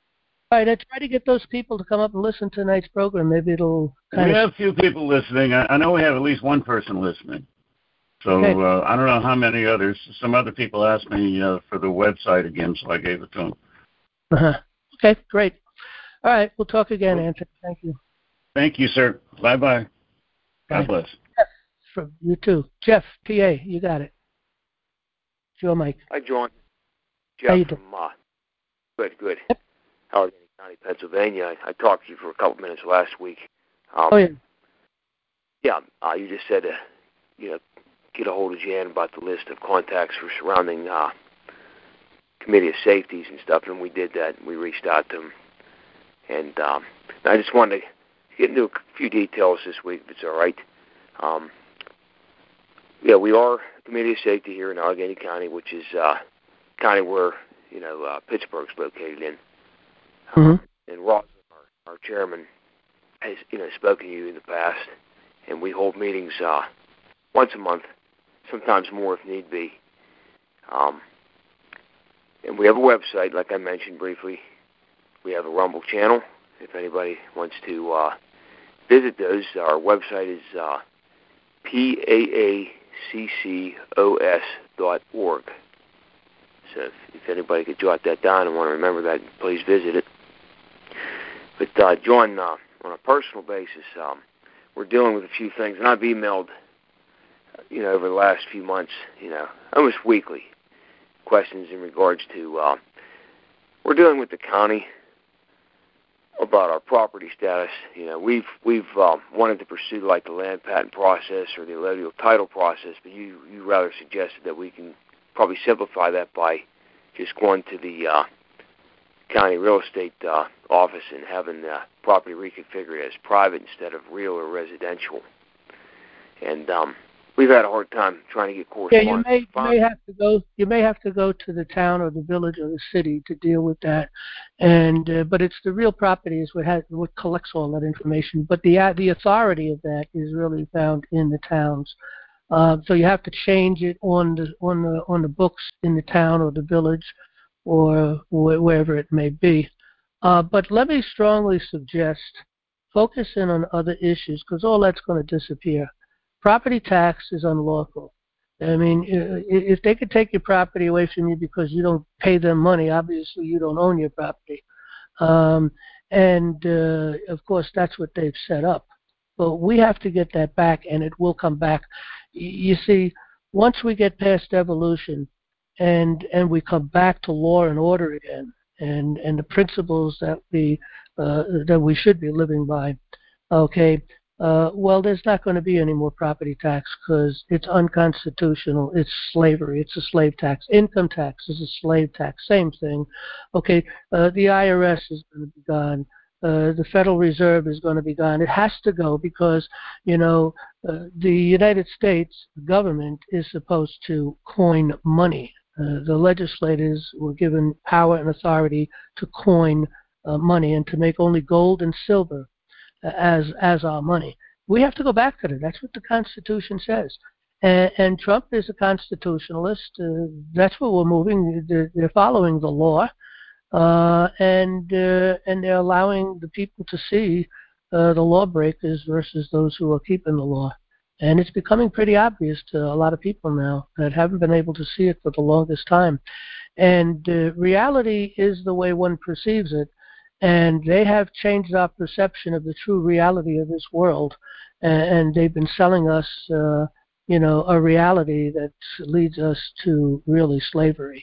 All right, I try to get those people to come up and listen to tonight's program. Maybe it'll kind We of... have a few people listening. I, I know we have at least one person listening. So Okay. uh, I don't know how many others. Some other people asked me uh, for the website again, so I gave it to them. Uh-huh. Okay, great. All right, we'll talk again, Anthony. Thank you. Thank you, sir. Bye-bye. God Bye. bless. Jeff, from you too. Jeff, P A, you got it. Joe Mike. Hi, John. How you Jeff doing? from, uh, good, good. Yep. Allegheny County, Pennsylvania. I, I talked to you for a couple minutes last week. Um, Oh, yeah. Yeah, uh, you just said, uh, you know, get a hold of Jan about the list of contacts for surrounding uh, Committee of Safeties and stuff, and we did that. We reached out to them. And um, I just wanted to get into a few details this week, if it's all right. Um, yeah, we are a Committee of Safety here in Allegheny County, which is uh, county where, you know, uh, Pittsburgh's located in. Mm-hmm. Um, and Ross, our, our chairman, has, you know, spoken to you in the past, and we hold meetings uh, once a month, sometimes more if need be. Um, and we have a website, like I mentioned briefly. We have a Rumble channel. If anybody wants to uh, visit those, our website is uh, P A A C C O S dot org. So if, if anybody could jot that down and want to remember that, please visit it. But uh, John, uh, on a personal basis, um, we're dealing with a few things, and I've emailed, you know, over the last few months, you know, almost weekly, questions in regards to, uh, we're dealing with the county about our property status. You know, we've we've um, wanted to pursue like the land patent process or the allodial title process, but you, you rather suggested that we can probably simplify that by just going to the uh, county real estate uh, office and having the property reconfigured as private instead of real or residential. And um, we've had a hard time trying to get Yeah, you correspondence. may you may have to go. You may have to go to the town or the village or the city to deal with that, and uh, but it's the real property is what has what collects all that information. But the uh, the authority of that is really found in the towns. Uh, so you have to change it on the on the on the books in the town or the village, or wh- wherever it may be. Uh, but let me strongly suggest focus in on other issues because all that's going to disappear. Property tax is unlawful. I mean, if they could take your property away from you because you don't pay them money, obviously you don't own your property. Um, and, uh, of course, that's what they've set up. But we have to get that back, and it will come back. You see, once we get past evolution and and we come back to law and order again, and, and the principles that we uh, that we should be living by, okay, uh, well, there's not going to be any more property tax because it's unconstitutional. It's slavery. It's a slave tax. Income tax is a slave tax. Same thing. Okay, uh, the I R S is going to be gone. Uh, the Federal Reserve is going to be gone. It has to go because, you know, uh, the United States government is supposed to coin money. Uh, the legislators were given power and authority to coin uh, money and to make only gold and silver as as our money. We have to go back to that. That's what the Constitution says. And, and Trump is a constitutionalist. Uh, that's what we're moving. They're, they're following the law, uh, and uh, and they're allowing the people to see uh, the lawbreakers versus those who are keeping the law. And it's becoming pretty obvious to a lot of people now that haven't been able to see it for the longest time. And uh, reality is the way one perceives it. And they have changed our perception of the true reality of this world, and, and they've been selling us, uh, you know, a reality that leads us to really slavery.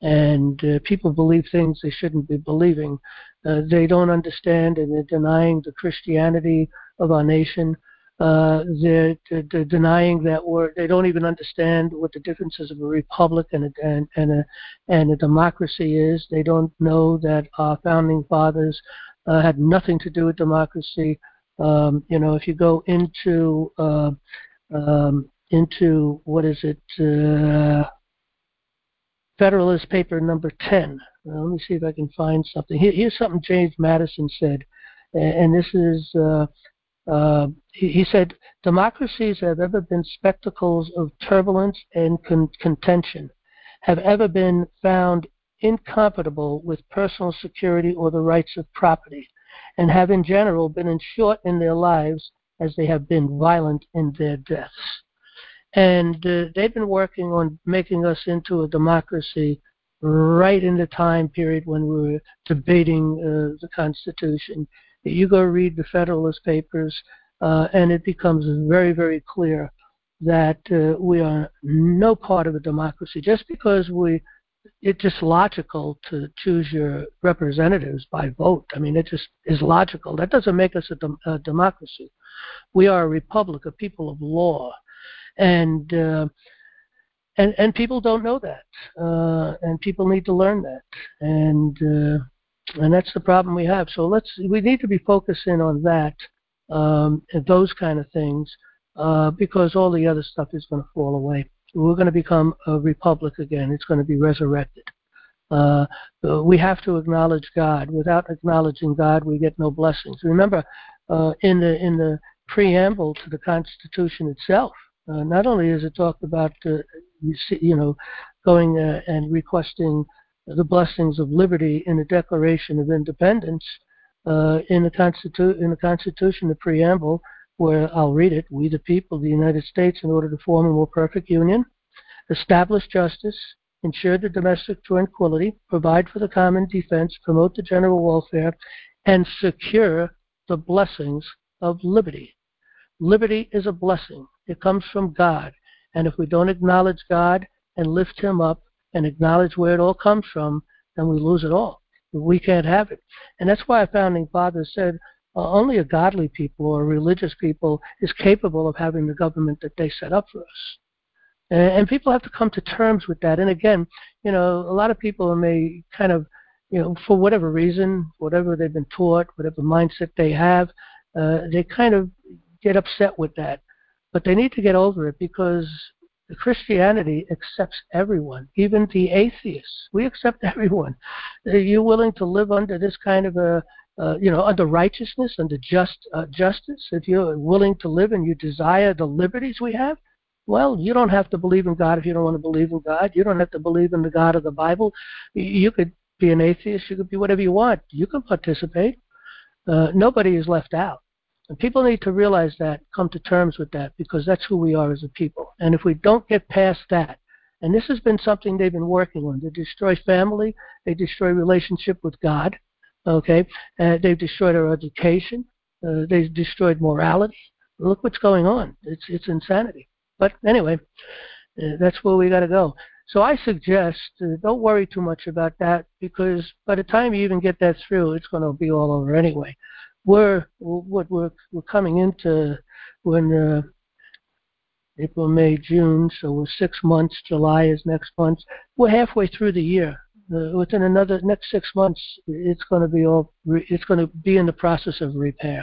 And uh, people believe things they shouldn't be believing. Uh, they don't understand, and they're denying the Christianity of our nation. Uh, they're, they're denying that we're, they don't even understand what the differences of a republic and a, and, and, a, and a democracy is. They don't know that our founding fathers uh, had nothing to do with democracy. Um, you know, if you go into, uh, um, into what is it, uh, Federalist Paper number ten. Uh, let me see if I can find something. Here, here's something James Madison said, and this is... Uh, Uh, he, he said, democracies have ever been spectacles of turbulence and con- contention, have ever been found incompatible with personal security or the rights of property, and have in general been short in their lives as they have been violent in their deaths. And uh, they've been working on making us into a democracy right in the time period when we were debating uh, the Constitution. You go read the Federalist Papers, uh, and it becomes very, very clear that uh, we are no part of a democracy. Just because we, it's just logical to choose your representatives by vote. I mean, it just is logical. That doesn't make us a, dem- a democracy. We are a republic, a people of law. And uh, and and people don't know that, uh, and people need to learn that, and uh, and that's the problem we have. So let's we need to be focusing on that, um, and those kind of things, uh, because all the other stuff is going to fall away. We're going to become a republic again. It's going to be resurrected. Uh, we have to acknowledge God. Without acknowledging God, we get no blessings. Remember, uh, in the in the preamble to the Constitution itself. Uh, not only is it talked about, uh, you, see, you know, going uh, and requesting the blessings of liberty in the Declaration of Independence, uh, in the Constitu- in the Constitution, the preamble, where I'll read it: "We, the people of the United States, in order to form a more perfect union, establish justice, ensure the domestic tranquility, provide for the common defense, promote the general welfare, and secure the blessings of liberty." Liberty is a blessing. It comes from God. And if we don't acknowledge God and lift him up and acknowledge where it all comes from, then we lose it all. We can't have it. And that's why our founding fathers said uh, only a godly people or a religious people is capable of having the government that they set up for us. And, and people have to come to terms with that. And again, you know, a lot of people may kind of, you know, for whatever reason, whatever they've been taught, whatever mindset they have, uh, they kind of get upset with that. But they need to get over it, because Christianity accepts everyone, even the atheists. We accept everyone. Are you willing to live under this kind of a, uh, you know, under righteousness, under just uh, justice? If you're willing to live and you desire the liberties we have, well, you don't have to believe in God if you don't want to believe in God. You don't have to believe in the God of the Bible. You could be an atheist. You could be whatever you want. You can participate. Uh, nobody is left out. And people need to realize that, come to terms with that, because that's who we are as a people. And if we don't get past that, and this has been something they've been working on, they destroy family, they destroy relationship with God, okay? Uh, they've destroyed our education, uh, they've destroyed morality. Look what's going on. It's it's insanity. But anyway, uh, that's where we got to go. So I suggest uh, don't worry too much about that, because by the time you even get that through, it's going to be all over anyway. We're what we're we're coming into when uh, April, May, June, so we're six months. July is next month. We're halfway through the year. Uh, within another next six months, it's going to be all. It's going to be in the process of repair.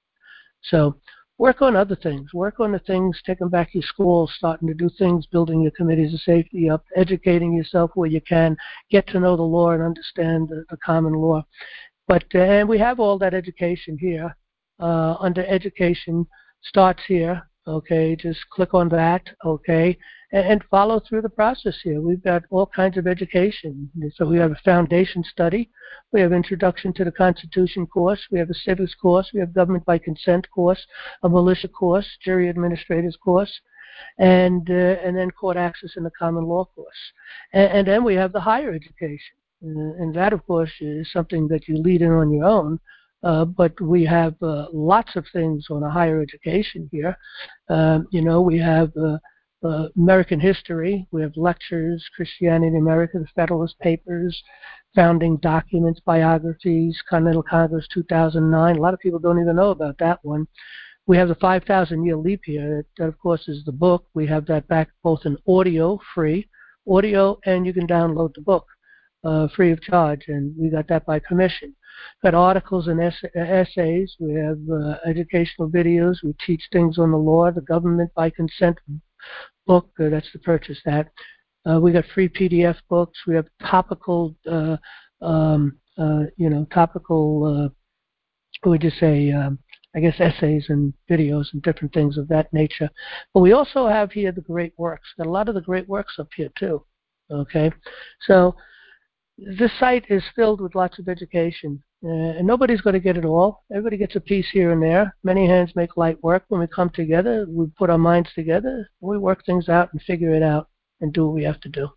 So work on other things. Work on the things, taking back your schools, starting to do things, building your committees of safety up, educating yourself where you can, get to know the law and understand the, the common law. But uh, and we have all that education here. Uh, under education starts here. Okay, just click on that. Okay, and, and follow through the process here. We've got all kinds of education. So we have a foundation study. We have introduction to the Constitution course. We have a civics course. We have government by consent course, a militia course, jury administrators course, and uh, and then court access in the common law course. And, and then we have the higher education. Uh, and that, of course, is something that you lead in on your own. Uh, but we have uh, lots of things on a higher education here. Um, you know, we have uh, uh, American history. We have lectures, Christianity in America, the Federalist Papers, founding documents, biographies, Continental Congress two thousand nine. A lot of people don't even know about that one. We have the five thousand year leap year. That, of course, is the book. We have that back both in audio, free, audio, and you can download the book. Uh, free of charge, and we got that by permission. Got articles and ess- essays. We have uh, educational videos. We teach things on the law, the government by consent book. Uh, that's to purchase that. Uh, we got free P D F books. We have topical, uh, um, uh, you know, topical. Uh, what would you say? Um, I guess essays and videos and different things of that nature. But we also have here the great works. Got a lot of the great works up here too. Okay, so. this site is filled with lots of education, uh, and nobody's going to get it all. Everybody gets a piece here and there. Many hands make light work. When we come together, we put our minds together, we work things out and figure it out and do what we have to do.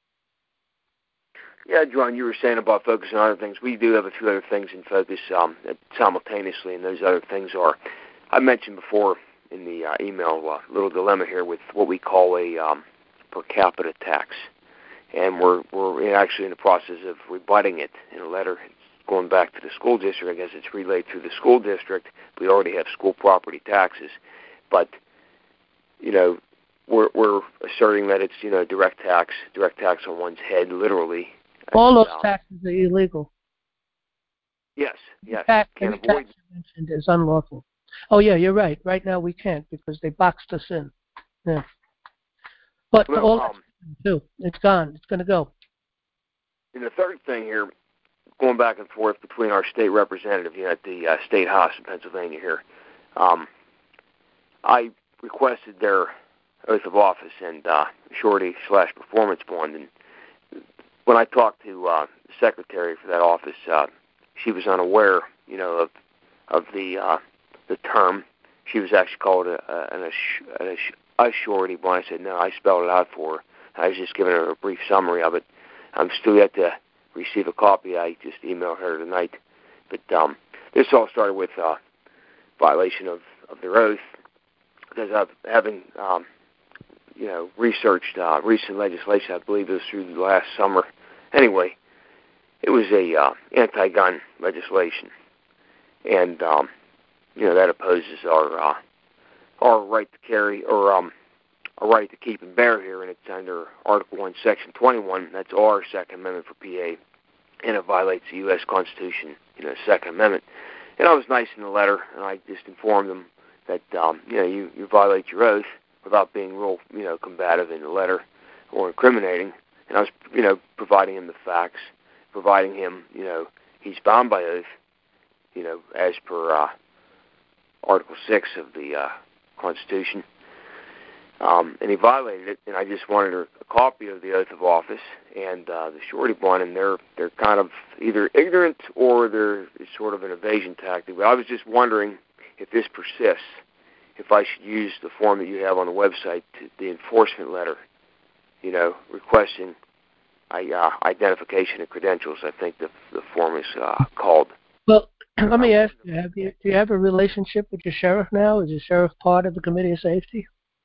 Yeah, John, you were saying about focusing on other things. We do have a few other things in focus um, simultaneously, and those other things are, I mentioned before in the uh, email, a uh, little dilemma here with what we call a um, per capita tax. And we're we're actually in the process of rebutting it in a letter. It's going back to the school district. I guess it's relayed through the school district. We already have school property taxes. But, you know, we're, we're asserting that it's, you know, direct tax, direct tax on one's head, literally. All those um, taxes are illegal. Yes, yes. Tax, Can't any avoid tax you mentioned is unlawful. Oh, yeah, you're right. Right now we can't because they boxed us in. Yeah. But well, all um, that's too. It's gone. It's going to go. And the third thing here, going back and forth between our state representative, you know, at the uh, State House in Pennsylvania here, um, I requested their oath of office and uh, surety slash performance bond, and when I talked to uh, the secretary for that office, uh, she was unaware, you know, of of the uh, the term. She was actually called a, a, an ass, an ass, surety bond. I said no. I spelled it out for her. I was just giving her a brief summary of it. I'm still yet to receive a copy. I just emailed her tonight. But um, this all started with uh, violation of, of their oath, because I've having um, you know researched uh, recent legislation. I believe it was through the last summer. Anyway, it was a uh, anti-gun legislation, and um, you know that opposes our uh, our right to carry or um, our right to keep and bear here, and it's under Article One, Section twenty-one. That's our Second Amendment for P A, and it violates the U S Constitution, you know, Second Amendment. And I was nice in the letter, and I just informed them that um, you know you, you violate your oath without being real, you know, combative in the letter or incriminating. And I was, you know, providing him the facts, providing him, you know, he's bound by oath, you know, as per uh, Article Six of the uh, Constitution. Um, and he violated it, and I just wanted a, a copy of the oath of office and uh, the surety bond, and they're they're kind of either ignorant or they're it's sort of an evasion tactic. But I was just wondering if this persists, if I should use the form that you have on the website, to, the enforcement letter, you know, requesting uh, identification and credentials. I think the the form is uh, called. Well, let me ask you: Have you do you have a relationship with your sheriff now? Is your sheriff part of the Committee of Safety?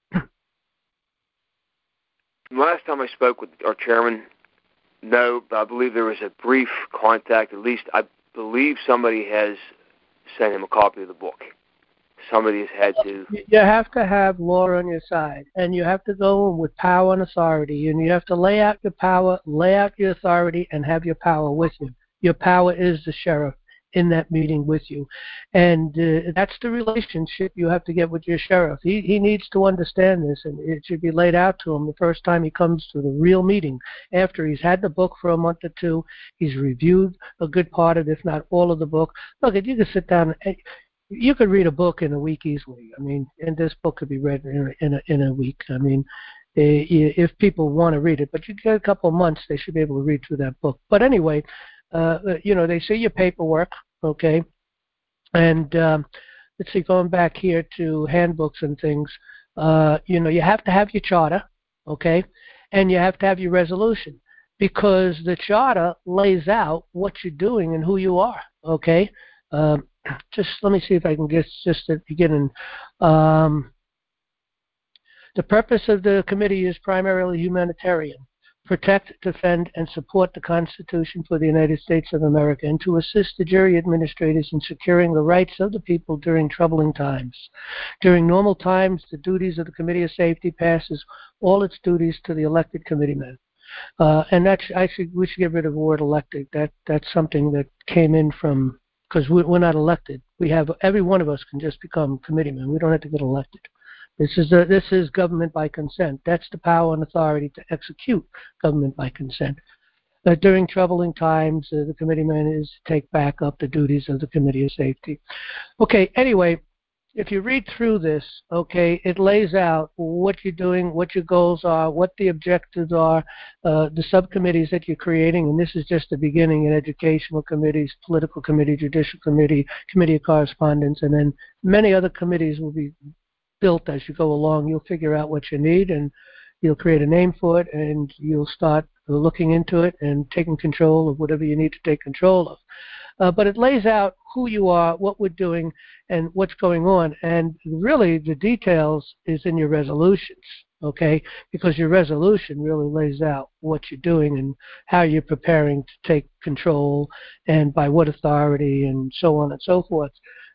Last time I spoke with our chairman, no, but I believe there was a brief contact. At least I believe somebody has sent him a copy of the book. Somebody has had to. You have to have law on your side, and you have to go with power and authority, and you have to lay out your power, lay out your authority, and have your power with you. Your power is the sheriff in that meeting with you, and uh, that's the relationship you have to get with your sheriff. He he needs to understand this, and it should be laid out to him the first time he comes to the real meeting. After he's had the book for a month or two, he's reviewed a good part of it, if not all of the book. Look, if you could sit down, you could read a book in a week easily. I mean, and this book could be read in a, in a, in a week. I mean, if people want to read it, but you get a couple of months, they should be able to read through that book. But anyway, uh, you know, they see your paperwork. Okay, and um, let's see, going back here to handbooks and things, uh, you know, you have to have your charter, okay, and you have to have your resolution, because the charter lays out what you're doing and who you are, okay. Um, just let me see if I can get just at the beginning. Um, the purpose of the committee is primarily humanitarian. Protect, defend, and support the Constitution for the United States of America, and to assist the jury administrators in securing the rights of the people during troubling times. During normal times, the duties of the Committee of Safety passes all its duties to the elected committeemen. Uh, and that's, I should, we should get rid of the word elected. That, that's something that came in from, because we're not elected. We have, every one of us can just become committeemen. We don't have to get elected. This is a, this is government by consent. That's the power and authority to execute government by consent. Uh, during troubling times, uh, the committeeman is to take back up the duties of the Committee of Safety. Okay, anyway, if you read through this, okay, it lays out what you're doing, what your goals are, what the objectives are, uh, the subcommittees that you're creating, and this is just the beginning in educational committees, political committee, judicial committee, committee of correspondence, and then many other committees will be built as you go along. You'll figure out what you need, and you'll create a name for it, and you'll start looking into it and taking control of whatever you need to take control of. Uh, but it lays out who you are, what we're doing, and what's going on. And really, the details is in your resolutions, okay? Because your resolution really lays out what you're doing and how you're preparing to take control and by what authority and so on and so forth.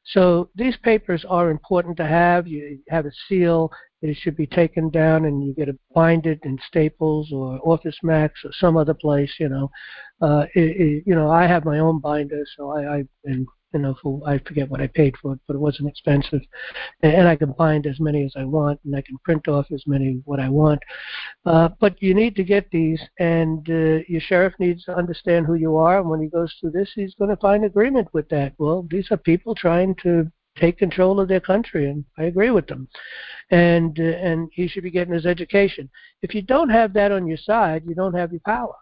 So these papers are important to have. You have a seal. It should be taken down, and you get it binded in Staples or Office Max or some other place. You know, uh, it, it, you know, I have my own binder, so I, I and you know, for, I forget what I paid for it, but it wasn't expensive, and, and I can bind as many as I want, and I can print off as many what I want. Uh, but you need to get these, and uh, your sheriff needs to understand who you are, and when he goes through this, he's going to find agreement with that. Well, these are people trying to take control of their country, and I agree with them. And uh, and he should be getting his education. If you don't have that on your side, you don't have your power.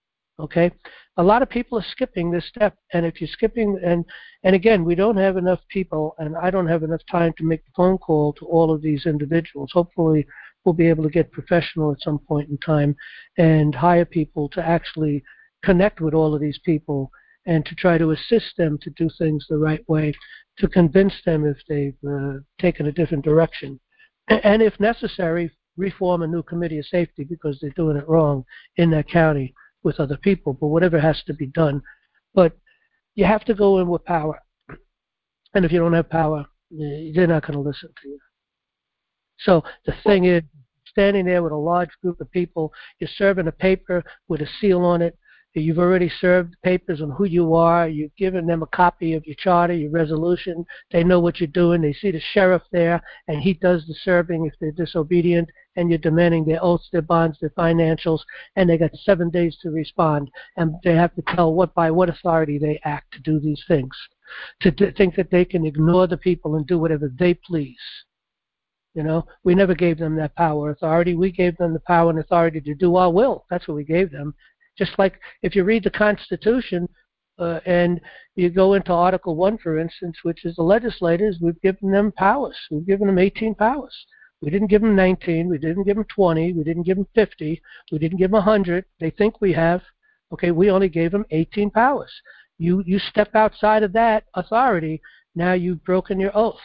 Okay? A lot of people are skipping this step, and if you're skipping, and and again, we don't have enough people, and I don't have enough time to make the phone call to all of these individuals. Hopefully, we'll be able to get professional at some point in time and hire people to actually connect with all of these people and to try to assist them to do things the right way, to convince them if they've uh, taken a different direction. And if necessary, reform a new committee of safety because they're doing it wrong in that county with other people, but whatever has to be done. But you have to go in with power. And if you don't have power, they're not going to listen to you. So the thing is, standing there with a large group of people, you're serving a paper with a seal on it. You've already served papers on who you are. You've given them a copy of your charter, your resolution. They know what you're doing. They see the sheriff there, and he does the serving if they're disobedient, and you're demanding their oaths, their bonds, their financials, and they got seven days to respond. And they have to tell what by what authority they act to do these things, to, to think that they can ignore the people and do whatever they please. You know, we never gave them that power, authority. We gave them the power and authority to do our will. That's what we gave them. Just like if you read the Constitution uh, and you go into Article one, for instance, which is the legislators, we've given them powers. We've given them eighteen powers. We didn't give them nineteen. We didn't give them twenty. We didn't give them fifty. We didn't give them one hundred. They think we have. Okay, we only gave them eighteen powers. You, you step outside of that authority, now you've broken your oath.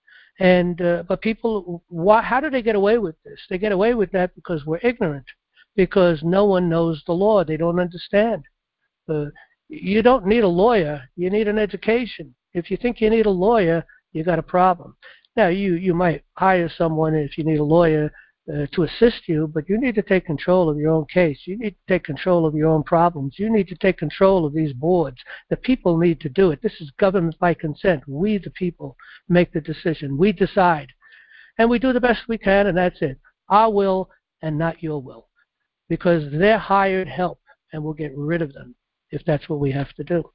And uh, but people, why, how do they get away with this? They get away with that because we're ignorant. Because no one knows the law. They don't understand. Uh, you don't need a lawyer. You need an education. If you think you need a lawyer, you got a problem. Now, you, you might hire someone if you need a lawyer uh, to assist you, but you need to take control of your own case. You need to take control of your own problems. You need to take control of these boards. The people need to do it. This is government by consent. We, the people, make the decision. We decide. And we do the best we can, and that's it. Our will and not your will. Because they're hired help, and we'll get rid of them if that's what we have to do.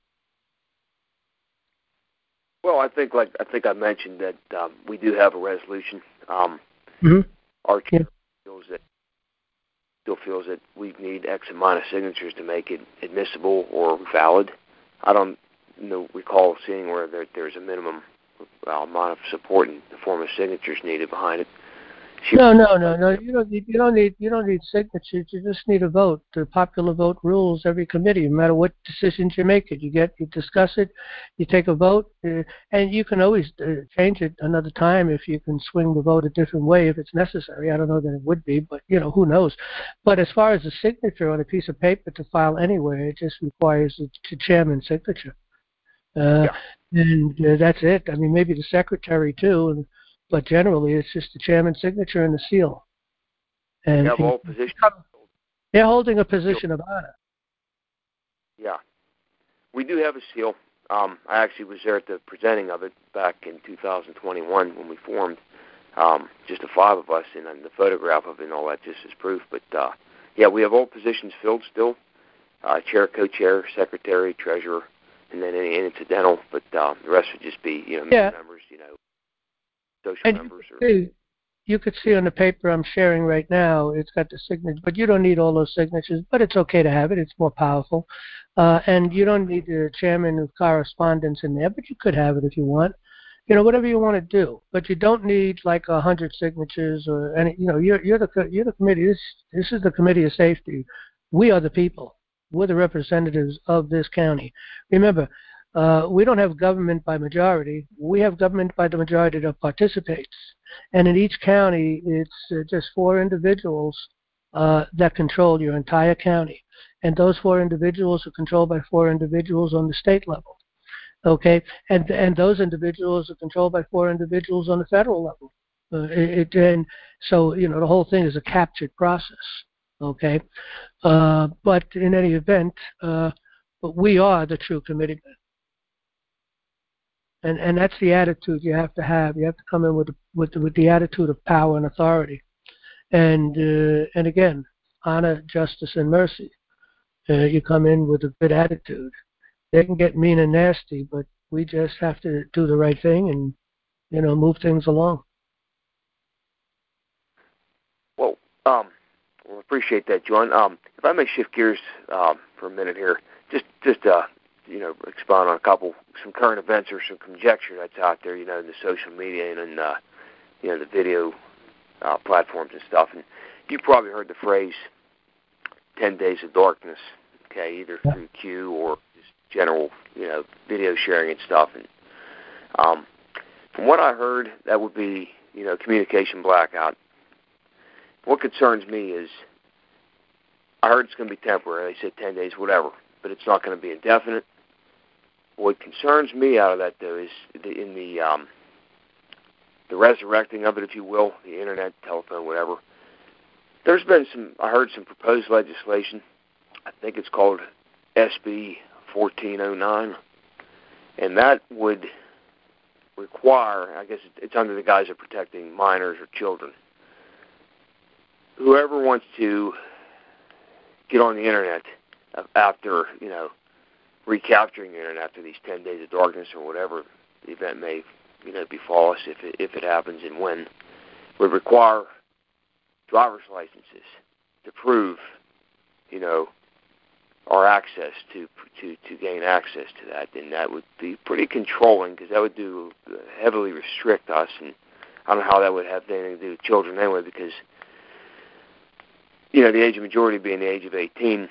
Well, I think, like I think I mentioned that um, we do have a resolution. Um, mm-hmm. Our chair yeah. feels that still feels that we need X amount of signatures to make it admissible or valid. I don't know, recall seeing where there, there's a minimum uh, amount of support in the form of signatures needed behind it. She No, no, no, no. You don't need. You don't need. You don't need signatures. You just need a vote. The popular vote rules every committee, no matter what decisions you make. It. You get. You discuss it. You take a vote, uh, and you can always uh, change it another time if you can swing the vote a different way if it's necessary. I don't know that it would be, but you know who knows. But as far as a signature on a piece of paper to file anywhere, it just requires the chairman's signature, uh, yeah. and uh, that's it. I mean, maybe the secretary too. And, But generally, it's just the chairman's signature and the seal. And you have all positions. They're holding a position of honor. Yeah. We do have a seal. Um, I actually was there at the presenting of it back in two thousand twenty-one when we formed, um, just the five of us, and then the photograph of it and all that just as proof. But, uh, yeah, we have all positions filled still, uh, chair, co-chair, secretary, treasurer, and then any incidental. But uh, the rest would just be, you know, yeah. members, you know. social And members. Or, see, you could see on the paper I'm sharing right now, it's got the signature, but you don't need all those signatures, but it's okay to have it. It's more powerful. Uh, and you don't need the chairman of correspondence in there, but you could have it if you want. You know, whatever you want to do, but you don't need like a hundred signatures or any. You know, you're you're the you're the committee. This this is the committee of safety. We are the people. We're the representatives of this county. Remember, uh, we don't have government by majority. We have government by the majority that participates. And in each county, it's uh, just four individuals uh, that control your entire county, and those four individuals are controlled by four individuals on the state level. Okay, and and those individuals are controlled by four individuals on the federal level. Uh, it, it, and so you know the whole thing is a captured process. Okay, uh, but in any event, uh, but we are the true committeemen, and and that's the attitude you have to have. You have to come in with with with the attitude of power and authority, and uh, and again, honor, justice, and mercy. Uh, you come in with a good attitude. They can get mean and nasty, but we just have to do the right thing and, you know, move things along. well, um, well, appreciate that, John. Um, if I may shift gears um, for a minute here, just just uh, you know, expound on a couple, some current events or some conjecture that's out there, you know, in the social media and in uh, you know the video uh, platforms and stuff. And you probably heard the phrase ten days of darkness, okay, either Yeah. through Q or general, you know, video sharing and stuff. And um, from what I heard, that would be, you know, communication blackout. What concerns me is I heard it's going to be temporary. They said ten days, whatever, but it's not going to be indefinite. What concerns me out of that, though, is the, in the um, the resurrecting of it, if you will, the internet, telephone, whatever. There's been some, I heard some proposed legislation. I think it's called S B fourteen oh nine, and that would require, I guess it's under the guise of protecting minors or children. Whoever wants to get on the internet after, you know, recapturing the internet after these ten days of darkness or whatever the event may, you know, befall us if it, if it happens and when, would require driver's licenses to prove, you know, our access to to to gain access to that, and that would be pretty controlling because that would do uh, heavily restrict us, and I don't know how that would have anything to do with children anyway, because you know the age of majority being the age of eighteen,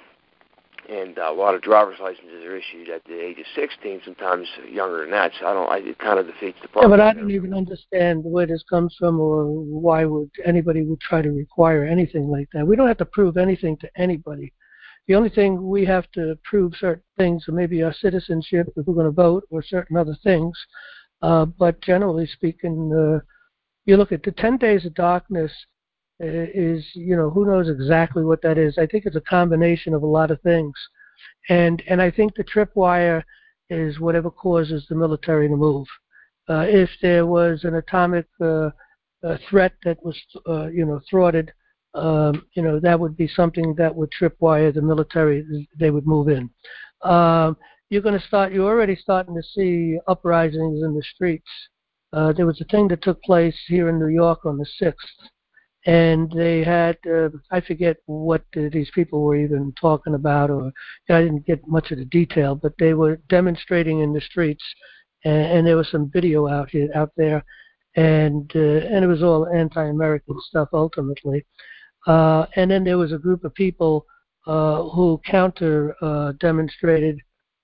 and uh, a lot of driver's licenses are issued at the age of sixteen, sometimes younger than that. So I don't, I, it kind of defeats the purpose. Yeah, but I don't even understand where this comes from or why would anybody would try to require anything like that. We don't have to prove anything to anybody. The only thing we have to prove certain things, or maybe our citizenship if we're going to vote, or certain other things. Uh, but generally speaking, uh, you look at the ten days of darkness uh, is, you know, who knows exactly what that is. I think it's a combination of a lot of things. And and I think the tripwire is whatever causes the military to move. Uh, if there was an atomic uh, uh, threat that was, uh, you know, thwarted, Um, you know, that would be something that would tripwire the military. They would move in. Um, you're going to start, you're already starting to see uprisings in the streets. Uh, there was a thing that took place here in New York on the sixth, and they had, uh, I forget what uh, these people were even talking about, or I didn't get much of the detail, but they were demonstrating in the streets, and, and there was some video out here, out there, and, uh, and it was all anti-American stuff ultimately. Uh, and then there was a group of people uh, who counter uh, demonstrated,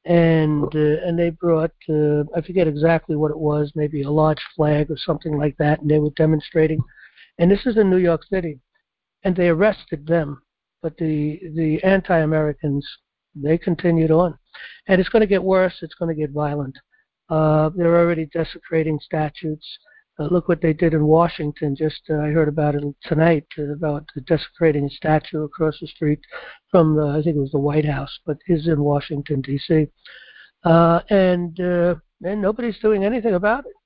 and uh, and they brought uh, I forget exactly what it was, maybe a large flag or something like that, and they were demonstrating. And this is in New York City, and they arrested them, but the the anti-Americans, they continued on, and it's going to get worse. It's going to get violent. Uh, they're already desecrating statues. Uh, look what they did in Washington. Just uh, I heard about it tonight, uh, about desecrating a statue across the street from, the, I think it was the White House, but is in Washington, D C Uh, and, uh, and nobody's doing anything about it.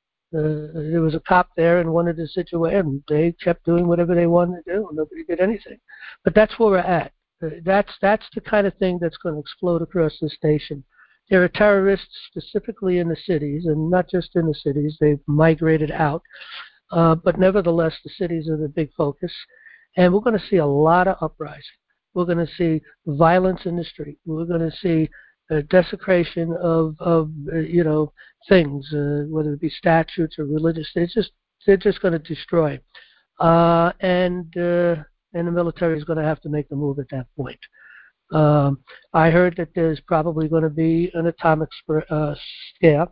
Uh, there was a cop there in one of the situations. They kept doing whatever they wanted to do, and nobody did anything. But that's where we're at. Uh, that's that's the kind of thing that's going to explode across this nation. there are terrorists specifically in the cities, and not just in the cities. They've migrated out. Uh, but nevertheless, the cities are the big focus. And we're going to see a lot of uprising. We're going to see violence in the street. We're going to see uh, desecration of, of uh, you know, things, uh, whether it be statutes or religious. They're just, they're just going to destroy. Uh, and, uh, and the military is going to have to make the move at that point. Um, I heard that there's probably going to be an atomic sp- uh, scare,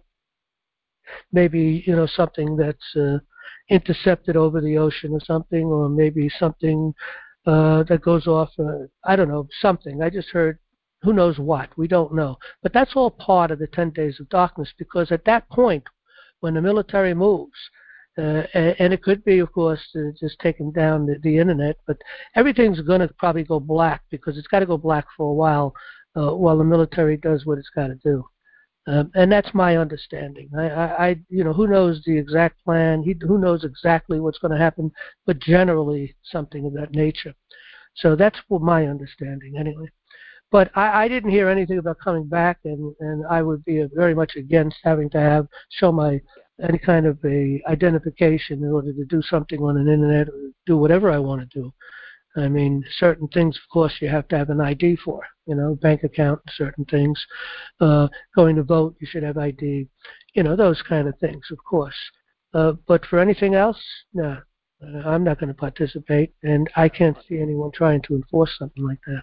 maybe, you know, something that's uh, intercepted over the ocean or something, or maybe something uh, that goes off, uh, I don't know, something. I just heard, who knows what, we don't know. But that's all part of the ten days of darkness, because at that point, when the military moves, Uh, and, and it could be, of course, uh, just taking down the, the internet, but everything's going to probably go black, because it's got to go black for a while uh, while the military does what it's got to do. Um, and that's my understanding. I, I, I, you know, who knows the exact plan? He, who knows exactly what's going to happen? But generally, something of that nature. So that's what my understanding, anyway. But I, I didn't hear anything about coming back, and, and I would be very much against having to have show my any kind of a identification in order to do something on an internet or do whatever I want to do. I mean, certain things, of course, you have to have an I D for, you know, bank account, certain things. Uh, going to vote, you should have I D, you know, those kind of things, of course. Uh, but for anything else, no, uh, I'm not going to participate, and I can't see anyone trying to enforce something like that.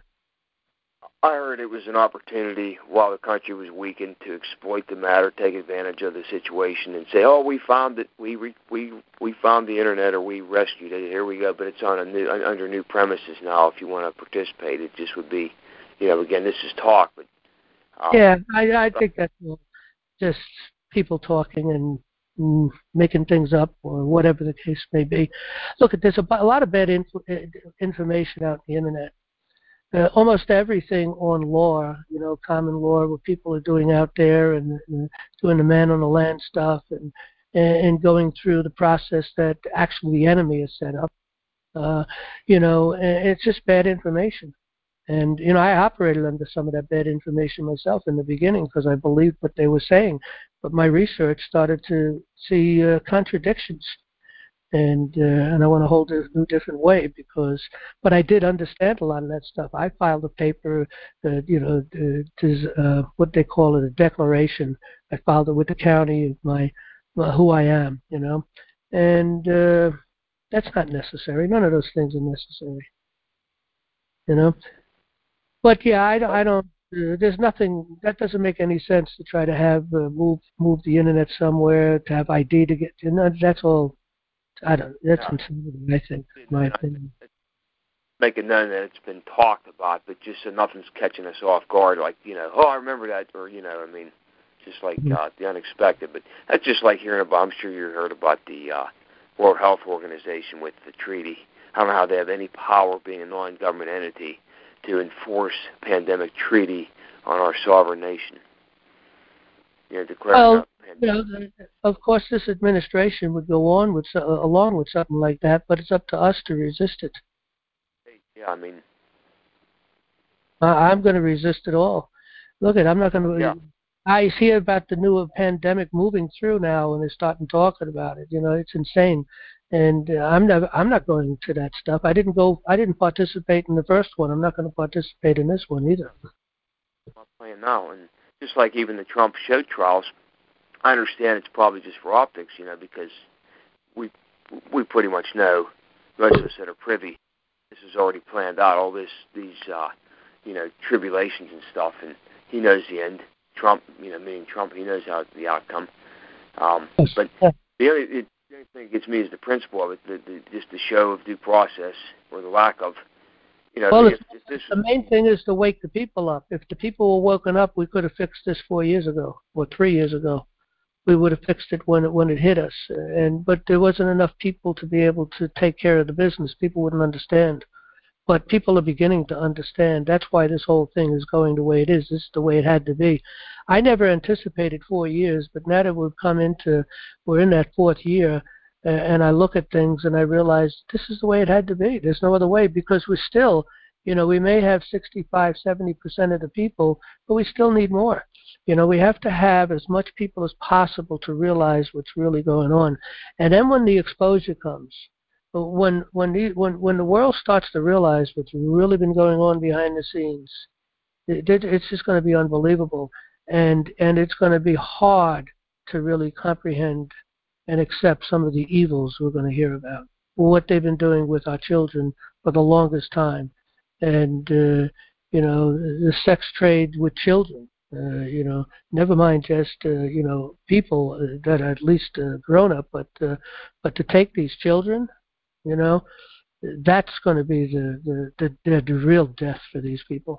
I heard it was an opportunity while the country was weakened to exploit the matter, take advantage of the situation, and say, "Oh, we found it. We re, we we found the internet, or we rescued it. Here we go." But it's on a new under new premises now. If you want to participate, it just would be, you know, again, this is talk, but um, yeah, I I think that's just people talking and mm, making things up, or whatever the case may be. Look, there's a, a lot of bad inf- information out on the internet. Uh, almost everything on law, you know, common law, what people are doing out there, and, and doing the man on the land stuff, and and going through the process that actually the enemy has set up. Uh, you know, it's just bad information. And, you know, I operated under some of that bad information myself in the beginning, because I believed what they were saying. But my research started to see uh, contradictions. And uh, and I want to hold it a new different way, because, but I did understand a lot of that stuff. I filed a paper, uh, you know, to uh, what they call it, a declaration. I filed it with the county of my, uh, who I am, you know, and uh, that's not necessary. None of those things are necessary, you know. But yeah, I don't. I don't uh, there's nothing that doesn't make any sense to try to have uh, move move the internet somewhere, to have I D to get. You know, that's all. I don't. That's no. insanity, I think, in my opinion. Make it known that it's been talked about, but just so nothing's catching us off guard. Like, you know, oh, I remember that, or you know, I mean, just like Mm-hmm. uh, the unexpected. But that's just like hearing about. I'm sure you heard about the uh, World Health Organization with the treaty. I don't know how they have any power, being a non-government entity, to enforce pandemic treaty on our sovereign nation. You know, declaring Well, a pandemic. you know, of course, this administration would go on with uh, along with something like that, but it's up to us to resist it. Yeah, I mean, Uh, I'm going to resist it all. Look, at I'm not going to. Yeah. I hear about the new pandemic moving through now, and they're starting talking about it. You know, it's insane, and uh, I'm never. I'm not going to that stuff. I didn't go. I didn't participate in the first one. I'm not going to participate in this one either. I'm not playing now, and just like even the Trump show trials, I understand it's probably just for optics, you know, because we we pretty much know, most of us that are privy, this is already planned out. All this, these, uh, you know, tribulations and stuff, and he knows the end. Trump, you know, meaning Trump, he knows how the outcome. Um, but the only, it, the only thing that gets me is the principle of it, the, the, just the show of due process, or the lack of. You know, Well, if, if this, the main thing is to wake the people up. If the people were woken up, we could have fixed this four years ago or three years ago. We would have fixed it when it when it hit us. And but there wasn't enough people to be able to take care of the business. People wouldn't understand. But people are beginning to understand. That's why this whole thing is going the way it is. This is the way it had to be. I never anticipated four years, but now that we've come into, we're in that fourth year, and I look at things and I realize this is the way it had to be. There's no other way, because we're still You know, we may have sixty-five, seventy percent of the people, but we still need more. You know, we have to have as much people as possible to realize what's really going on. And then when the exposure comes, when when the, when when the world starts to realize what's really been going on behind the scenes, it, it, it's just going to be unbelievable, and and it's going to be hard to really comprehend and accept some of the evils we're going to hear about, what they've been doing with our children for the longest time, and uh, you know, the sex trade with children. Uh, you know, never mind just uh, you know, people that are at least uh, grown up, but uh, but to take these children, you know, that's going to be the the, the the the real death for these people.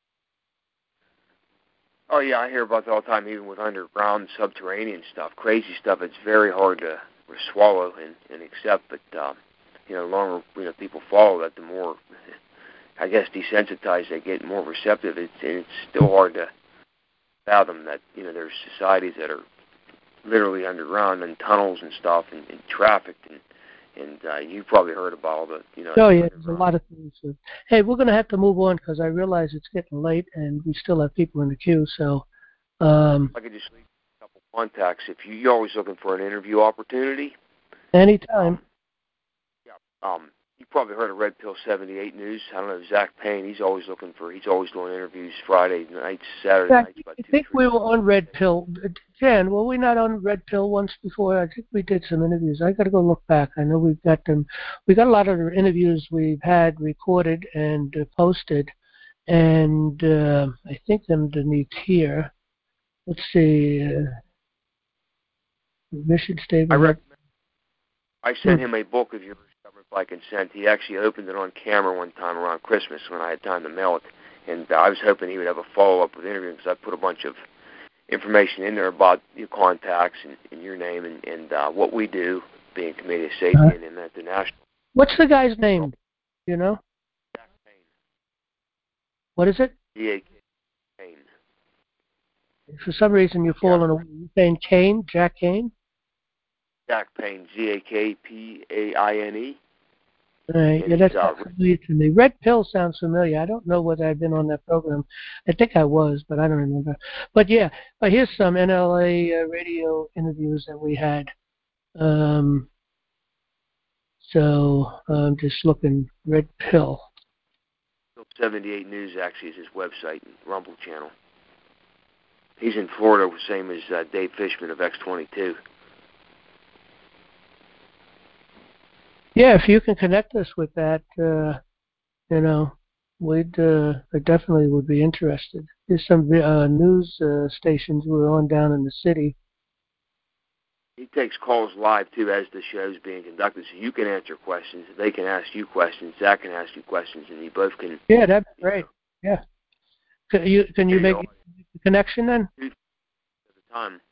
Oh yeah, I hear about that all the time, even with underground, subterranean stuff, crazy stuff. It's very hard to swallow and, and accept. But um, you know, the longer you know people follow that, the more, I guess, desensitized they get, more receptive. It's and it's still hard to fathom that you know there's societies that are literally underground and tunnels and stuff and, and trafficked and and uh, you've probably heard about all the you know. Oh yeah, there's a lot of things. Uh, hey, we're going to have to move on because I realize it's getting late and we still have people in the queue. So um, I could just leave a couple contacts if you, you're always looking for an interview opportunity. Anytime. Um, yeah. Um, you probably heard of Red Pill seventy-eight News. I don't know, Zach Payne. He's always looking for. He's always doing interviews Friday nights, Saturday Zach, nights. About I two, think three. we were on Red Pill. Jan, were we not on Red Pill once before? I think we did some interviews. I got to go look back. I know we've got them. We got a lot of interviews we've had recorded and uh, posted, and uh, I think underneath here. Let's see. Uh, Mission Statement. I recommend. I sent him a book of yours, Government by Consent. He actually opened it on camera one time around Christmas when I had time to mail it, and uh, I was hoping he would have a follow-up with interview because I put a bunch of information in there about your contacts and, and your name and, and uh, what we do, being Committee of Safety uh-huh. and at the National. What's the guy's name? You know? Jack Payne. What is it? D A K Payne. For some reason you're falling away. You're saying Kane? Jack Kane? Jack Payne, Z A K P A I N E. Right, yeah, that's uh, familiar to me. Red Pill sounds familiar. I don't know whether I've been on that program. I think I was, but I don't remember. But yeah, but here's some N L A uh, radio interviews that we had. Um, so I'm just looking. Red Pill. seventy-eight News actually is his website and Rumble channel. He's in Florida, same as uh, Dave Fishman of X twenty-two. Yeah, if you can connect us with that, uh, you know, we'd uh, I definitely would be interested. There's some uh, news uh, stations we're on down in the city. He takes calls live, too, as the show's being conducted, so you can answer questions. They can ask you questions. Zach can ask you questions, and you both can... Yeah, that'd be great. Know. Yeah. Can you, can you make the connection, then? At the time.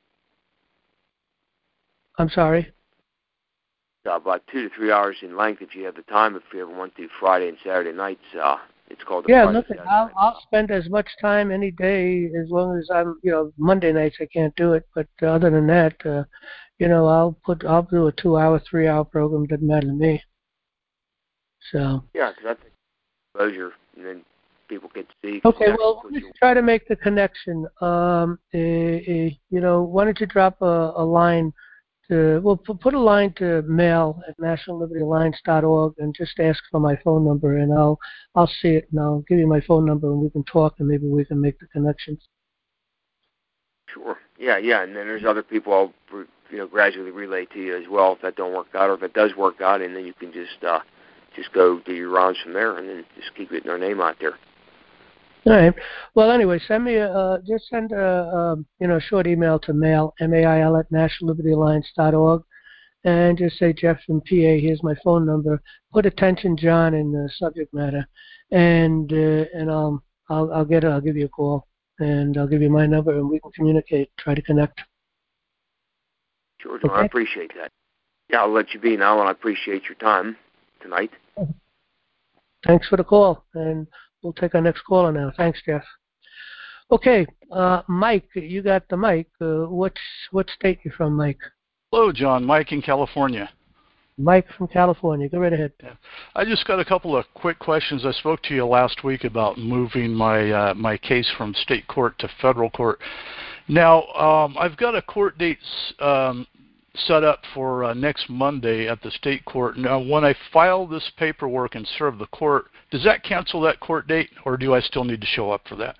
I'm sorry? Uh, about two to three hours in length if you have the time. If you ever want to, Friday and Saturday nights, uh, it's called the yeah. Friday Look, I'll I'll spend as much time any day as long as I'm, you know, Monday nights I can't do it, but uh, other than that, uh, you know, I'll put I'll do a two-hour, three-hour program. Doesn't matter to me. So. Yeah, because that's exposure, and then people get to see. Okay, well, let's try to make the connection. Um, uh, uh, you know, why don't you drop a, a line? To, well, put a line to mail at national liberty alliance dot org and just ask for my phone number, and I'll I'll see it, and I'll give you my phone number, and we can talk, and maybe we can make the connections. Sure. Yeah, yeah, and then there's other people I'll you know gradually relay to you as well if that don't work out, or if it does work out, and then you can just uh, just go do your rounds from there, and then just keep getting our name out there. All right. Well, anyway, send me a uh, just send a, a you know short email to mail m a i l at national liberty alliance dot org, and just say Jeff from P A. Here's my phone number. Put attention, John, in the subject matter, and uh, and I'll I'll I'll get it. I'll give you a call, and I'll give you my number, and we can communicate. Try to connect. Sure, John. Okay? I appreciate that. Yeah, I'll let you be now, and I appreciate your time tonight. Thanks for the call, and we'll take our next caller now. Thanks, Jeff. Okay, uh, Mike, you got the mic. Uh, what what state you from, Mike? Hello, John. Mike in California. Mike from California. Go right ahead. Yeah. I just got a couple of quick questions. I spoke to you last week about moving my uh, my case from state court to federal court. Now, um, I've got a court date um, set up for uh, next Monday at the state court. Now, when I file this paperwork and serve the court, does that cancel that court date, or do I still need to show up for that?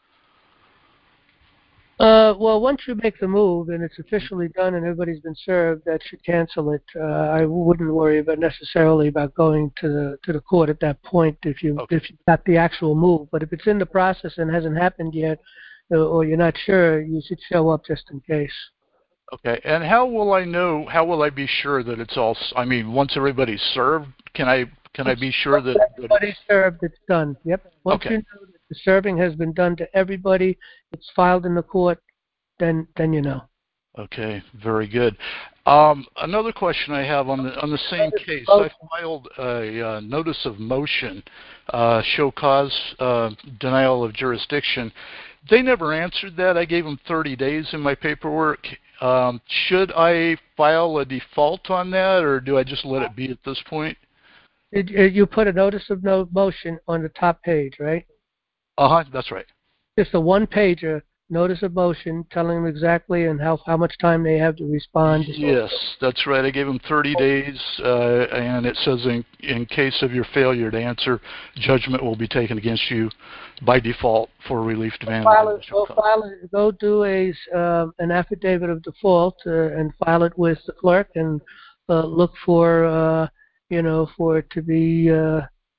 Uh, well, once you make the move and it's officially done and everybody's been served, that should cancel it. Uh, I wouldn't worry about necessarily about going to the to the court at that point if you okay. if you got the actual move. But if it's in the process and hasn't happened yet, uh, or you're not sure, you should show up just in case. Okay. And how will I know? How will I be sure that it's all? I mean, once everybody's served, can I can I be sure that, that everybody's served? It's done. Yep. Once okay. you know that the serving has been done to everybody, it's filed in the court, then then you know. Okay, very good. Um, another question I have on the on the same case, I filed a uh, notice of motion, uh, show cause uh, denial of jurisdiction. They never answered that. I gave them thirty days in my paperwork. Um, should I file a default on that, or do I just let it be at this point? Did you put a notice of no motion on the top page, right? Uh-huh, that's right. Just a one-pager notice of motion telling them exactly and how, how much time they have to respond. Yes, that's right. I gave them thirty days, uh, and it says in, in case of your failure to answer, judgment will be taken against you by default for relief demand. File it, go, file it, go do a, uh, an affidavit of default uh, and file it with the clerk and uh, look for, uh, you know, for it to be uh,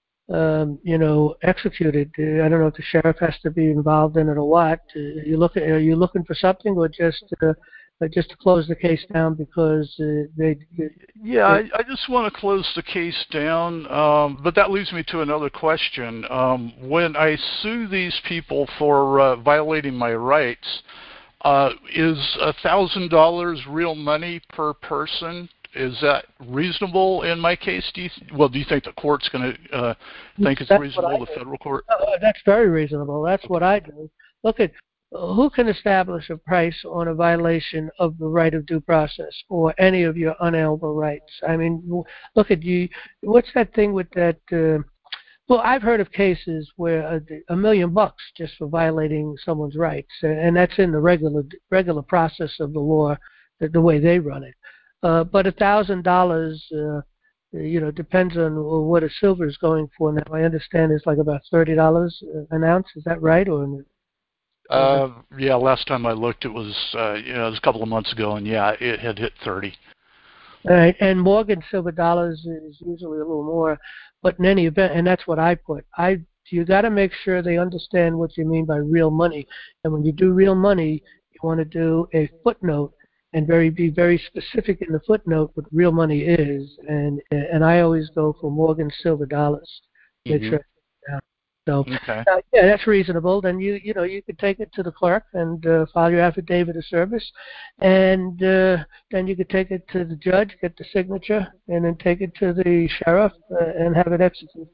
Um, you know, executed. Uh, I don't know if the sheriff has to be involved in it or what. Uh, you look at, are you looking for something, or just uh, uh, just to close the case down because uh, they? they yeah, I, I just want to close the case down. Um, but that leads me to another question. Um, when I sue these people for uh, violating my rights, uh, is a thousand dollars real money per person? Is that reasonable in my case? Do you th- well, do you think the court's going to uh, think it's that's reasonable, the federal court? Uh, that's very reasonable. That's okay. What I do. Look at uh, who can establish a price on a violation of the right of due process or any of your unalienable rights. I mean, look at you. What's that thing with that? Uh, well, I've heard of cases where a, a million bucks just for violating someone's rights, and that's in the regular regular process of the law, the, the way they run it. Uh, but a thousand dollars, you know, depends on what a silver is going for. Now, I understand it's like about thirty dollars an ounce. Is that right? Or uh, yeah, last time I looked, it was uh, you know, it was a couple of months ago, and yeah, it had hit thirty. All right, and Morgan silver dollars is usually a little more, but in any event, and that's what I put. I you got to make sure they understand what you mean by real money, and when you do real money, you want to do a footnote. And very be very specific in the footnote what real money is, and and I always go for Morgan silver dollars. Make mm-hmm. sure. Yeah. So okay. uh, yeah, that's reasonable. Then you you know you could take it to the clerk and uh, file your affidavit of service, and uh, then you could take it to the judge, get the signature, and then take it to the sheriff uh, and have it executed.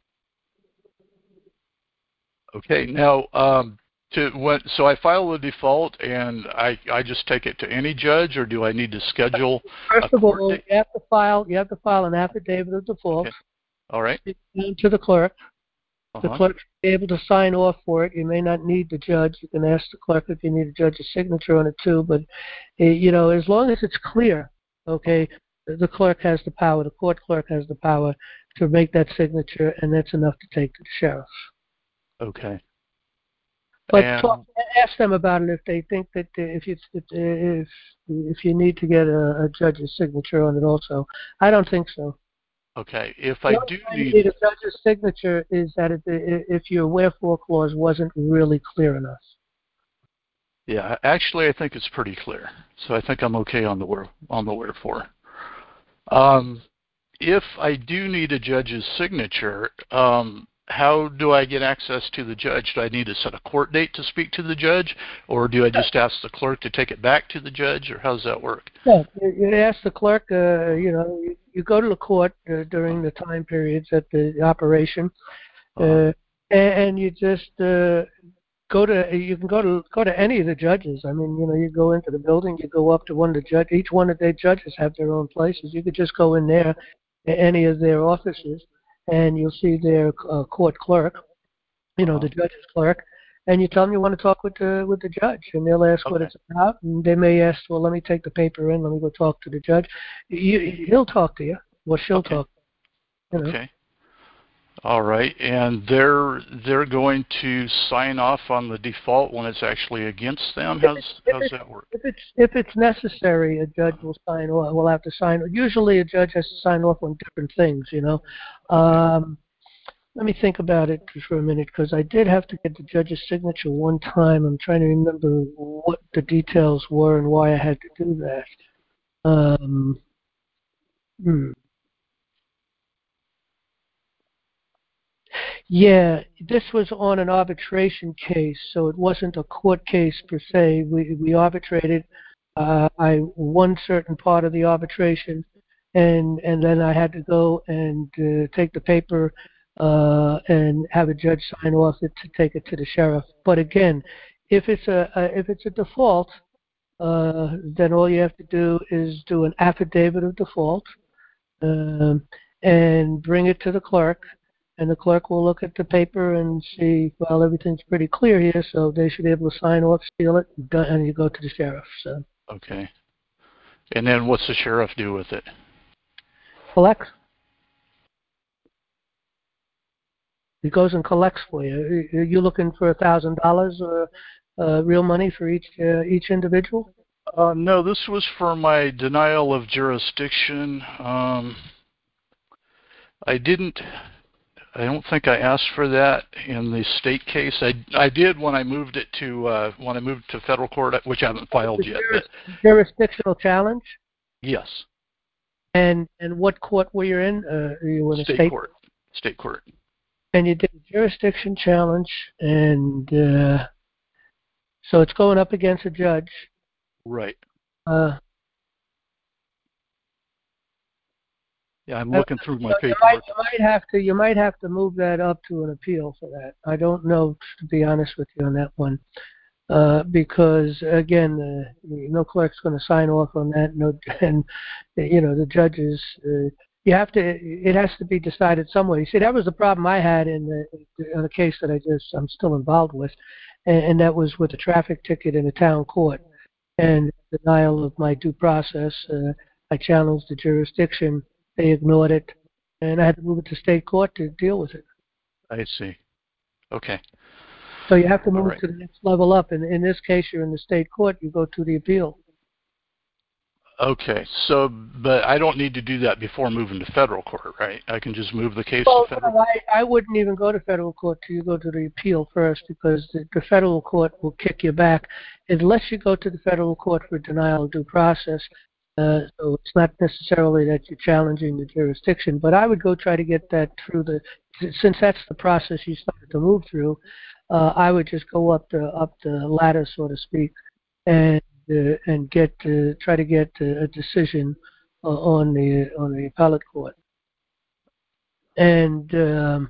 Okay. Now. Um, To what, so I file a default and I, I just take it to any judge, or do I need to schedule First a of court all, date? you have to file you have to file an affidavit of default. Okay. All right. To the clerk. Uh-huh. The clerk will be able to sign off for it. You may not need the judge. You can ask the clerk if you need a judge's signature on it too. But uh, you know, as long as it's clear, okay, the clerk has the power. The court clerk has the power to make that signature, and that's enough to take to the sheriff. Okay. But and, talk, ask them about it if they think that if you if if, if you need to get a, a judge's signature on it also. I don't think so. Okay. If I do need, need a judge's signature is that it, if your wherefore clause wasn't really clear enough. Yeah, actually, I think it's pretty clear. So I think I'm okay on the where on the wherefore. Um, if I do need a judge's signature, um, how do I get access to the judge? Do I need to set a court date to speak to the judge, or do I just ask the clerk to take it back to the judge, or how does that work? Yeah, you ask the clerk. Uh, you know, you, you go to the court uh, during the time periods at the operation, uh, uh-huh. and, and you just uh, go to. You can go to go to any of the judges. I mean, you know, you go into the building, you go up to one of the judges. Each one of the judges have their own places. You could just go in there any of their offices, and you'll see their uh, court clerk, you know, Uh-huh. the judge's clerk, and you tell them you want to talk with the with the judge, and they'll ask what Okay. it's about, and they may ask, well, let me take the paper in, let me go talk to the judge. You, he'll talk to you, well, she'll Okay. talk. You know. Okay. All right. And they're they're going to sign off on the default when it's actually against them. If How's it's, if how's it's, that work? if it's if it's necessary, a judge will sign off. Will have to sign. Usually, a judge has to sign off on different things. You know. Um, let me think about it for a minute, because I did have to get the judge's signature one time. I'm trying to remember what the details were and why I had to do that. Um, hmm. Yeah, this was on an arbitration case, so it wasn't a court case per se. We we arbitrated. Uh, I won certain part of the arbitration, and and then I had to go and uh, take the paper uh, and have a judge sign off it to take it to the sheriff. But again, if it's a, a if it's a default, uh, then all you have to do is do an affidavit of default um, and bring it to the clerk, and the clerk will look at the paper and see, well, everything's pretty clear here, so they should be able to sign off, seal it, done, and you go to the sheriff. So Okay. And then what's the sheriff do with it? collect. He goes and collects for you. Are you looking for a thousand dollars or uh, real money for each uh, each individual? Uh, no, this was for my denial of jurisdiction. Um, I didn't. I don't think I asked for that in the state case. I, I did when I moved it to uh, when I moved to federal court, which I haven't filed yet. But Jurisdictional challenge. yes. And and what court were you in? Uh, you were in a State, state court. State court. And you did a jurisdiction challenge, and uh, so it's going up against a judge. Right. Uh, Yeah, I'm looking through my so you paperwork. might, you might have to you might have to move that up to an appeal for that. I don't know, to be honest with you, on that one, uh, because again, uh, no clerk's going to sign off on that. No, and you know the judges. Uh, you have to. It has to be decided some way. You see, that was the problem I had in the, in the case that I just I'm still involved with, and, and that was with a traffic ticket in a town court and denial of my due process. Uh, I challenged the jurisdiction. They ignored it, and I had to move it to state court to deal with it. I see. Okay. So you have to move All right. to the next level up. And in this case, you're in the state court. You go to the appeal. Okay. So, but I don't need to do that before moving to federal court, right? I can just move the case Well, to federal. no, I, I wouldn't even go to federal court till you go to the appeal first, because the, the federal court will kick you back unless you go to the federal court for denial of due process. Uh, so it's not necessarily that you're challenging the jurisdiction, but I would go try to get that through the, since that's the process you started to move through, uh, I would just go up the up the ladder, so to speak, and uh, and get uh, try to get a decision uh, on the on the appellate court. And um,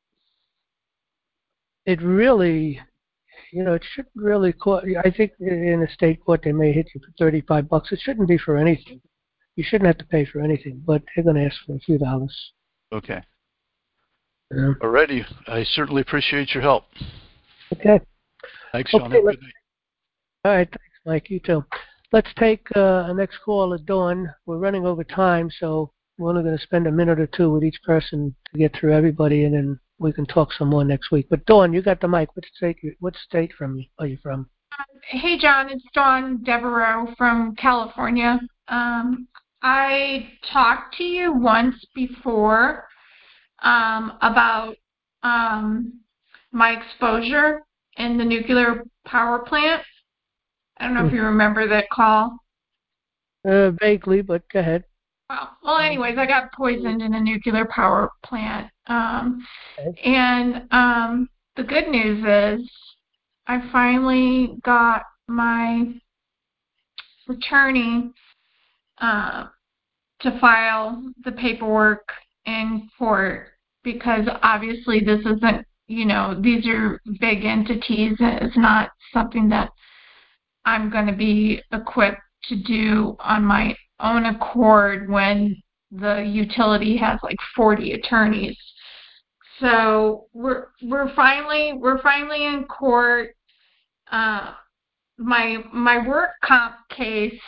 it really, you know, it shouldn't really cost. I think in a state court they may hit you for thirty-five bucks. It shouldn't be for anything. You shouldn't have to pay for anything, but they're going to ask for a few dollars. Okay. Yeah. Alrighty. I certainly appreciate your help. Okay. Thanks, Sean. Okay, Have a let's- good night. All right. Thanks, Mike. You too. Let's take uh, a next call at Dawn. We're running over time, so we're only going to spend a minute or two with each person to get through everybody, and then we can talk some more next week. But Dawn, you got the mic. What state? What state from are you from? Hey, John, it's Dawn Devereaux from California. Um, I talked to you once before um, about um, my exposure in the nuclear power plant. I don't know if you remember that call. Uh, vaguely, but go ahead. Well, well, anyways, I got poisoned in a nuclear power plant. Um, Okay. and um, the good news is I finally got my attorney uh, to file the paperwork in court, because obviously this isn't, you know, these are big entities. It's not something that I'm going to be equipped to do on my own accord when the utility has like forty attorneys. So we're we're finally we're finally in court. Uh, my my work comp case.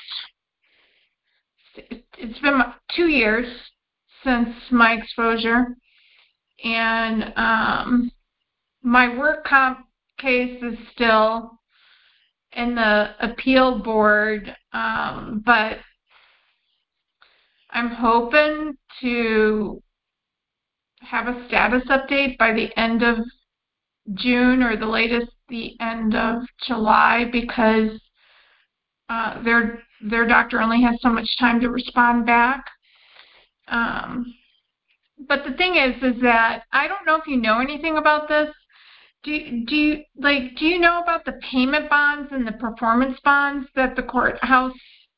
It's been two years since my exposure, and um, my work comp case is still in the appeal board, um, but I'm hoping to have a status update by the end of June or the latest the end of July, because uh, their their doctor only has so much time to respond back. Um, but the thing is, is that I don't know if you know anything about this. Do do you like do you know about the payment bonds and the performance bonds that the courthouse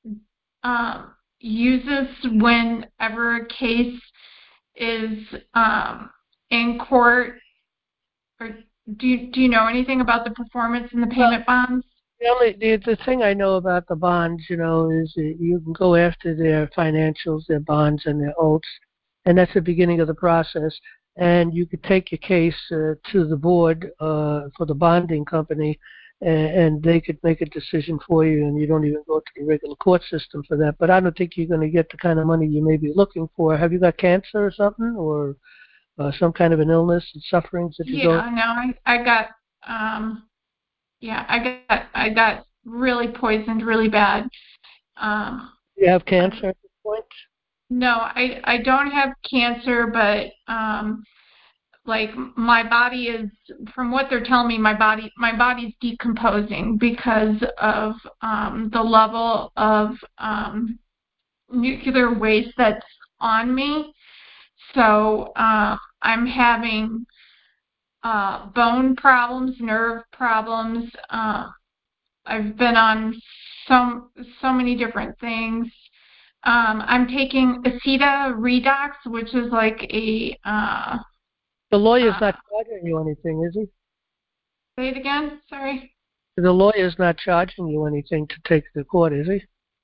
um, uses whenever a case is um, in court? Or do you do you know anything about the performance and the payment bonds? The only the, the thing I know about the bonds, you know, is that you can go after their financials, their bonds, and their oaths, and that's the beginning of the process. And you could take your case uh, to the board uh, for the bonding company, and, and they could make a decision for you, and you don't even go to the regular court system for that. But I don't think you're going to get the kind of money you may be looking for. Have you got cancer or something, or uh, some kind of an illness and sufferings that you Yeah, go? no, I I got um yeah I got I got really poisoned really bad. Um, Do you have cancer at this point? no, I I don't have cancer, but um. Like my body is, from what they're telling me, my body my body's decomposing because of um, the level of um, nuclear waste that's on me. So uh, I'm having uh, bone problems, nerve problems. Uh, I've been on so so many different things. Um, I'm taking Aceta Redox, which is like a uh, The lawyer's uh, not charging you anything, is he? say it again. Sorry. The lawyer's not charging you anything to take to court, is he?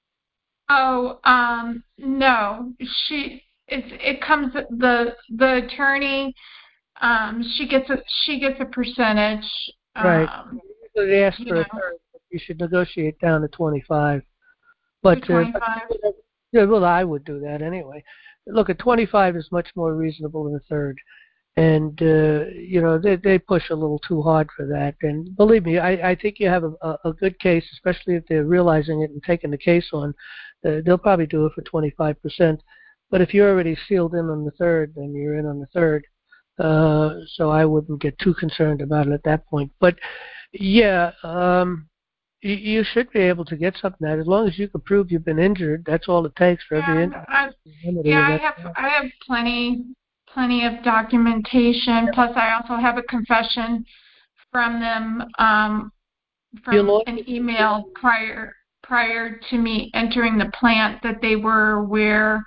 Oh, um, no. She it's it comes the the attorney. Um, she gets a she gets a percentage. Right. Um, Usually they ask you for know, a third, but you should negotiate down to twenty-five. to But, uh, twenty five. yeah, well, I would do that anyway. Look, at twenty-five is much more reasonable than a third. And, uh, you know, they they push a little too hard for that. And believe me, I, I think you have a, a, a good case, especially if they're realizing it and taking the case on. Uh, they'll probably do it for twenty-five percent. But if you're already sealed in on the third, then you're in on the third. Uh, so I wouldn't get too concerned about it at that point. But, yeah, um, you, you should be able to get something out. As long as you can prove you've been injured, that's all it takes for every Yeah, injury. I, yeah, I have I have plenty plenty of documentation. Plus, I also have a confession from them um, from an email prior prior to me entering the plant that they were aware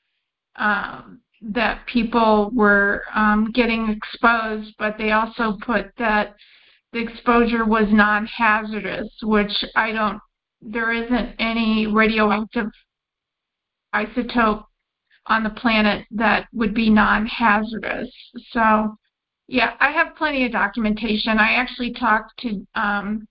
um, that people were um, getting exposed, but they also put that the exposure was non-hazardous, which I don't, there isn't any radioactive isotope on the planet that would be non-hazardous. So, yeah, I have plenty of documentation. I actually talked to um,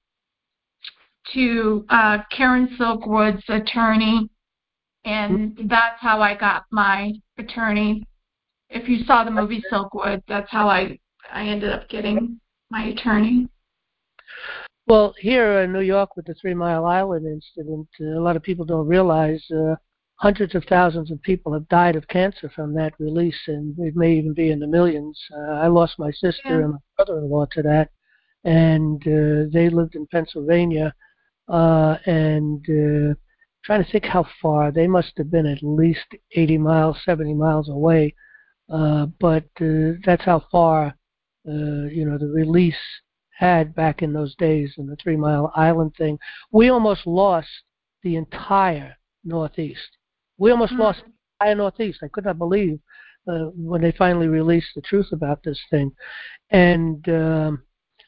to uh, Karen Silkwood's attorney, and that's how I got my attorney. If you saw the movie Silkwood, that's how I I ended up getting my attorney. Well, here in New York with the Three Mile Island incident, uh, a lot of people don't realize uh, hundreds of thousands of people have died of cancer from that release, and it may even be in the millions. Uh, I lost my sister Yeah. and my brother-in-law to that, and uh, they lived in Pennsylvania, uh, and uh, trying to think how far. They must have been at least eighty miles, seventy miles away, uh, but uh, that's how far, uh, you know, the release had back in those days in the Three Mile Island thing. We almost lost the entire Northeast. We almost Mm-hmm. lost the entire Northeast. I could not believe uh, when they finally released the truth about this thing. And um,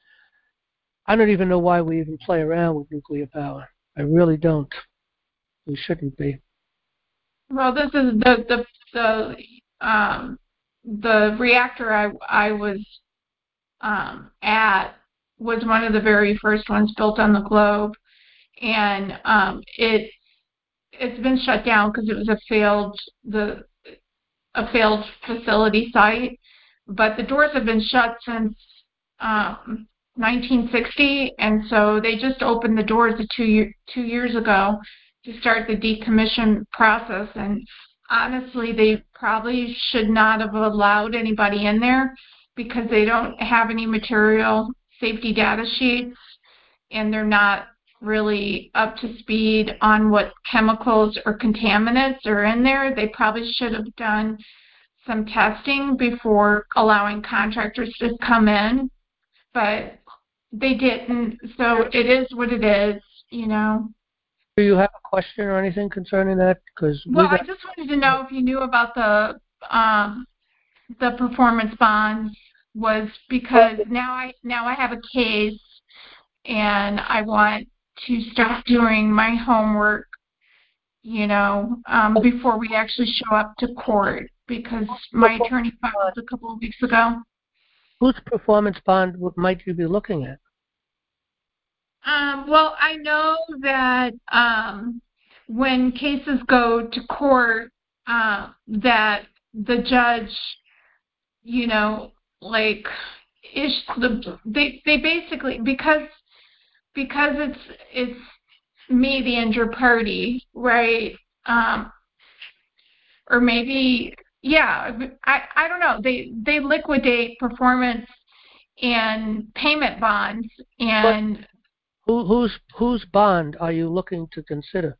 I don't even know why we even play around with nuclear power. I really don't. We shouldn't be. Well, this is the the the um, the reactor I I was um, at was one of the very first ones built on the globe, and um, it it's been shut down because it was a failed the a failed facility site. But the doors have been shut since um, nineteen sixty, and so they just opened the doors two year, two years ago to start the decommission process. And honestly, they probably should not have allowed anybody in there because they don't have any material safety data sheets, and they're not really up to speed on what chemicals or contaminants are in there. They probably should have done some testing before allowing contractors to come in, but they didn't. So it is what it is, you know. Do you have a question or anything concerning that? Because Well, got... I just wanted to know if you knew about the um, the performance bonds. Was because now I now I have a case, and I want to start doing my homework, you know, um, before we actually show up to court, because my attorney filed a couple of weeks ago. Whose performance bond might you be looking at? Um, well, I know that um, when cases go to court, uh, that the judge, you know, like, is the they they basically because because it's it's me, the injured party, right? Um, or maybe, yeah, I I don't know. They they liquidate performance and payment bonds, and But who, whose whose bond are you looking to consider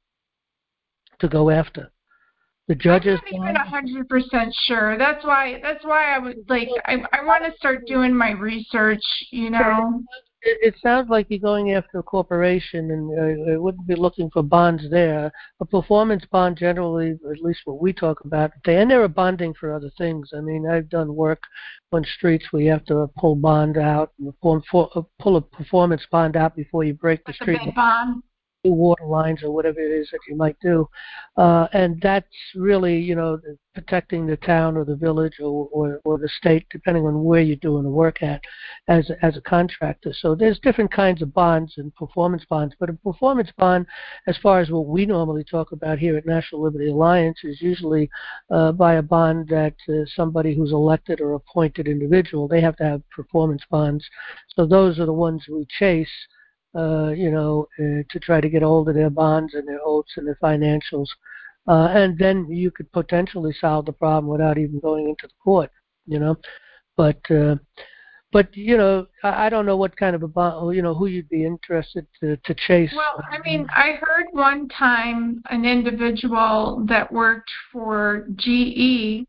to go after? The judge's I'm not even a hundred percent sure. That's why. That's why I would like. I I want to start doing my research. You know. It, it sounds like you're going after a corporation, and uh, it wouldn't be looking for bonds there. A performance bond, generally, at least what we talk about, they and they're bonding for other things. I mean, I've done work on streets where you have to pull bond out, and form, for, uh, pull a performance bond out before you break the Like street. a big bond. Water lines or whatever it is that you might do, uh, and that's really, you know, protecting the town or the village or, or, or the state, depending on where you're doing the work at, as as a contractor. So there's different kinds of bonds and performance bonds, but a performance bond, as far as what we normally talk about here at National Liberty Alliance, is usually uh, by a bond that uh, somebody who's elected or appointed individual, they have to have performance bonds. So those are the ones we chase. Uh, you know, uh, to try to get hold of their bonds and their oaths and their financials. Uh, and then you could potentially solve the problem without even going into the court, you know. But, uh, but you know, I, I don't know what kind of a bond, you know, who you'd be interested to, to chase. Well, I mean, I heard one time an individual that worked for G E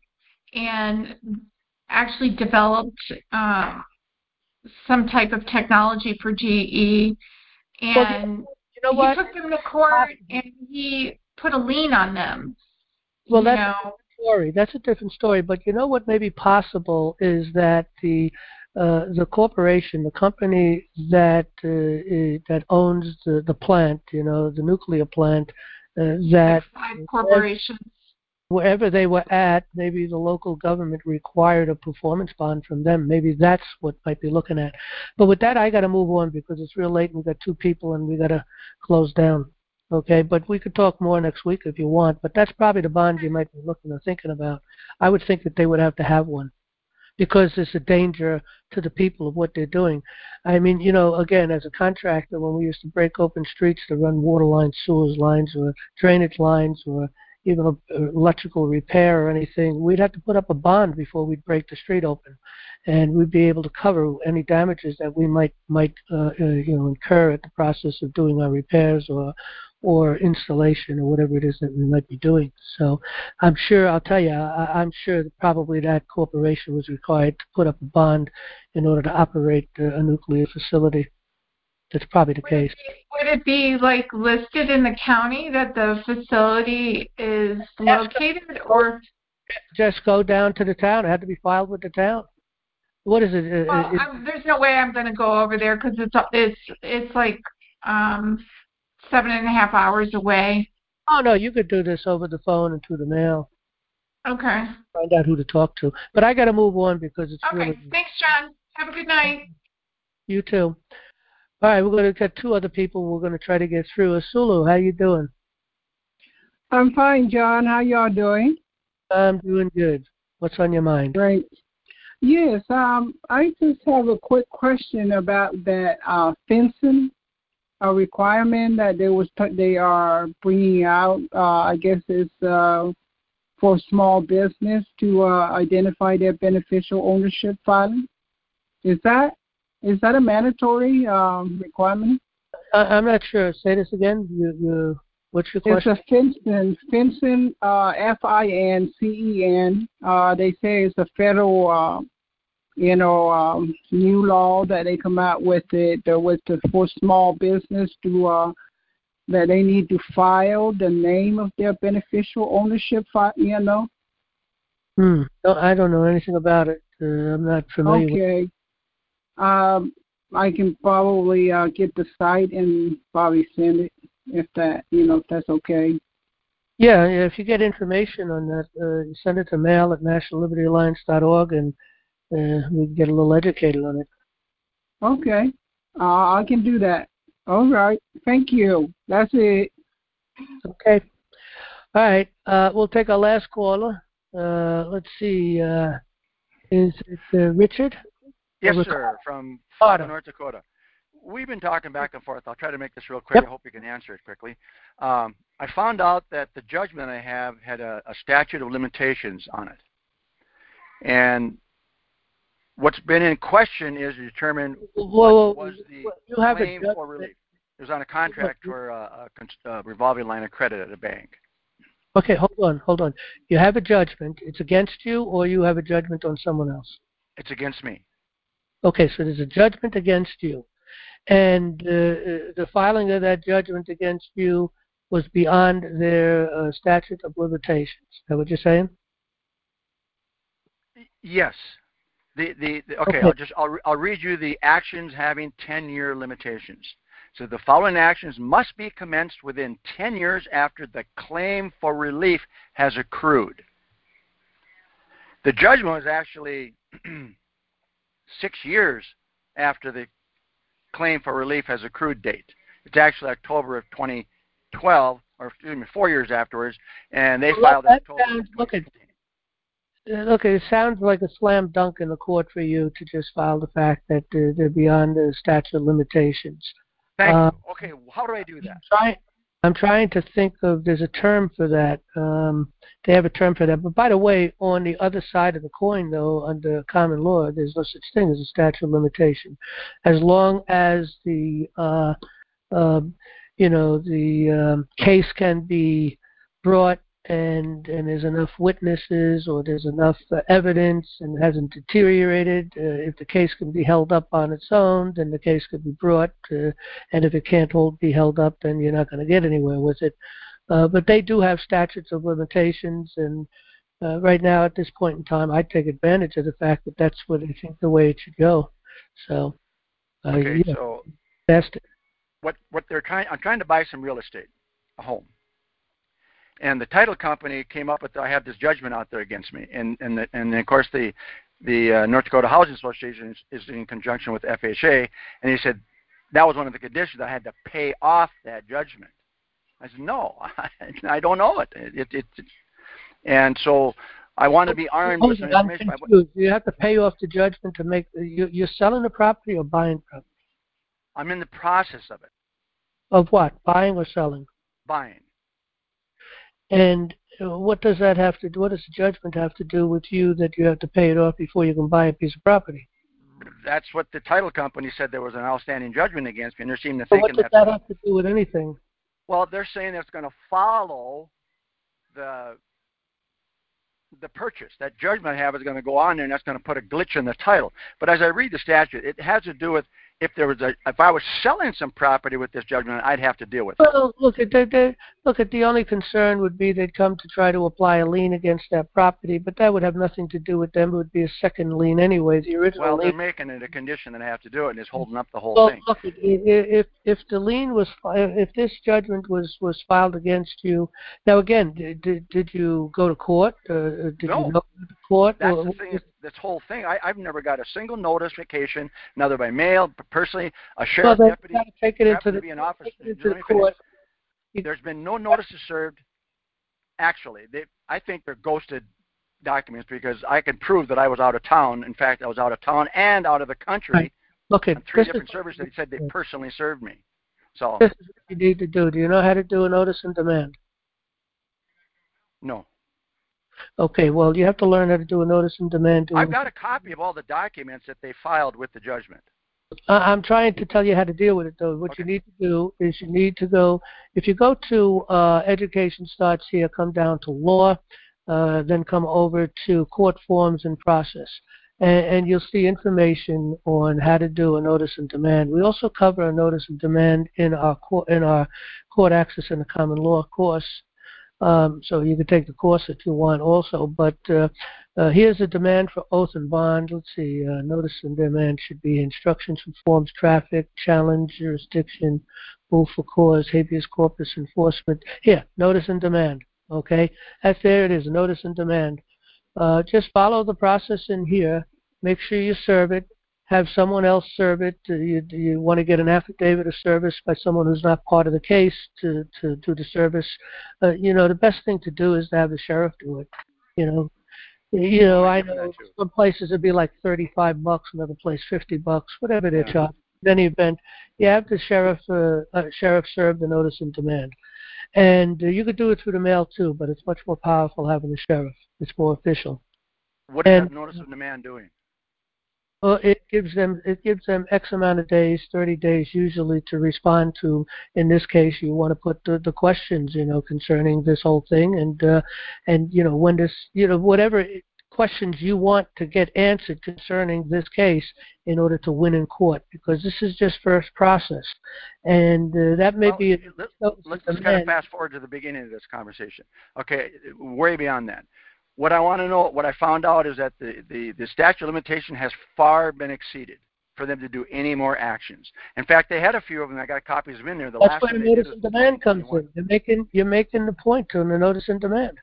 and actually developed uh, some type of technology for G E. And well, you know he what? took them to court and he put a lien on them. Well, you that's know. a different story. That's a different story. But you know what may be possible is that the uh, the corporation, the company that uh, that owns the, the plant, you know, the nuclear plant, uh, that Like five corporations. wherever they were at, maybe the local government required a performance bond from them. Maybe that's what might be looking at. But with that, I got to move on because it's real late and we've got two people and we got to close down. Okay, but we could talk more next week if you want. But that's probably the bond you might be looking or thinking about. I would think that they would have to have one because it's a danger to the people of what they're doing. I mean, you know, again, as a contractor, when we used to break open streets to run water lines, sewers lines, or drainage lines, or even a, electrical repair or anything, we'd have to put up a bond before we'd break the street open, and we'd be able to cover any damages that we might might uh, uh, you know incur at the process of doing our repairs or or installation or whatever it is that we might be doing. So I'm sure, I'll tell you, I, I'm sure that probably that corporation was required to put up a bond in order to operate uh, a nuclear facility. That's probably the Would case. it, be, would it be like listed in the county that the facility is located, or just go down to the town? It had to be filed with the town. What is it? well, it, I'm, there's no way I'm going to go over there because it's it's it's like um seven and a half hours away. Oh no, you could do this over the phone and through the mail. Okay. Find out who to talk to. But I got to move on because it's Okay. really... Thanks, John. Have a good night. You too. All right, we're going to get two other people we're going to try to get through. Asulu, how you doing? I'm fine, John. How y'all doing? I'm doing good. What's on your mind? Great. Yes, um, I just have a quick question about that uh, fencing a requirement that they was they are bringing out. Uh, I guess it's uh, for small business to uh, identify their beneficial ownership filing. Is that is that a mandatory um, requirement? I, I'm not sure. Say this again. You, you, what's your question? It's a fencing, fencing, uh, F I N C E N. Uh, they say it's a federal, uh, you know, um, new law that they come out with it uh, with the for small business to uh, that they need to file the name of their beneficial ownership. Fi- you know. Hmm. No, I don't know anything about it. Uh, I'm not familiar with it. Okay. Um, I can probably uh, get the site and probably send it if that, you know, if that's okay. Yeah, yeah, if you get information on that, uh, you send it to mail at national liberty alliance dot org, and uh, we can get a little educated on it. Okay. Uh, I can do that. All right. Thank you. That's it. Okay. All right. Uh, we'll take our last caller. Uh, let's see. Uh, is it uh, Richard? Yes, Or sir, from Ricardo? North Dakota. We've been talking back and forth. I'll try to make this real quick. Yep. I hope you can answer it quickly. Um, I found out that the judgment I have had a, a statute of limitations on it. And what's been in question is to determine Whoa, what was the you have claim a for relief. It was on a contract for a, a, a revolving line of credit at a bank. Okay, hold on, hold on. You have a judgment. It's against you, or you have a judgment on someone else? It's against me. Okay, so there's a judgment against you. And uh, the filing of that judgment against you was beyond their uh, statute of limitations. Is that what you're saying? Yes. The, the, the okay, Okay. I'll just I'll, I'll read you the actions having ten-year limitations. So the following actions must be commenced within ten years after the claim for relief has accrued. The judgment was actually six years after the claim for relief has accrued date. It's actually October of twenty twelve, or excuse me, four years afterwards, and they Well, filed in that October sounds, of look, twenty it, fifteen. uh, look, it sounds like a slam dunk in the court for you to just file the fact that uh, they're beyond the statute of limitations. Thank Uh, you. Okay, how do I do that? Try, I'm trying to think of, there's a term for that. Um, they have a term for that. But by the way, on the other side of the coin, though, under common law, there's no such thing as a statute of limitation. As long as the, uh, uh, you know, the um, case can be brought and, and there's enough witnesses or there's enough uh, evidence and hasn't deteriorated, uh, if the case can be held up on its own, then the case could be brought. Uh, and if it can't hold, be held up, then you're not going to get anywhere with it. Uh, but they do have statutes of limitations, and uh, right now at this point in time, I take advantage of the fact that that's what I think the way it should go. So, uh, Okay, yeah, so best. what what they're trying, I'm trying to buy some real estate, a home, and the title company came up with, I have this judgment out there against me, and and the, and of course the the uh, North Dakota Housing Association is, is in conjunction with F H A, and he said that was one of the conditions, I had to pay off that judgment. I said, no, I don't know it. It, it, it. And so I want to be armed with some I'm information. confused. You have to pay off the judgment to make, you, you're selling the property or buying property? I'm in the process of it. Of what? Buying or selling? Buying. And uh, what does that have to do, what does the judgment have to do with you that you have to pay it off before you can buy a piece of property? That's what the title company said, there was an outstanding judgment against me, and they're seeming to So think what does that. that have to do with anything? Well, they're saying it's going to follow the the purchase. That judgment I have is going to go on there, and that's going to put a glitch in the title. But as I read the statute, it has to do with if there was a, if I was selling some property with this judgment, I'd have to deal with it. Well, look at the, the look at the only concern would be they'd come to try to apply a lien against that property, but that would have nothing to do with them. It would be a second lien anyway. The original Well, lien. they're making it a condition that I have to do it, and it's holding up the whole Well, thing. look, if if the lien was if this judgment was, was filed against you, now again, did did you go to court? Uh, did No. you go to court? That's or, the thing. This whole thing, I, I've never got a single notification, neither by mail, personally, a sheriff's well, deputy, gotta take it into to the, be an officer. take it into Let the me finish. court. There's been no notices served. Actually, they, I think they're ghosted documents because I can prove that I was out of town. In fact, I was out of town and out of the country. Right. Look at on three this different is, services. They said they personally served me. So this is what you need to do. Do you know how to do a notice and demand? no. Okay, well, you have to learn how to do a notice and demand. I've got a copy of all the documents that they filed with the judgment. I'm trying to tell you how to deal with it, though. What Okay. you need to do is you need to go, if you go to uh, Education Starts Here, come down to Law, uh, then come over to Court Forms and Process. And, and you'll see information on how to do a notice and demand. We also cover a notice and demand in our court, in our Court Access and the Common Law course. Um, so you can take the course if you want also. But uh, uh, here's a demand for oath and bond. Let's see. Uh, notice and demand should be instructions from forms, traffic, challenge, jurisdiction, move for cause, habeas corpus enforcement. Here, notice and demand. Okay, that's there it is, notice and demand. Uh, just follow the process in here. Make sure you serve it. Have someone else serve it. Uh, you you want to get an affidavit of service by someone who's not part of the case to, to do the service. Uh, you know, the best thing to do is to have the sheriff do it. You know, you know, I know some places it'd be like thirty-five bucks, another place fifty bucks, whatever they Yeah. charge. In any event, you have the sheriff uh, uh, sheriff serve the notice and demand, and uh, you could do it through the mail too. But it's much more powerful having the sheriff. It's more official. What is And- that notice of demand doing? Well, it gives them it gives them X amount of days, thirty days usually, to respond to. In this case, you want to put the, the questions, you know, concerning this whole thing, and uh, and you know when this, you know, whatever questions you want to get answered concerning this case in order to win in court, because this is just first process, and uh, that may Well, be. A, let, notice let's of let's kind of demand. fast forward to the beginning of this conversation. Okay, way beyond that. What I want to know, what I found out is that the, the, the statute of limitation has far been exceeded for them to do any more actions. In fact, they had a few of them. I got copies of them in there. The That's last where one the they did notice was and demand comes in. You're making you're making the point on the notice and demand.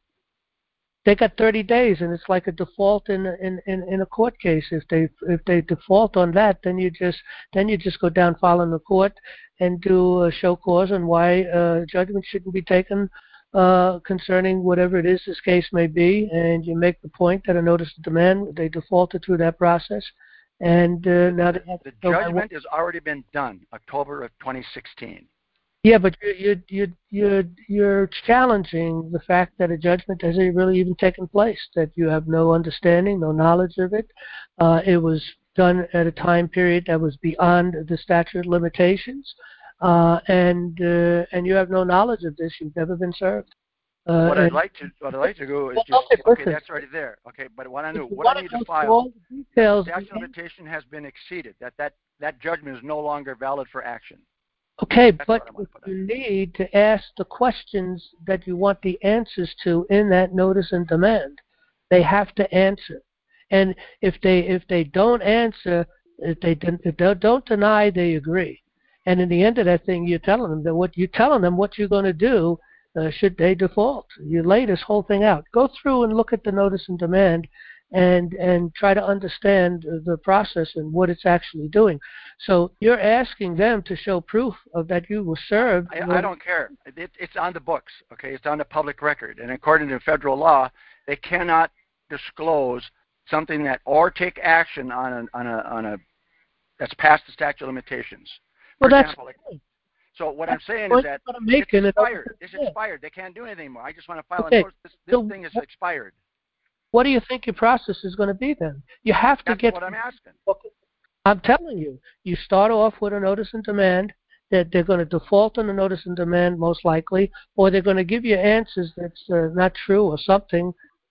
They got thirty days, and it's like a default in in, in, in a court case. If they if they default on that, then you just then you just go down, file in the court, and do a show cause on why uh, judgment shouldn't be taken uh, concerning whatever it is this case may be, and you make the point that a notice of demand, they defaulted through that process, and uh, now they have The to go by judgment has already been done, October of twenty sixteen. Yeah, but you're you're you're you're challenging the fact that a judgment hasn't really even taken place. That you have no understanding, no knowledge of it. Uh, it was done at a time period that was beyond the statute of limitations, uh, and uh, and you have no knowledge of this. You've never been served. Uh, What I'd and- like to what I'd like to do is Well, just okay, okay, listen. that's already there. Okay, but what I If knew, you what I wanna need go to through file. all the details, Statute of limitation has been exceeded. That that that judgment is no longer valid for action. Okay, That's but what I want if to put you need to ask the questions that you want the answers to in that notice and demand, they have to answer. And if they if they don't answer, if they, den- if they don't deny, they agree. And in the end of that thing, you're telling them that what you're telling them what you're going to do uh, should they default. You lay this whole thing out. Go through and look at the notice and demand, and and try to understand the process and what it's actually doing. So you're asking them to show proof of that you were served. I, I don't care. It, it's on the books. Okay, it's on the public record, and according to federal law, they cannot disclose something that or take action on a on a on a that's past the statute of limitations. For Well, that's example, like, so what I'm saying point is that I'm making, it's and expired. It's yeah. expired. They can't do anything more. I just want to file Okay, a notice. This, this so thing is what- expired. What do you think your process is going to be then? You have to That's get. what I'm asking. I'm telling you, you start off with a notice and demand that they're going to default on the notice and demand most likely, or they're going to give you answers that's uh, not true or something,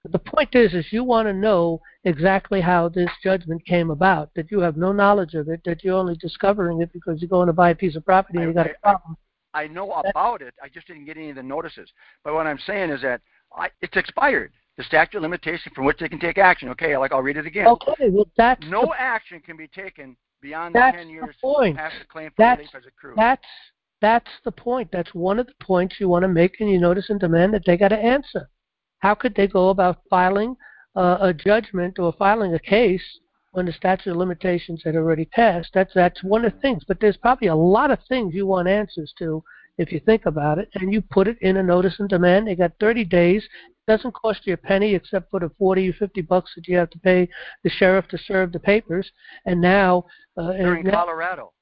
But the point is, is you want to know exactly how this judgment came about, that you have no knowledge of it, that you're only discovering it because you're going to buy a piece of property and I, you got I, a problem. I, I know about it. I just didn't get any of the notices. But what I'm saying is that I, it's expired. The statute of limitation from which they can take action. Okay, like I'll read it again. Okay, well that's no the, action can be taken beyond that's the ten years the point. after the claim for That's, relief has accrued. That's that's the point. That's one of the points you want to make in your notice and demand that they got to answer. How could they go about filing uh, a judgment or filing a case when the statute of limitations had already passed? That's that's one of the things. But there's probably a lot of things you want answers to if you think about it, and you put it in a notice and demand. They got thirty days. It doesn't cost you a penny except for the forty or fifty bucks that you have to pay the sheriff to serve the papers. And now, uh, They're in now, Colorado.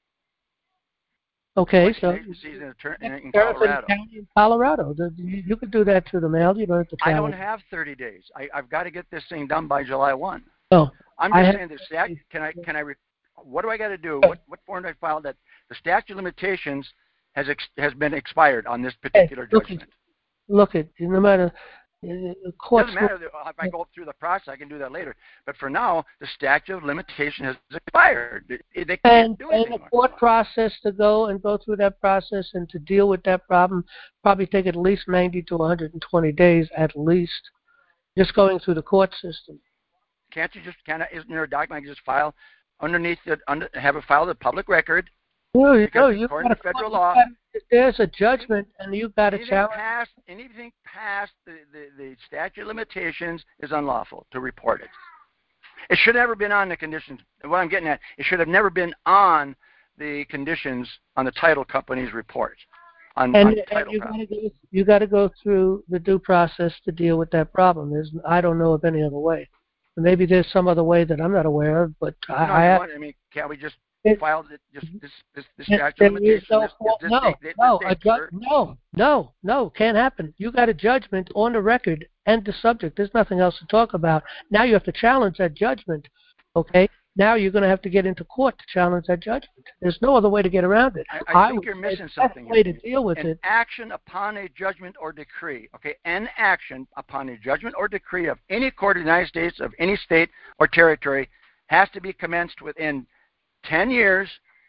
okay, Which so agencies in, in, in sheriff in Colorado? county in Colorado. The, you, you could do that through the mail. You don't have to I travel. don't have thirty days. I, I've got to get this thing done by July first. Oh, I'm I just have, saying the stat. Can I? Can I? Re, what do I got to do? What what form do I file that the statute of limitations has ex, has been expired on this particular hey, look judgment? At, look at no matter. Uh, courts Doesn't matter if I go through the process. I can do that later. But for now, the statute of limitation has expired. They, they can't and, do anything. And a court process to go and go through that process and to deal with that problem probably take at least ninety to one hundred twenty days at least, just going through the court system. Can't you just, can I, isn't there a document I can just file underneath the, under, have it filed a public record? No, you because know, you according to federal law, if there's a judgment and you've got a anything challenge. past, anything past the, the, the statute of limitations is unlawful to report it. It should have never been on the conditions. What I'm getting at, it should have never been on the conditions on the title company's report. On, and on and you got to go, you got to go through the due process to deal with that problem. There's, I don't know of any other way. Maybe there's some other way that I'm not aware of, but no, I, I, I mean, can't we just it, file it, just this, this, this it, statute of limitations? No, this, this no, date, this no, date, a ju- no, no, no, can't happen. You got a judgment on the record and the subject. There's nothing else to talk about. Now you have to challenge that judgment, okay? Now you're going to have to get into court to challenge that judgment. There's no other way to get around it. I, I, I think you're would missing say something. The way to deal with an it. action upon a judgment or decree. Okay, an action upon a judgment or decree of any court of the United States, of any state or territory, has to be commenced within ten years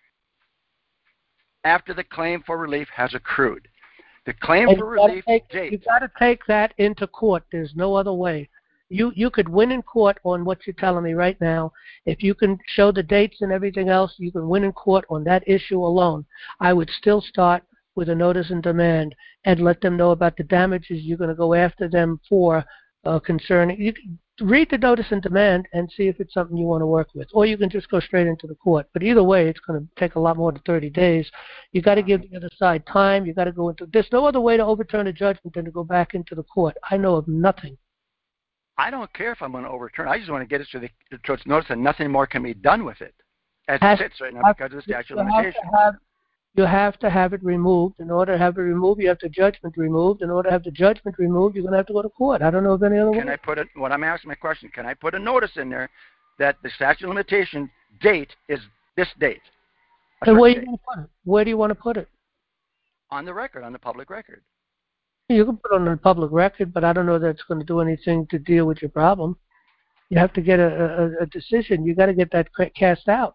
after the claim for relief has accrued. The claim And for you relief take, date. You got to take that into court. There's no other way. You you could win in court on what you're telling me right now. If you can show the dates and everything else, you can win in court on that issue alone. I would still start with a notice and demand and let them know about the damages you're going to go after them for uh, concerning. You can read the notice and demand and see if it's something you want to work with, or you can just go straight into the court. But either way, it's going to take a lot more than thirty days. You got to give the other side time. You got to go into. There's no other way to overturn a judgment than to go back into the court. I know of nothing. I don't care if I'm going to overturn. I just want to get it so, the, so it's noticed that nothing more can be done with it as Has, it sits right now because of the statute of limitations. Have, you have to have it removed. In order to have it removed, you have the judgment removed. In order to have the judgment removed, you're going to have to go to court. I don't know of any other way. Can I put it? What I'm asking my question, can I put a notice in there that the statute of limitation date is this date? And where, you put it? Where do you want to put it? On the record, on the public record. You can put it on the public record, but I don't know that it's going to do anything to deal with your problem. You have to get a, a, a decision. You got to get that cast out.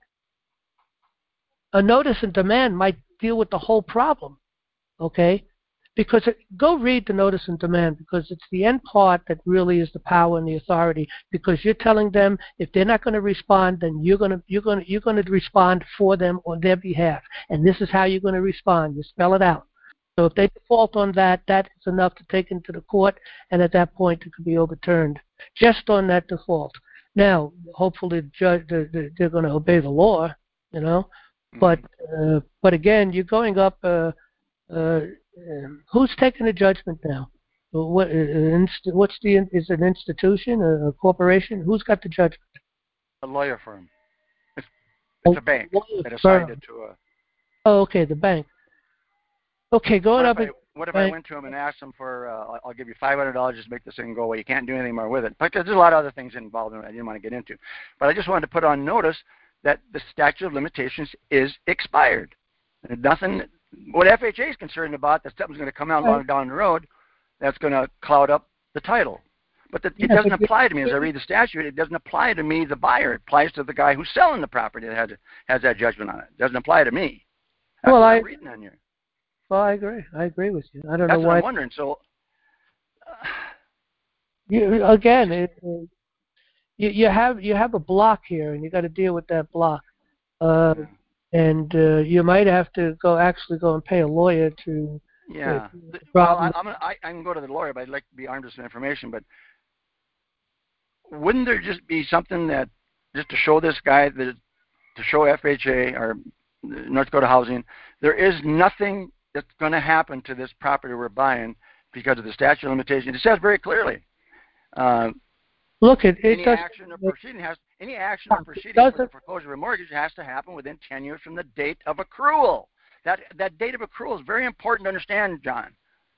A notice and demand might deal with the whole problem, okay? Because it, go read the notice and demand, because it's the end part that really is the power and the authority. Because you're telling them if they're not going to respond, then you're going to you're going to you're going to respond for them on their behalf, and this is how you're going to respond. You spell it out. So if they default on that, that is enough to take into the court, and at that point it could be overturned just on that default. Now, hopefully, the judge, the, the, they're going to obey the law, you know. Mm-hmm. But uh, but again, you're going up. Uh, uh, who's taking the judgment now? What, uh, what's the is it an institution, a, a corporation? Who's got the judgment? A lawyer firm. It's, it's a bank that assigned it to a. Oh, okay, the bank. Okay, going what up. If I, what if I went to him and asked him for, uh, I'll give you five hundred dollars, just make this thing go away. You can't do anything more with it. Because there's a lot of other things involved in it I didn't want to get into. But I just wanted to put on notice that the statute of limitations is expired. And nothing, what F H A is concerned about, that something's going to come out long down the road that's going to cloud up the title. But the, it Yeah, doesn't but apply to me. As I read the statute, it doesn't apply to me, the buyer. It applies to the guy who's selling the property that has, has that judgment on it. It doesn't apply to me. That's well, what I I'm reading on here. well, I agree. I agree with you. I don't That's know what why. I'm wondering. So, uh, You, again, it, it, you you have you have a block here, and you got to deal with that block. Uh, yeah. and uh, you might have to go actually go and pay a lawyer to. Yeah. Uh, Well, I, I'm gonna, I, I can go to the lawyer, but I'd like to be armed with some information. But wouldn't there just be something that just to show this guy that to show F H A or North Dakota Housing, there is nothing that's going to happen to this property we're buying because of the statute of limitations. It says very clearly. Uh, Look, it, it any does, action or proceeding has any action or proceeding for the foreclosure of a mortgage has to happen within ten years from the date of accrual. That that date of accrual is very important to understand, John.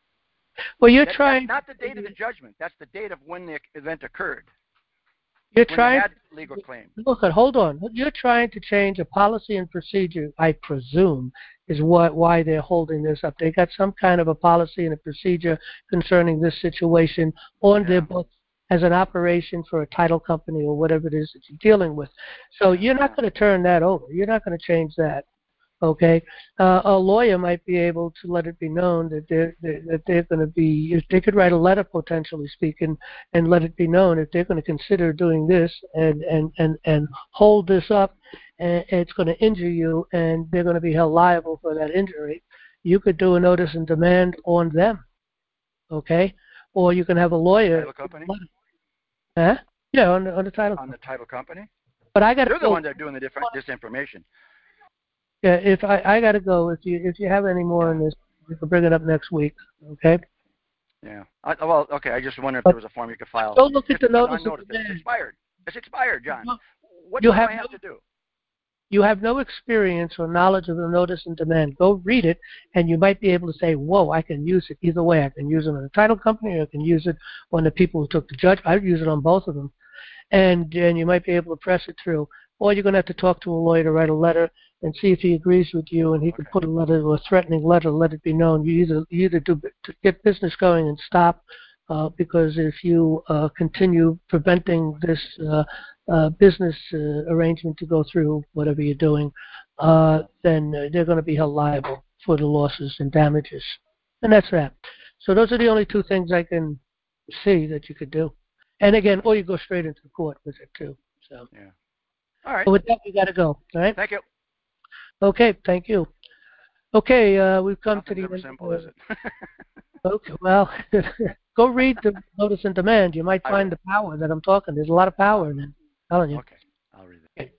Well, you're that, trying that's not the date of the judgment. That's the date of when the event occurred. You're when trying. They had legal claim. Look, hold on. You're trying to change a policy and procedure, I presume, is what why they're holding this up. They got some kind of a policy and a procedure concerning this situation on yeah. their books as an operation for a title company or whatever it is that you're dealing with. So you're not going to turn that over. You're not going to change that. Okay, uh, a lawyer might be able to let it be known that they're, they're that they're going to be, if they could write a letter, potentially speaking, and let it be known if they're going to consider doing this and and and and hold this up, and it's going to injure you, and they're going to be held liable for that injury. You could do a notice and demand on them, okay, or you can have a lawyer. Title company. Huh? Yeah, on the on the title. On the title company. But I got. They're the ones that are doing the different disinformation. Yeah, if I, I got to go. If you if you have any more yeah. on this, we can bring it up next week. Okay. Yeah. I, well, okay. I just wondered if but there was a form you could file. Don't look at it's the notice. Notice. It's expired. It's expired, John. What you do have I have no, to do? You have no experience or knowledge of the notice and demand. Go read it, and you might be able to say, "Whoa, I can use it either way. I can use it on the title company, or I can use it on the people who took the judge. I'd use it on both of them." And and you might be able to press it through. Or you're going to have to talk to a lawyer to write a letter and see if he agrees with you, and he okay. can put a letter or a threatening letter, let it be known. You either you either do to get business going and stop, uh, because if you uh, continue preventing this uh, uh, business uh, arrangement to go through, whatever you're doing, uh, then uh, they're going to be held liable for the losses and damages. And that's that. So those are the only two things I can see that you could do. And again, or you go straight into the court with it too. So. Yeah. All right. But with that, we got to go. All right. Thank you. Okay. Thank you. Okay. Uh, we've come Nothing's to the ever end. simple, is it? Okay. Well, go read the notice and demand. You might I find will. the power that I'm talking. There's a lot of power in it. I'm telling you. Okay. I'll read it.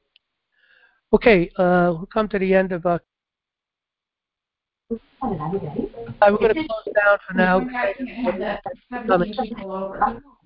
Okay. Uh, we've come to the end of our. Uh, we're going to close down for now. Seventeen people over.